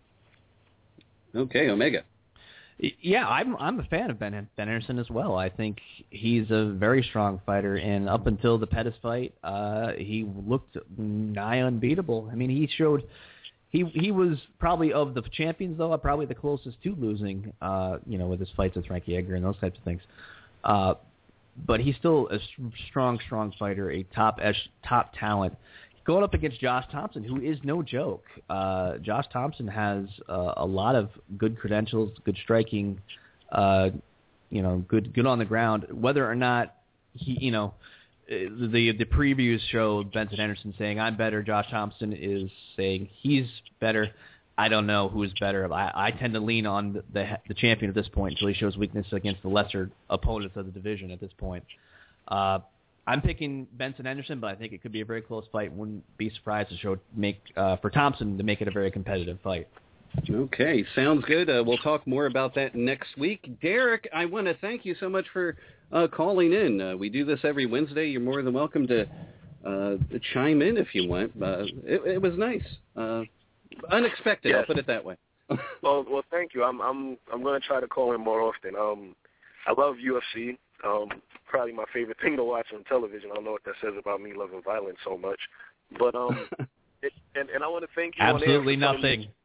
Speaker 7: Okay, Omega.
Speaker 9: Yeah, I'm I'm a fan of Ben Ben Henderson as well. I think he's a very strong fighter, and up until the Pettis fight, uh, he looked nigh unbeatable. I mean, he showed he he was probably of the champions though, probably the closest to losing. Uh, you know, with his fights with Frankie Edgar and those types of things. Uh, but he's still a strong, strong fighter, a top edge, top talent. Going up against Josh Thompson, who is no joke. Uh, Josh Thompson has uh, a lot of good credentials, good striking, uh, you know, good good on the ground. Whether or not he, you know, the the previews show Benson Henderson saying I'm better. Josh Thompson is saying he's better. I don't know who is better. I, I tend to lean on the the champion at this point until he shows weakness against the lesser opponents of the division at this point. Uh, I'm picking Benson Henderson, but I think it could be a very close fight. Wouldn't be surprised to show make uh, for Thompson to make it a very competitive fight.
Speaker 7: Okay, sounds good. Uh, we'll talk more about that next week. Derek, I want to thank you so much for uh, calling in. Uh, we do this every Wednesday. You're more than welcome to uh, chime in if you want. Uh, it, it was nice, uh, unexpected. Yes. I'll put it that way.
Speaker 15: well, well, thank you. I'm I'm I'm going to try to call in more often. Um, I love U F C. Um, probably my favorite thing to watch on television. I don't know what that says about me loving violence so much, but um, it, and and I want to thank you.
Speaker 9: Absolutely
Speaker 15: on
Speaker 9: nothing.
Speaker 15: Me,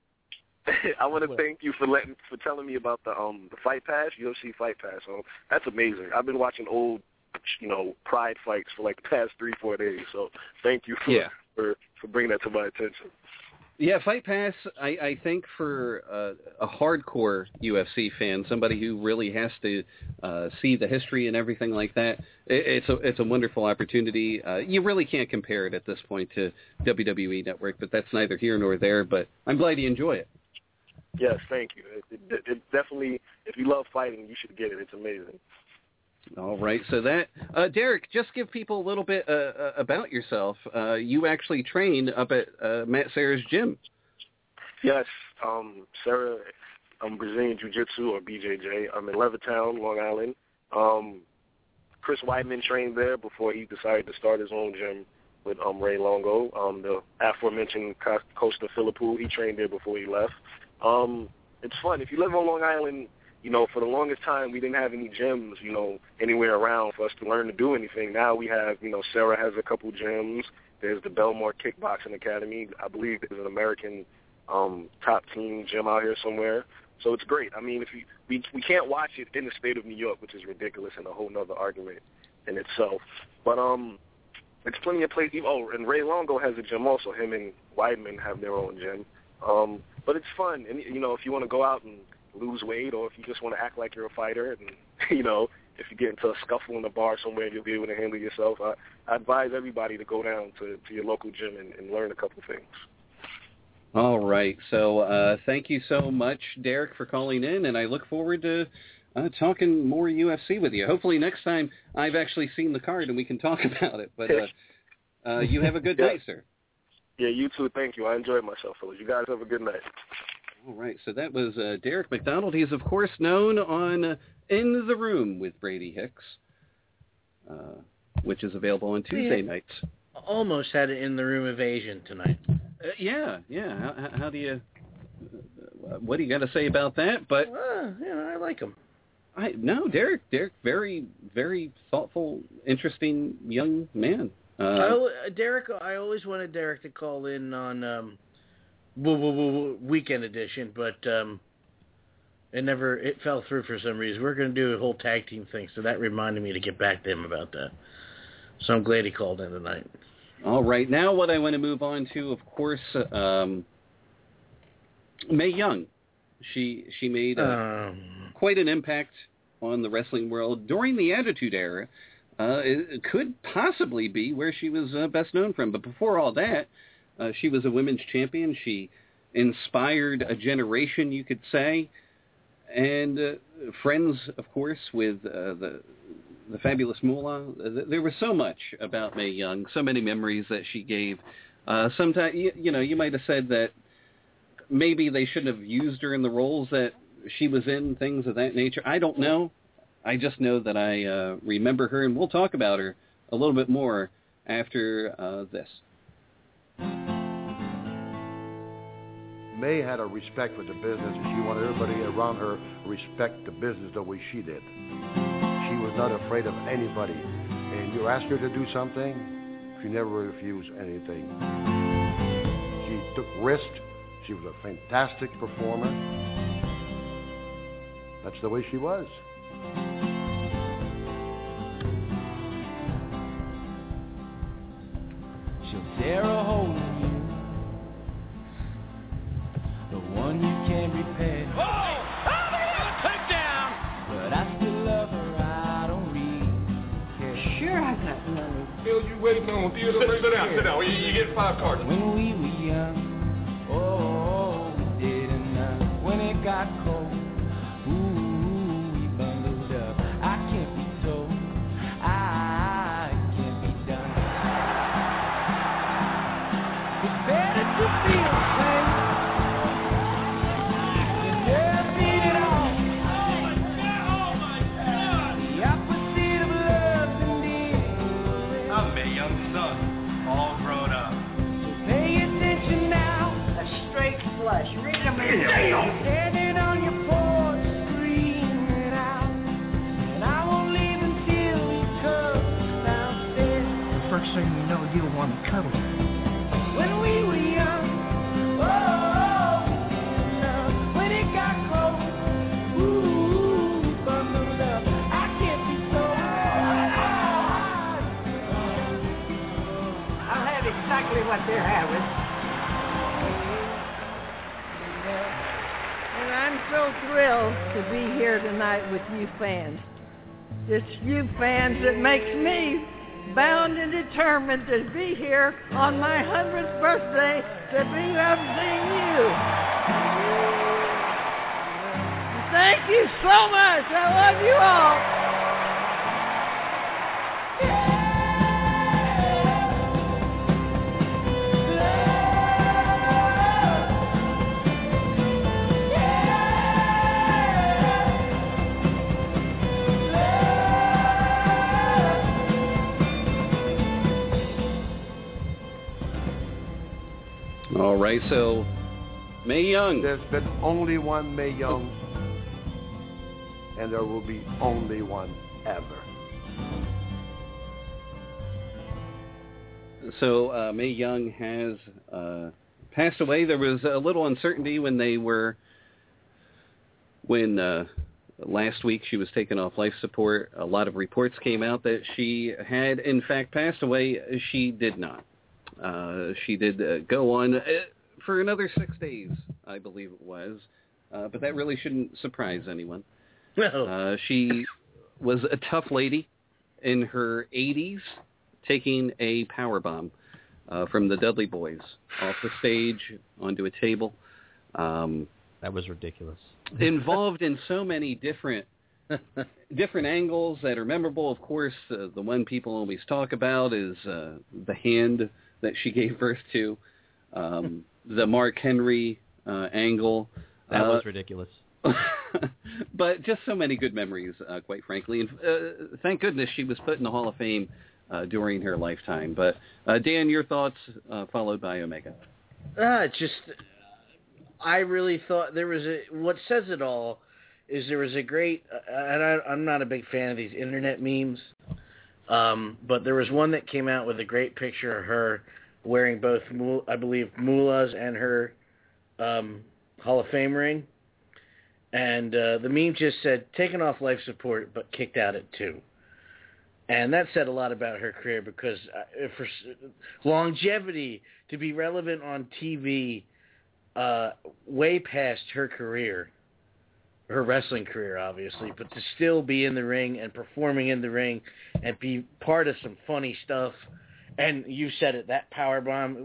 Speaker 15: I want to thank you for letting for telling me about the um the Fight Pass, U F C Fight Pass. So that's amazing. I've been watching old, you know, Pride fights for like the past three four days. So thank you for
Speaker 7: yeah.
Speaker 15: for, for bringing that to my attention.
Speaker 7: Yeah, Fight Pass, I, I think for uh, a hardcore U F C fan, somebody who really has to uh, see the history and everything like that, it, it's a it's a wonderful opportunity. Uh, you really can't compare it at this point to W W E Network, but that's neither here nor there. But I'm glad you enjoy it.
Speaker 15: Yes, thank you. It, it, it definitely, if you love fighting, you should get it. It's amazing.
Speaker 7: All right, so that, uh, Derek, just give people a little bit uh, about yourself. Uh, you actually train up at uh, Matt Serra's gym.
Speaker 15: Yes, um, Serra, um, Brazilian Jiu-Jitsu, or B J J. I'm in Levittown, Long Island. Um, Chris Weidman trained there before he decided to start his own gym with um, Ray Longo. Um, the aforementioned Costa Philippou, he trained there before he left. Um, it's fun. If you live on Long Island, you know, for the longest time, we didn't have any gyms, you know, anywhere around for us to learn to do anything. Now we have, you know, Sarah has a couple gyms. There's the Belmore Kickboxing Academy. I believe there's an American um, top team gym out here somewhere. So it's great. I mean, if you, we we can't watch it in the state of New York, which is ridiculous and a whole nother argument in itself. But um, it's plenty of places. Oh, and Ray Longo has a gym also. Him and Weidman have their own gym. Um, but it's fun. And, you know, if you want to go out and lose weight, or if you just want to act like you're a fighter, and you know, if you get into a scuffle in a bar somewhere, you'll be able to handle yourself. I, I advise everybody to go down to, to your local gym and, and learn a couple things.
Speaker 7: All right, so uh, thank you so much, Derek, for calling in, and I look forward to uh, talking more U F C with you. Hopefully next time I've actually seen the card and we can talk about it. But uh, uh, you have a good
Speaker 15: yeah.
Speaker 7: night, sir.
Speaker 15: Yeah, you too. Thank you. I enjoyed myself, fellas. You guys have a good night.
Speaker 7: All right, so that was uh, Derek McDonald. He's, of course, known on uh, In the Room with Brady Hicks, uh, which is available on Tuesday
Speaker 8: yeah.
Speaker 7: nights.
Speaker 8: Almost had an In the Room evasion tonight.
Speaker 7: Uh, yeah, yeah. How, how do you, uh, what do you got to say about that? But
Speaker 8: uh, yeah, I like him.
Speaker 7: I No, Derek, Derek, very, very thoughtful, interesting young man. Uh,
Speaker 8: I, Derek, I always wanted Derek to call in on um, woo, woo, woo, woo, Weekend Edition, but um, it never it fell through for some reason. We're going to do a whole tag team thing, so that reminded me to get back to him about that. So I'm glad he called in tonight.
Speaker 7: All right, now what I want to move on to, of course, um, Mae Young. She she made uh, um, quite an impact on the wrestling world during the Attitude Era. Uh, it could possibly be where she was uh, best known from. But before all that, Uh, she was a women's champion. She inspired a generation, you could say, and uh, friends, of course, with uh, the the fabulous Moolah. There was so much about Mae Young, so many memories that she gave. Uh, sometimes, you, you know, you might have said that maybe they shouldn't have used her in the roles that she was in, things of that nature. I don't know. I just know that I uh, remember her, and we'll talk about her a little bit more after uh, this.
Speaker 17: Mae had a respect for the business, and she wanted everybody around her to respect the business the way she did. She was not afraid of anybody. And you asked her to do something, she never refused anything. She took risks. She was a fantastic performer. That's the way she was.
Speaker 18: She'll tear a hole in you, the one you can't repair.
Speaker 3: Oh! Oh, they have a takedown!
Speaker 18: But I still love her, I don't really care.
Speaker 19: Sure, I got money.
Speaker 20: Bill, you waiting on theater? Sit, sit down, sit down. You, you get five cards.
Speaker 18: When we were young, oh, we didn't know. When it got cold, ooh, we bundled up. I can't be told, I can't be done. It's better to feel safe than never beat it all. Oh my God! The opposite of love indeed.
Speaker 21: I'm a young son, all grown up.
Speaker 18: So pay attention now.
Speaker 19: A straight flush. Read them in.
Speaker 18: Standing on your porch, screaming out, and I won't leave until he comes downstairs.
Speaker 19: First thing you know, you'll want to cuddle.
Speaker 18: When we were young, oh, no, when it got cold, ooh, we bundled up. I can't be told.
Speaker 19: I'll have exactly what they're having. And I'm so thrilled to be here tonight with you fans. It's you fans that makes me bound and determined to be here on my hundredth birthday to be representing you. Thank you so much. I love you all.
Speaker 7: All right, so Mae Young.
Speaker 17: There's been only one Mae Young, and there will be only one ever.
Speaker 7: So uh, Mae Young has uh, passed away. There was a little uncertainty when they were, when uh, last week she was taken off life support. A lot of reports came out that she had, in fact, passed away. She did not. Uh, she did uh, go on uh, for another six days, I believe it was. Uh, but that really shouldn't surprise anyone.
Speaker 8: No.
Speaker 7: Uh, she was a tough lady in her eighties, taking a power bomb uh, from the Dudley Boys off the stage onto a table. Um,
Speaker 9: that was ridiculous.
Speaker 7: Involved in so many different different angles that are memorable. Of course, uh, the one people always talk about is uh, the hand that she gave birth to, um, the Mark Henry uh, angle.
Speaker 9: That
Speaker 7: uh,
Speaker 9: was ridiculous.
Speaker 7: But just so many good memories, uh, quite frankly. And uh, thank goodness she was put in the Hall of Fame uh, during her lifetime. But uh, Dan, your thoughts, uh, followed by Omega.
Speaker 8: Uh, just, I really thought there was a, what says it all is there was a great, uh, and I, I'm not a big fan of these internet memes, um, but there was one that came out with a great picture of her wearing both, I believe, Moolah's and her um, Hall of Fame ring. And uh, the meme just said, taken off life support, but kicked out at two. And that said a lot about her career because uh, for longevity, to be relevant on T V uh, way past her career, her wrestling career, obviously, but to still be in the ring and performing in the ring and be part of some funny stuff. And you said it, that powerbomb,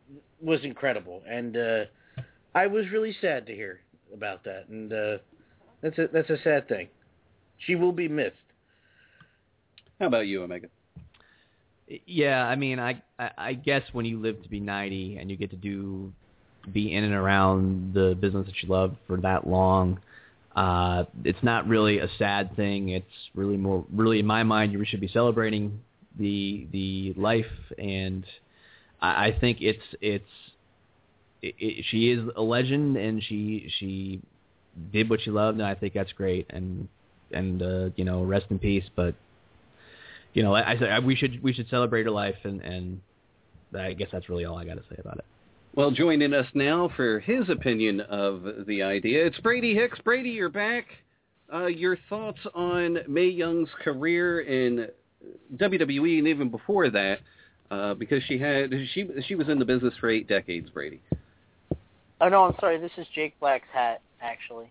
Speaker 8: was incredible, and uh, I was really sad to hear about that, and uh, that's a that's a sad thing. She will be missed.
Speaker 7: How about you, Omega?
Speaker 9: Yeah, I mean, I, I I guess when you live to be ninety and you get to do be in and around the business that you love for that long, uh, it's not really a sad thing. It's really more, really in my mind, you should be celebrating the the life, and I, I think it's it's it, it, she is a legend, and she she did what she loved, and I think that's great, and and uh, you know, rest in peace. But you know, I, I we should we should celebrate her life, and and I guess that's really all I got to say about it.
Speaker 7: Well, joining us now for his opinion of the idea, it's Brady Hicks. Brady, you're back. Uh, your thoughts on Mae Young's career in W W E and even before that, uh, because she had she she was in the business for eight decades, Brady.
Speaker 14: Oh no, I'm sorry. This is Jake Black's hat, actually.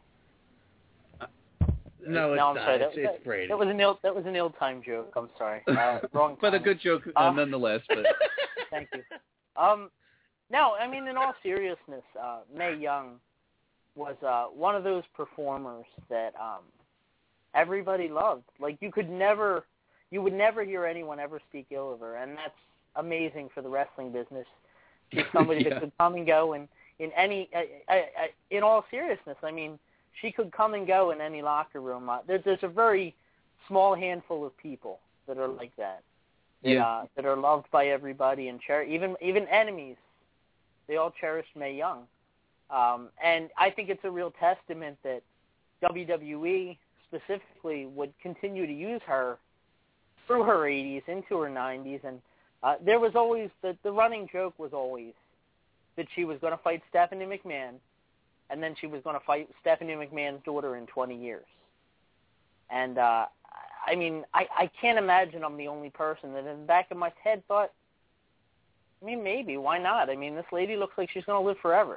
Speaker 8: No, it's
Speaker 14: no, I'm
Speaker 8: not.
Speaker 14: sorry.
Speaker 8: It's,
Speaker 14: that,
Speaker 8: it's
Speaker 14: that,
Speaker 8: Brady.
Speaker 14: That was an ill that was an ill-timed joke. I'm sorry. Uh, wrong.
Speaker 7: But a
Speaker 14: time.
Speaker 7: good joke uh,
Speaker 14: uh,
Speaker 7: nonetheless. But
Speaker 14: thank you. Um, no, I mean, in all seriousness, uh, Mae Young was uh, one of those performers that um, everybody loved. Like, you could never, you would never hear anyone ever speak ill of her, and that's amazing for the wrestling business. She's somebody
Speaker 7: yeah.
Speaker 14: that could come and go, and in any, I, I, I, in all seriousness, I mean, she could come and go in any locker room. Uh, there, there's a very small handful of people that are like that, that,
Speaker 7: yeah.
Speaker 14: uh, that are loved by everybody and cher- even even enemies. They all cherished Mae Young. Um, and I think it's a real testament that W W E specifically would continue to use her through her eighties, into her nineties. And uh, there was always, the, the running joke was always that she was going to fight Stephanie McMahon, and then she was going to fight Stephanie McMahon's daughter in twenty years. And, uh, I mean, I, I can't imagine I'm the only person that in the back of my head thought, I mean, maybe. Why not? I mean, this lady looks like she's going to live forever.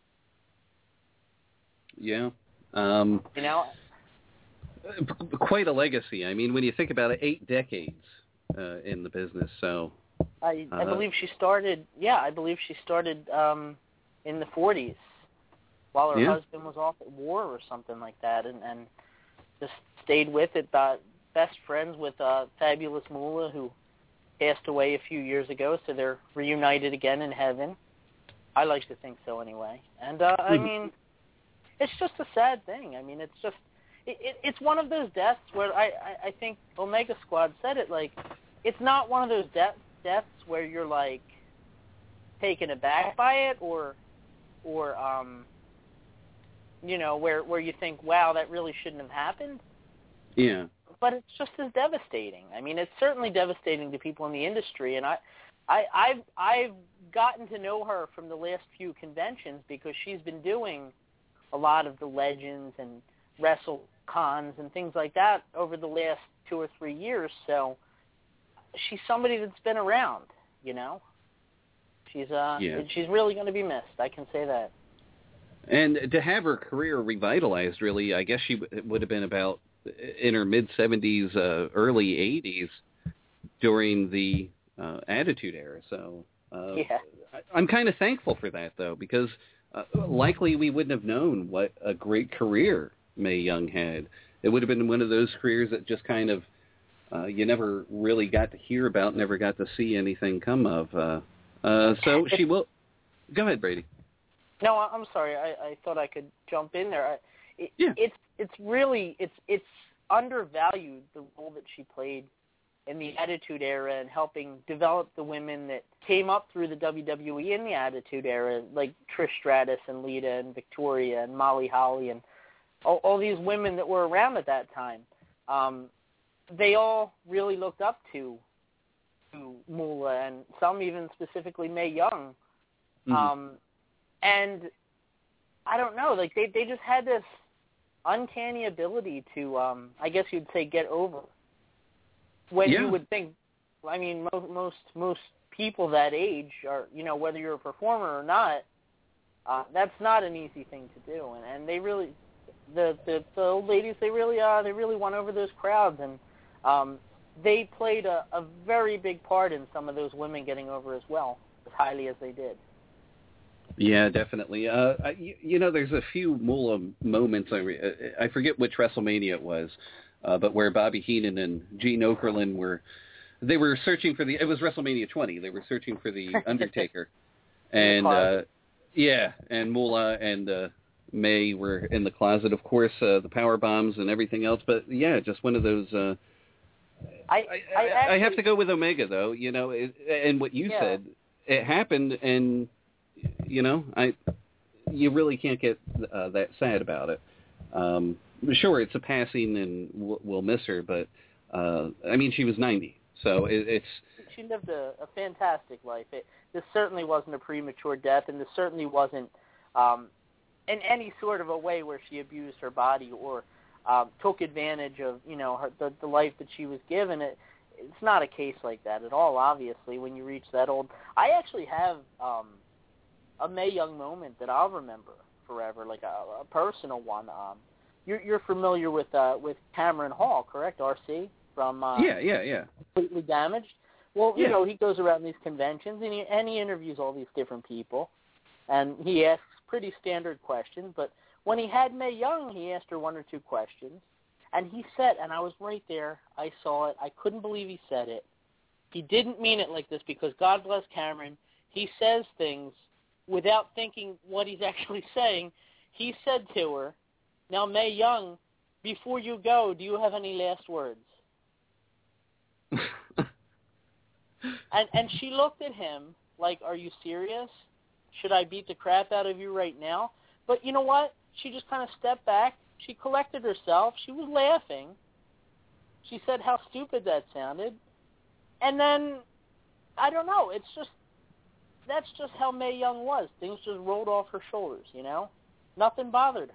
Speaker 7: Yeah. Um,
Speaker 14: you know?
Speaker 7: Quite a legacy. I mean, when you think about it, eight decades uh, in the business. So
Speaker 14: I, I
Speaker 7: uh,
Speaker 14: believe she started, yeah, I believe she started um, in the forties while her
Speaker 7: yeah.
Speaker 14: husband was off at war or something like that, and, and just stayed with it. Uh, best friends with uh, Fabulous Moolah, who passed away a few years ago, so they're reunited again in heaven. I like to think so anyway. And, uh, I mean, it's just a sad thing. I mean, it's just, it, it, it's one of those deaths where I, I, I think Omega Squad said it, like, it's not one of those death, deaths where you're, like, taken aback by it or, or um, you know, where, where you think, wow, that really shouldn't have happened.
Speaker 7: Yeah.
Speaker 14: But it's just as devastating. I mean, it's certainly devastating to people in the industry, and I, I, I've, I've gotten to know her from the last few conventions because she's been doing a lot of the Legends and Wrestle Cons and things like that over the last two or three years. So she's somebody that's been around, you know. She's uh,
Speaker 7: yeah.
Speaker 14: she's really going to be missed. I can say that.
Speaker 7: And to have her career revitalized, really, I guess she would have been about in her mid-seventies, uh, early eighties during the uh, Attitude Era. So uh,
Speaker 14: yeah.
Speaker 7: I, I'm kind of thankful for that, though, because uh, likely we wouldn't have known what a great career Mae Young had. It would have been one of those careers that just kind of uh, you never really got to hear about, never got to see anything come of. Uh, uh, so she will... Go ahead, Brady.
Speaker 14: No, I'm sorry. I, I thought I could jump in there. I, it,
Speaker 7: yeah.
Speaker 14: It's it's really it's it's undervalued, the role that she played in the Attitude Era and helping develop the women that came up through the W W E in the Attitude Era, like Trish Stratus and Lita and Victoria and Molly Holly and all, all these women that were around at that time. Um, they all really looked up to to Moolah, and some even specifically Mae Young.
Speaker 7: Mm-hmm.
Speaker 14: Um, and I don't know, like they they just had this uncanny ability to, um, I guess you'd say, get over. When
Speaker 7: yeah.
Speaker 14: you would think, I mean, most most most people that age are, you know, whether you're a performer or not, uh, that's not an easy thing to do. And, and they really, the, the the old ladies, they really uh, they really won over those crowds, and um, they played a, a very big part in some of those women getting over as well, as highly as they did.
Speaker 7: Yeah, definitely. Uh, I, you, you know, there's a few Moolah moments. I, re- I forget which WrestleMania it was, uh, but where Bobby Heenan and Gene Okerlund were, they were searching for the. It was WrestleMania twenty. They were searching for the Undertaker, and uh, yeah, and Moolah and uh, May were in the closet. Of course, uh, the power bombs and everything else. But yeah, just one of those. Uh,
Speaker 1: I, I,
Speaker 7: I,
Speaker 1: actually,
Speaker 7: I have to go with Omega though. You know, it, and what you
Speaker 1: yeah.
Speaker 7: said, it happened, and. You know, I you really can't get uh, that sad about it. Um, sure, it's a passing, and we'll, we'll miss her, but uh, I mean, she was ninety, so it, it's.
Speaker 1: She lived a, a fantastic life. It, this certainly wasn't a premature death, and this certainly wasn't um, in any sort of a way where she abused her body or um, took advantage of you know her, the, the life that she was given. It, it's not a case like that at all. Obviously, when you reach that old, I actually have. Um, a Mae Young moment that I'll remember forever, like a, a personal one. Um, you're, you're familiar with uh, with Cameron Hall, correct? R C from uh,
Speaker 7: yeah, yeah, yeah.
Speaker 1: Completely Damaged. Well,
Speaker 7: yeah.
Speaker 1: you know, he goes around these conventions and he and he interviews all these different people, and he asks pretty standard questions. But when he had Mae Young, he asked her one or two questions, and he said, and I was right there, I saw it, I couldn't believe he said it. He didn't mean it like this because God bless Cameron. He says things without thinking what he's actually saying. He said to her, now, Mae Young, before you go, do you have any last words? and and she looked at him like, are you serious? Should I beat the crap out of you right now? But you know what? She just kind of stepped back. She collected herself. She was laughing. She said how stupid that sounded. And then, I don't know, it's just, that's just how Mae Young was. Things just rolled off her shoulders, you know? Nothing bothered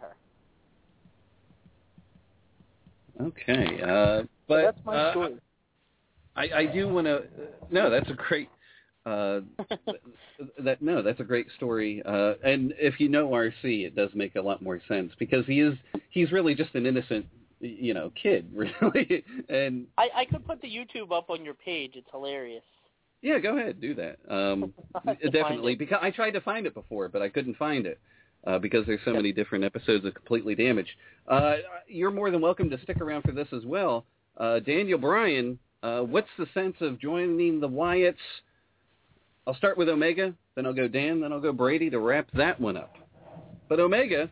Speaker 1: her.
Speaker 7: Okay, uh, but
Speaker 1: so that's my
Speaker 7: uh,
Speaker 1: story.
Speaker 7: I, I do want to. No, that's a great. Uh, that no, that's a great story. Uh, and if you know R C, it does make a lot more sense because he is he's really just an innocent, you know, kid, really. And
Speaker 1: I, I could put the YouTube up on your page. It's hilarious.
Speaker 7: Yeah, go ahead, do that. Um, definitely, because I tried to find it before, but I couldn't find it uh, because there's so many different episodes of Completely Damaged. Uh, you're more than welcome to stick around for this as well. Uh, Daniel Bryan, uh, what's the sense of joining the Wyatts? I'll start with Omega, then I'll go Dan, then I'll go Brady to wrap that one up. But Omega,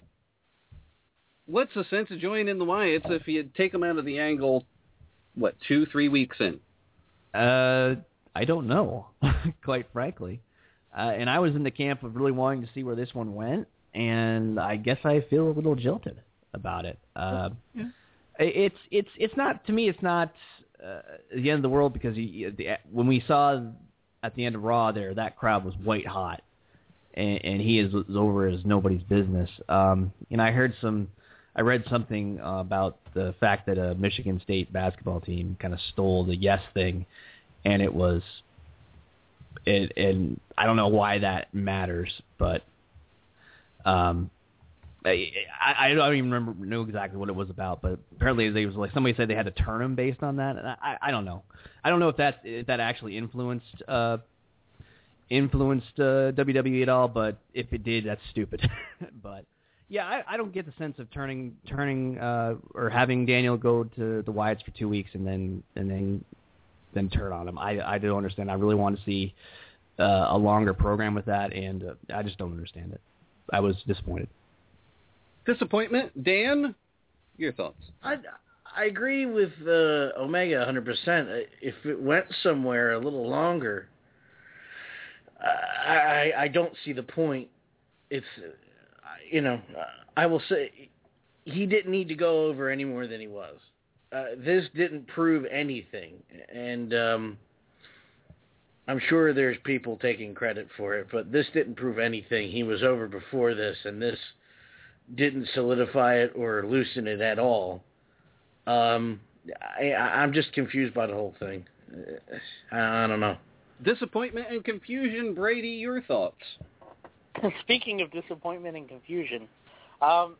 Speaker 7: what's the sense of joining the Wyatts if you take them out of the angle, what, two, three weeks in?
Speaker 9: Uh... I don't know, quite frankly. Uh, and I was in the camp of really wanting to see where this one went, and I guess I feel a little jilted about it. Uh, yeah. It's it's it's not to me. It's not uh, the end of the world because he, the, when we saw at the end of Raw there, that crowd was white hot, and, and he is, is over as nobody's business. Um, and I heard some, I read something uh, about the fact that a Michigan State basketball team kind of stole the yes thing. And it was, it, and I don't know why that matters, but um, I, I don't even remember know exactly what it was about. But apparently, they was like somebody said they had to turn him based on that, and I, I don't know. I don't know if that if that actually influenced uh, influenced uh, W W E at all. But if it did, that's stupid. But yeah, I, I don't get the sense of turning turning uh, or having Daniel go to the Wyatts for two weeks and then and then. Then turn on him. I, I don't understand. I really want to see uh, a longer program with that, and uh, I just don't understand it. I was disappointed.
Speaker 7: Disappointment? Dan, your thoughts?
Speaker 8: I, I agree with uh, Omega one hundred percent. If it went somewhere a little longer, I, I don't see the point. It's, you know, I will say he didn't need to go over any more than he was. Uh, this didn't prove anything, and um, I'm sure there's people taking credit for it, but this didn't prove anything. He was over before this, and this didn't solidify it or loosen it at all. Um, I, I'm just confused by the whole thing. I, I don't know.
Speaker 7: Disappointment and confusion. Brady, your thoughts?
Speaker 1: Speaking of disappointment and confusion, um,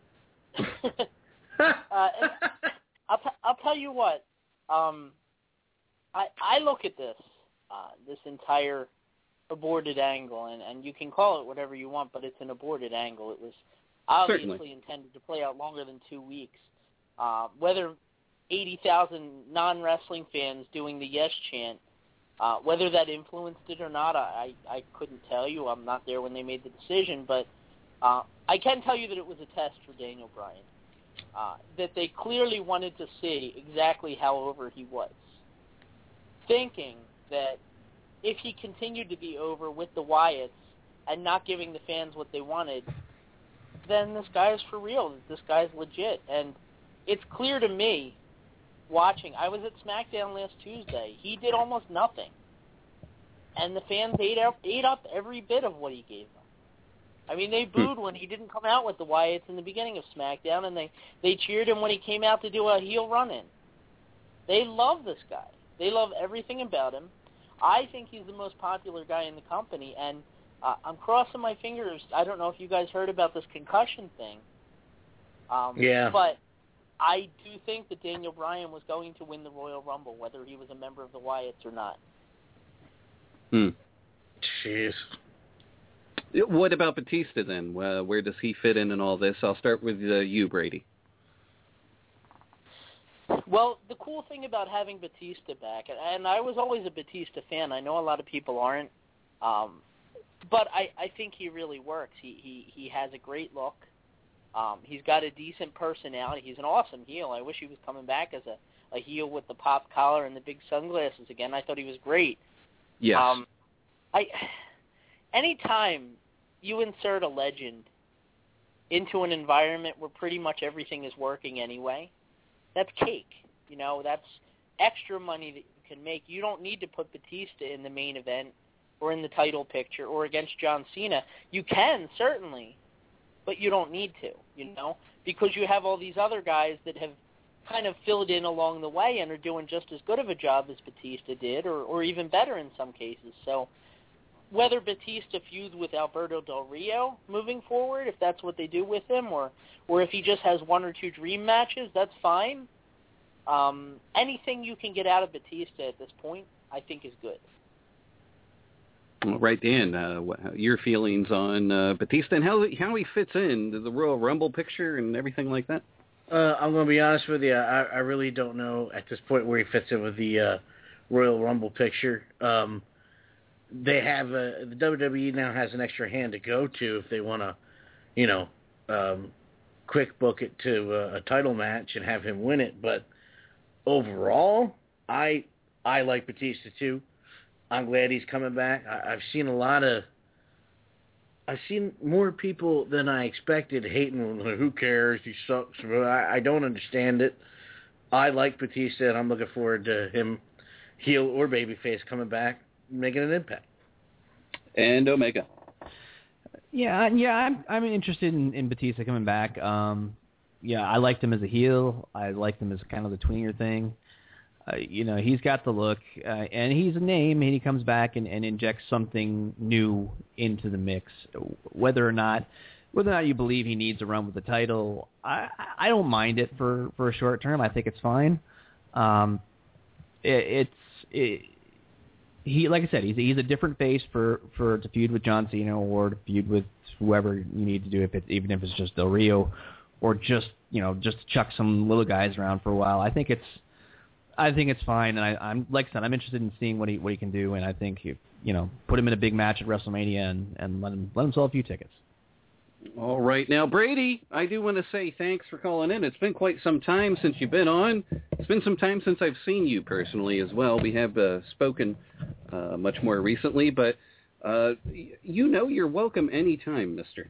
Speaker 1: uh, I'll, t- I'll tell you what. Um, I I look at this uh, this entire aborted angle, and, and you can call it whatever you want, but it's an aborted angle. It was obviously
Speaker 7: Certainly.
Speaker 1: intended to play out longer than two weeks. Uh, whether eighty thousand non-wrestling fans doing the yes chant, uh, whether that influenced it or not, I, I couldn't tell you. I'm not there when they made the decision, but uh, I can tell you that it was a test for Daniel Bryan, uh, that they clearly wanted to see exactly how over he was, thinking that if he continued to be over with the Wyatts and not giving the fans what they wanted, then this guy is for real. This guy's legit. And it's clear to me, watching, I was at SmackDown last Tuesday. He did almost nothing. And the fans ate up, ate up every bit of what he gave them. I mean, they booed when he didn't come out with the Wyatts in the beginning of SmackDown, and they, they cheered him when he came out to do a heel run-in. They love this guy. They love everything about him. I think he's the most popular guy in the company, and uh, I'm crossing my fingers. I don't know if you guys heard about this concussion thing. Um,
Speaker 8: Yeah.
Speaker 1: But I do think that Daniel Bryan was going to win the Royal Rumble, whether he was a member of the Wyatts or not.
Speaker 7: Hmm.
Speaker 8: Jeez.
Speaker 7: What about Batista then? Uh, where does he fit in in all this? I'll start with uh, you, Brady.
Speaker 1: Well, the cool thing about having Batista back, and I was always a Batista fan. I know a lot of people aren't, um, but I, I think he really works. He, he he has a great look. Um, he's got a decent personality. He's an awesome heel. I wish he was coming back as a, a heel with the pop collar and the big sunglasses again. I thought he was great.
Speaker 7: Yes.
Speaker 1: Um, I anytime you insert a legend into an environment where pretty much everything is working anyway, that's cake. You know, that's extra money that you can make. You don't need to put Batista in the main event or in the title picture or against John Cena. You can, certainly, but you don't need to, you know, because you have all these other guys that have kind of filled in along the way and are doing just as good of a job as Batista did, or, or even better in some cases. So whether Batista feuds with Alberto Del Rio moving forward, if that's what they do with him, or, or if he just has one or two dream matches, that's fine. Um, anything you can get out of Batista at this point, I think is good.
Speaker 7: Well, right, Dan, uh, what, your feelings on uh, Batista and how how he fits into the Royal Rumble picture and everything like that?
Speaker 8: Uh, I'm going to be honest with you. I, I really don't know at this point where he fits in with the uh, Royal Rumble picture. Um, they have a, the W W E now has an extra hand to go to if they want to, you know, um, quick book it to a, a title match and have him win it. But overall, I I like Batista too. I'm glad he's coming back. I, I've seen a lot of, I've seen more people than I expected hating him. Who cares? He sucks. I, I don't understand it. I like Batista, and I'm looking forward to him, heel or babyface, coming back, making an impact.
Speaker 7: And Omega.
Speaker 9: Yeah, yeah, I'm I'm interested in, in Batista coming back. Um, yeah, I liked him as a heel. I liked him as kind of the tweener thing. Uh, you know, he's got the look, uh, and he's a name, and he comes back and, and injects something new into the mix. Whether or not, whether or not you believe he needs a run with the title, I, I don't mind it for, for a short term. I think it's fine. Um, it, it's it, he, like I said, he's he's a different face for, for to feud with John Cena or to feud with whoever you need to do, if it, even if it's just Del Rio, or just you know just chuck some little guys around for a while. I think it's. I think it's fine, and I, I'm like I said, I'm interested in seeing what he what he can do, and I think you you know put him in a big match at WrestleMania and, and let him let him sell a few tickets.
Speaker 7: All right, now Brady, I do want to say thanks for calling in. It's been quite some time since you've been on. It's been some time since I've seen you personally as well. We have uh, spoken uh, much more recently, but uh, you know you're welcome anytime, Mister.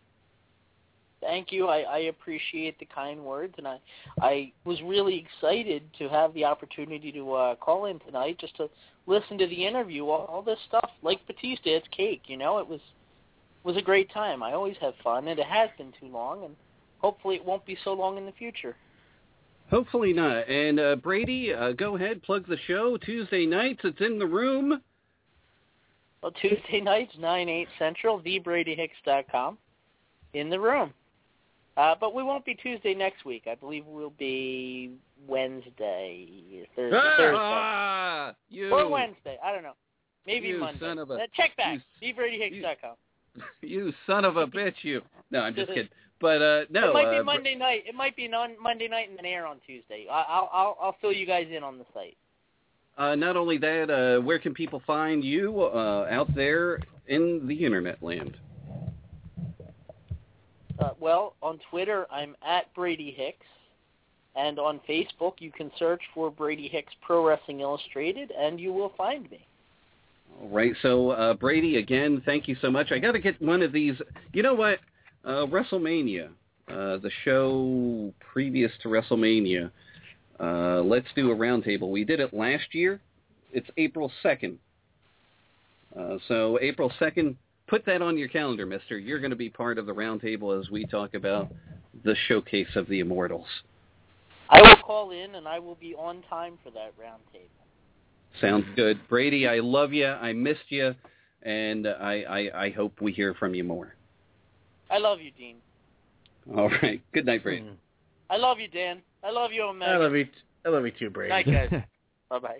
Speaker 1: Thank you. I, I appreciate the kind words, and I I was really excited to have the opportunity to uh, call in tonight just to listen to the interview. All, all this stuff, like Batista, it's cake. You know, it was was a great time. I always have fun, and it has been too long, and hopefully it won't be so long in the future.
Speaker 7: Hopefully not. And uh, Brady, uh, go ahead, plug the show. Tuesday nights, it's in the room.
Speaker 1: Well, Tuesday nights, nine, eight Central, the brady hicks dot com, in the room. Uh, but we won't be Tuesday next week. I believe we'll be Wednesday, Thursday,
Speaker 7: ah,
Speaker 1: Thursday.
Speaker 7: You.
Speaker 1: Or Wednesday. I don't know. Maybe
Speaker 7: you
Speaker 1: Monday.
Speaker 7: Son of a,
Speaker 1: uh, check back.
Speaker 7: you,
Speaker 1: D Brady Hicks dot com.
Speaker 7: You son of a bitch, you. No, I'm just kidding. But uh, no,
Speaker 1: it might be
Speaker 7: uh,
Speaker 1: Monday night. It might be on Monday night and then air on Tuesday. I, I'll I'll I'll fill you guys in on the site.
Speaker 7: Uh, not only that, uh, where can people find you uh, out there in the internet land?
Speaker 1: Uh, well, on Twitter, I'm at Brady Hicks, and on Facebook, you can search for Brady Hicks Pro Wrestling Illustrated, and you will find me.
Speaker 7: All right, so uh, Brady, again, thank you so much. I got to get one of these. You know what? Uh, WrestleMania, uh, the show previous to WrestleMania. Uh, let's do a roundtable. We did it last year. It's April second. Uh, so April second, put that on your calendar, mister. You're going to be part of the roundtable as we talk about the showcase of the Immortals.
Speaker 1: I will call in, and I will be on time for that roundtable.
Speaker 7: Sounds good. Brady, I love you. I missed you, and I, I, I hope we hear from you more.
Speaker 1: I love you, Dean.
Speaker 7: All right. Good night, Brady.
Speaker 8: Mm.
Speaker 1: I love you, Dan. I love you, Omega.
Speaker 8: I love you. I love you too, Brady.
Speaker 1: Night, guys. Bye-bye.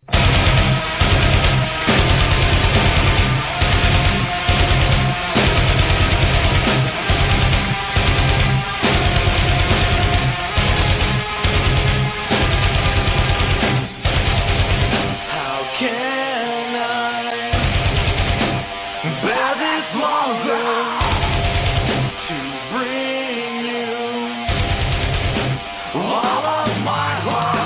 Speaker 18: How can I bear this longer to bring you all of my heart?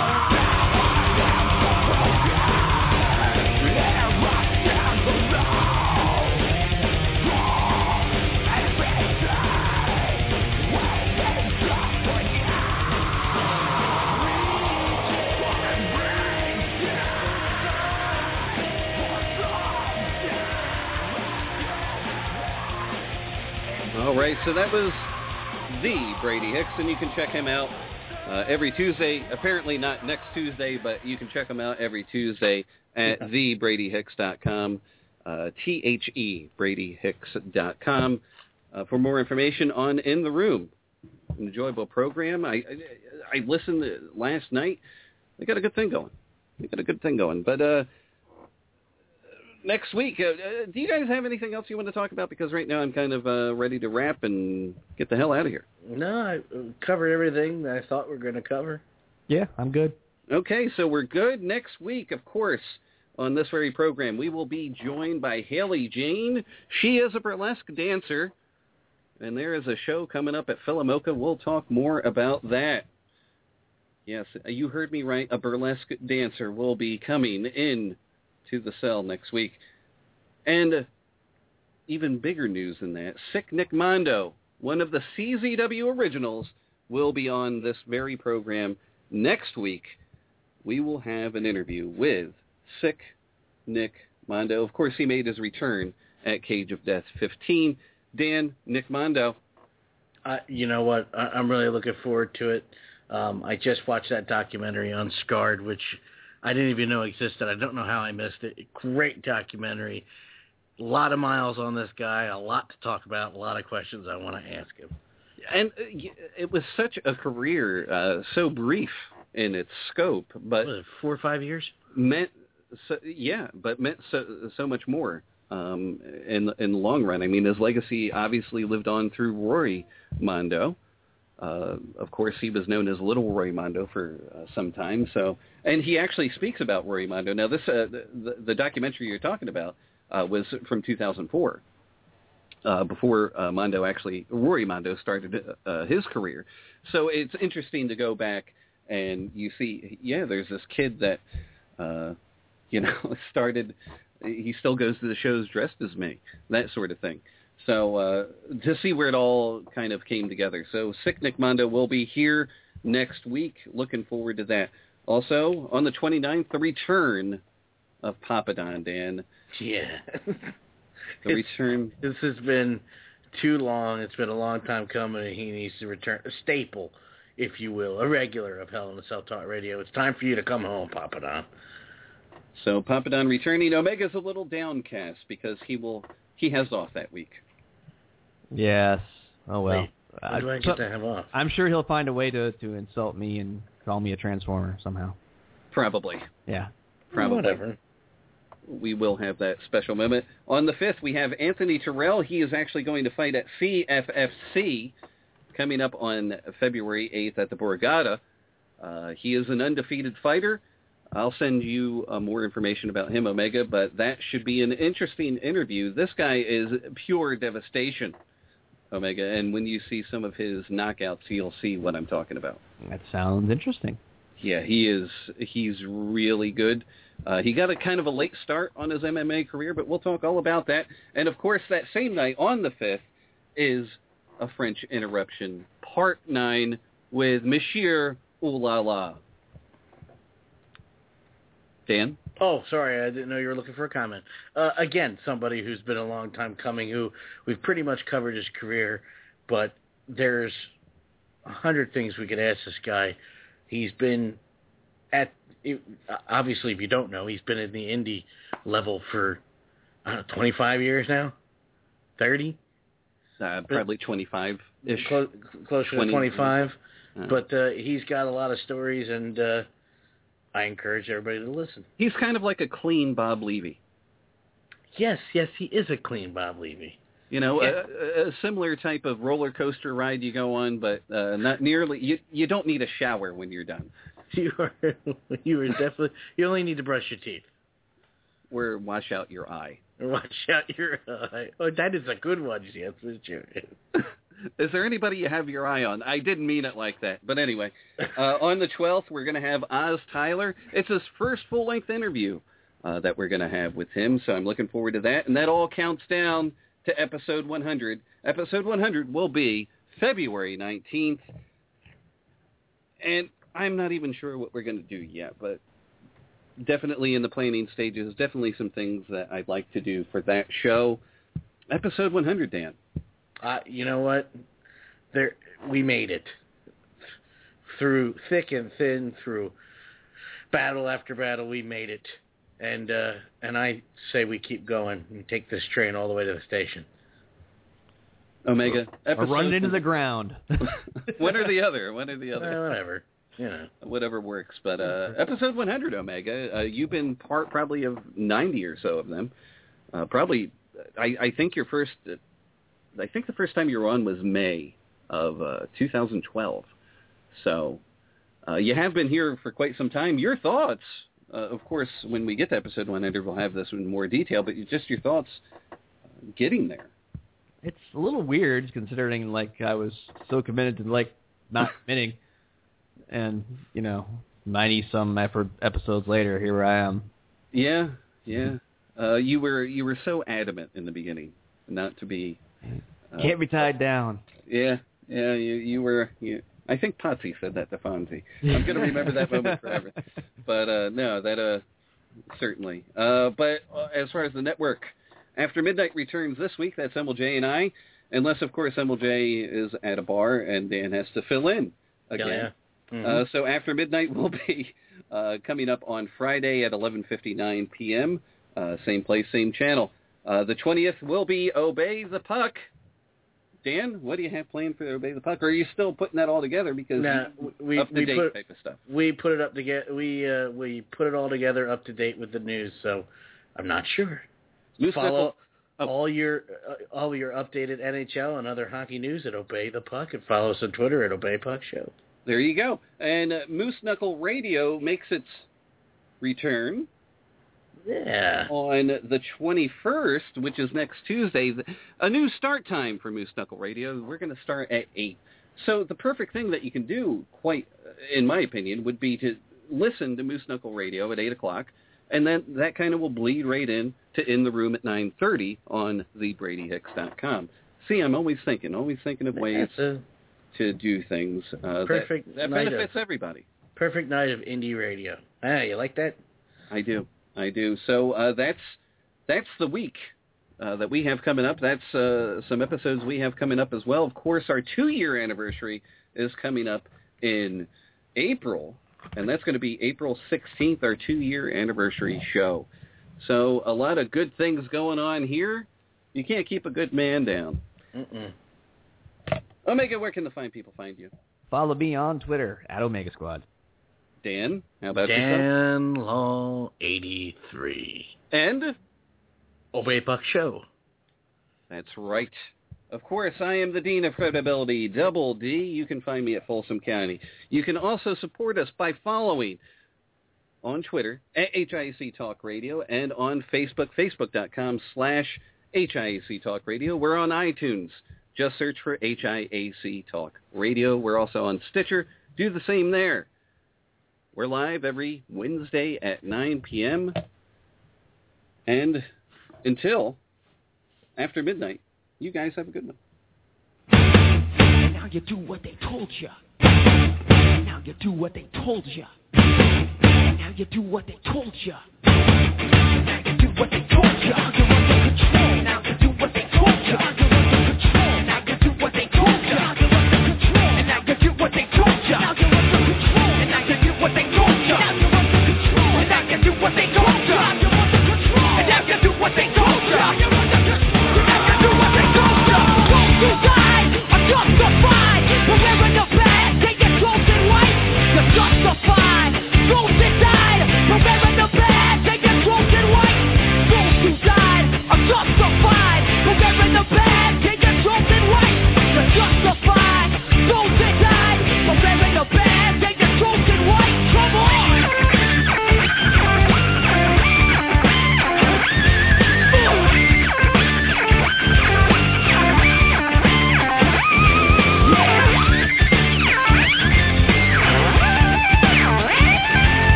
Speaker 7: All right, so that was the Brady Hicks, and you can check him out uh, every Tuesday. Apparently not next Tuesday, but you can check him out every Tuesday at the brady hicks dot com, uh, T H E, brady hicks dot com, uh, for more information on In the Room. An enjoyable program. I, I, I listened last night. They got a good thing going. They got a good thing going. But uh, next week, uh, do you guys have anything else you want to talk about? Because right now I'm kind of uh, ready to wrap and get the hell out of here.
Speaker 8: No, I covered everything that I thought we were going to cover.
Speaker 9: Yeah, I'm good.
Speaker 7: Okay, so we're good. Next week, of course, on this very program, we will be joined by Haley Jane. She is a burlesque dancer, and there is a show coming up at Philomoka. We'll talk more about that. Yes, you heard me right. A burlesque dancer will be coming in to the cell next week. And even bigger news than that, Sick Nick Mondo, one of the C Z W originals, will be on this very program next week. We will have an interview with Sick Nick Mondo. Of course, he made his return at Cage of Death fifteen. Dan, Nick Mondo.
Speaker 8: Uh, you know what? I- I'm really looking forward to it. Um, I just watched that documentary on Scarred, which I didn't even know existed. I don't know how I missed it. Great documentary. A lot of miles on this guy, a lot to talk about, a lot of questions I want to ask him.
Speaker 7: And it was such a career, uh, so brief in its scope, but
Speaker 8: what was it, four or five years?
Speaker 7: Meant, so, yeah, but meant so so much more um, in in the long run. I mean, his legacy obviously lived on through Rory Mondo. Uh, of course, he was known as Little Rory Mondo for uh, some time. So, and he actually speaks about Rory Mondo. Now, this uh, the, the documentary you're talking about uh, was from two thousand four. Uh, before uh, Mondo actually, Rory Mondo started uh, his career. So it's interesting to go back and you see, yeah, there's this kid that, uh, you know, started, he still goes to the shows dressed as me, that sort of thing. So uh, to see where it all kind of came together. So Sick Nick Mondo will be here next week. Looking forward to that. Also, on the twenty-ninth, the return of Papa Don, Dan.
Speaker 8: Yeah.
Speaker 7: The return.
Speaker 8: This has been too long. It's been a long time coming, and he needs to return. A staple, if you will, a regular of Hell in a Cell Talk Radio. It's time for you to come home, Papa Don.
Speaker 7: So Papa Don returning. Omega's a little downcast because he will he has off that week.
Speaker 9: Yes. Oh, well.
Speaker 8: Wait, when do I get to have off?
Speaker 9: I'm sure he'll find a way to, to insult me and call me a transformer somehow.
Speaker 7: Probably.
Speaker 9: Yeah.
Speaker 7: Probably.
Speaker 8: Whatever.
Speaker 7: we will have that special moment. On the fifth, we have Anthony Terrell. He is actually going to fight at C F F C coming up on February eighth at the Borgata. Uh, he is an undefeated fighter. I'll send you uh, more information about him, Omega, but that should be an interesting interview. This guy is pure devastation, Omega, and when you see some of his knockouts, you'll see what I'm talking about.
Speaker 9: That sounds interesting.
Speaker 7: Yeah, he is. He's really good. Uh, he got a kind of a late start on his M M A career, but we'll talk all about that. And, of course, that same night on the fifth is a French Interruption, Part nine with Monsieur Oolala. Dan?
Speaker 8: Oh, sorry, I didn't know you were looking for a comment. Uh, again, somebody who's been a long time coming, who we've pretty much covered his career, but there's a hundred things we could ask this guy. He's been at, obviously, if you don't know, he's been in the indie level for, I don't know, twenty-five years now? thirty?
Speaker 7: Uh, probably twenty-five-ish.
Speaker 8: Close, closer
Speaker 7: twenty,
Speaker 8: to twenty-five.
Speaker 7: Uh,
Speaker 8: but uh, he's got a lot of stories, and uh, I encourage everybody to listen.
Speaker 7: He's kind of like a clean Bob Levy.
Speaker 8: Yes, yes, he is a clean Bob Levy.
Speaker 7: You know,
Speaker 8: Yeah.
Speaker 7: a, a similar type of roller coaster ride you go on, but uh, not nearly. You you don't need a shower when you're done.
Speaker 8: You are you are definitely. You only need to brush your teeth.
Speaker 7: Or wash out your eye.
Speaker 8: Or wash out your eye. Oh, that is a good one, yes, Mister
Speaker 7: Is there anybody you have your eye on? I didn't mean it like that. But anyway, uh, on the twelfth, we're going to have Oz Tyler. It's his first full-length interview uh, that we're going to have with him, so I'm looking forward to that. And that all counts down to episode one hundred. Episode one hundred will be February nineteenth. And I'm not even sure what we're going to do yet, but definitely in the planning stages, definitely some things that I'd like to do for that show. Episode one hundred, Dan.
Speaker 8: Uh, you know what? There, we made it. Through thick and thin, through battle after battle, we made it. And uh, and I say we keep going and take this train all the way to the station.
Speaker 7: Omega.
Speaker 9: Or run it into the ground.
Speaker 7: One or the other. One or the other.
Speaker 8: Uh, whatever. You know.
Speaker 7: Whatever works. But uh, episode one hundred, Omega, uh, you've been part probably of ninety or so of them. Uh, probably, I, I think your first... Uh, I think the first time you were on was May of uh, two thousand twelve. So uh, you have been here for quite some time. Your thoughts, uh, of course, when we get to episode one hundred, we'll have this in more detail, but just your thoughts getting there.
Speaker 9: It's a little weird considering, like, I was so committed to, like, not committing. And, you know, ninety-some effort episodes later, here I am.
Speaker 7: Yeah, yeah. Uh, you were you were so adamant in the beginning not to be... Uh,
Speaker 9: Can't be tied down.
Speaker 7: Yeah, yeah. You you were. You, I think Potsy said that to Fonzie. I'm going to remember that moment forever. But uh, no, that uh, certainly. Uh, but uh, as far as the network, After Midnight returns this week. That's M L J and I, unless of course M L J is at a bar and Dan has to fill in again.
Speaker 8: Yeah, yeah. Mm-hmm.
Speaker 7: Uh, so After Midnight will be uh, coming up on Friday at eleven fifty-nine p.m. Uh, same place, same channel. Uh, the twentieth will be Obey the Puck. Dan, what do you have planned for Obey the Puck? Or are you still putting that all together because
Speaker 8: nah, we,
Speaker 7: up to
Speaker 8: we
Speaker 7: date
Speaker 8: put,
Speaker 7: type of stuff?
Speaker 8: We put it up together. We uh, we put it all together up to date with the news. So I'm not sure.
Speaker 7: Moose
Speaker 8: Follow
Speaker 7: oh.
Speaker 8: all your uh, all your updated N H L and other hockey news at Obey the Puck, and follow us on Twitter at Obey Puck Show.
Speaker 7: There you go. And uh, Moose Knuckle Radio makes its return.
Speaker 8: Yeah.
Speaker 7: On the twenty-first, which is next Tuesday, a new start time for Moose Knuckle Radio. We're going to start at eight. So the perfect thing that you can do, quite, in my opinion, would be to listen to Moose Knuckle Radio at eight o'clock, and then that kind of will bleed right in to In the Room at nine thirty on the Brady Hicks dot com. See, I'm always thinking, always thinking of ways
Speaker 8: a
Speaker 7: to do things uh,
Speaker 8: perfect
Speaker 7: that, that
Speaker 8: night
Speaker 7: benefits
Speaker 8: of,
Speaker 7: everybody.
Speaker 8: Perfect night of indie radio. Ah, you like that?
Speaker 7: I do. I do. So uh, that's that's the week uh, that we have coming up. That's uh, some episodes we have coming up as well. Of course, our two-year anniversary is coming up in April, and that's going to be April sixteenth, our two-year anniversary show. So a lot of good things going on here. You can't keep a good man down.
Speaker 8: Mm-mm.
Speaker 7: Omega, where can the fine people find you?
Speaker 9: Follow me on Twitter, at Omega Squad.
Speaker 7: Dan, how about yourself?
Speaker 8: Dan Law eighty-three.
Speaker 7: And?
Speaker 8: Obey Buck Show.
Speaker 7: That's right. Of course, I am the Dean of Credibility, Double D. You can find me at Folsom County. You can also support us by following on Twitter at H I A C Talk Radio and on Facebook, facebook.com slash H I A C Talk Radio. We're on iTunes. Just search for H I A C Talk Radio. We're also on Stitcher. Do the same there. We're live every Wednesday at nine p.m. And until after midnight, you guys have a good one.
Speaker 18: Now you do what they told you. Now you do what they told you. Now you do what they told you. Now you do what they told you. You're under control. Now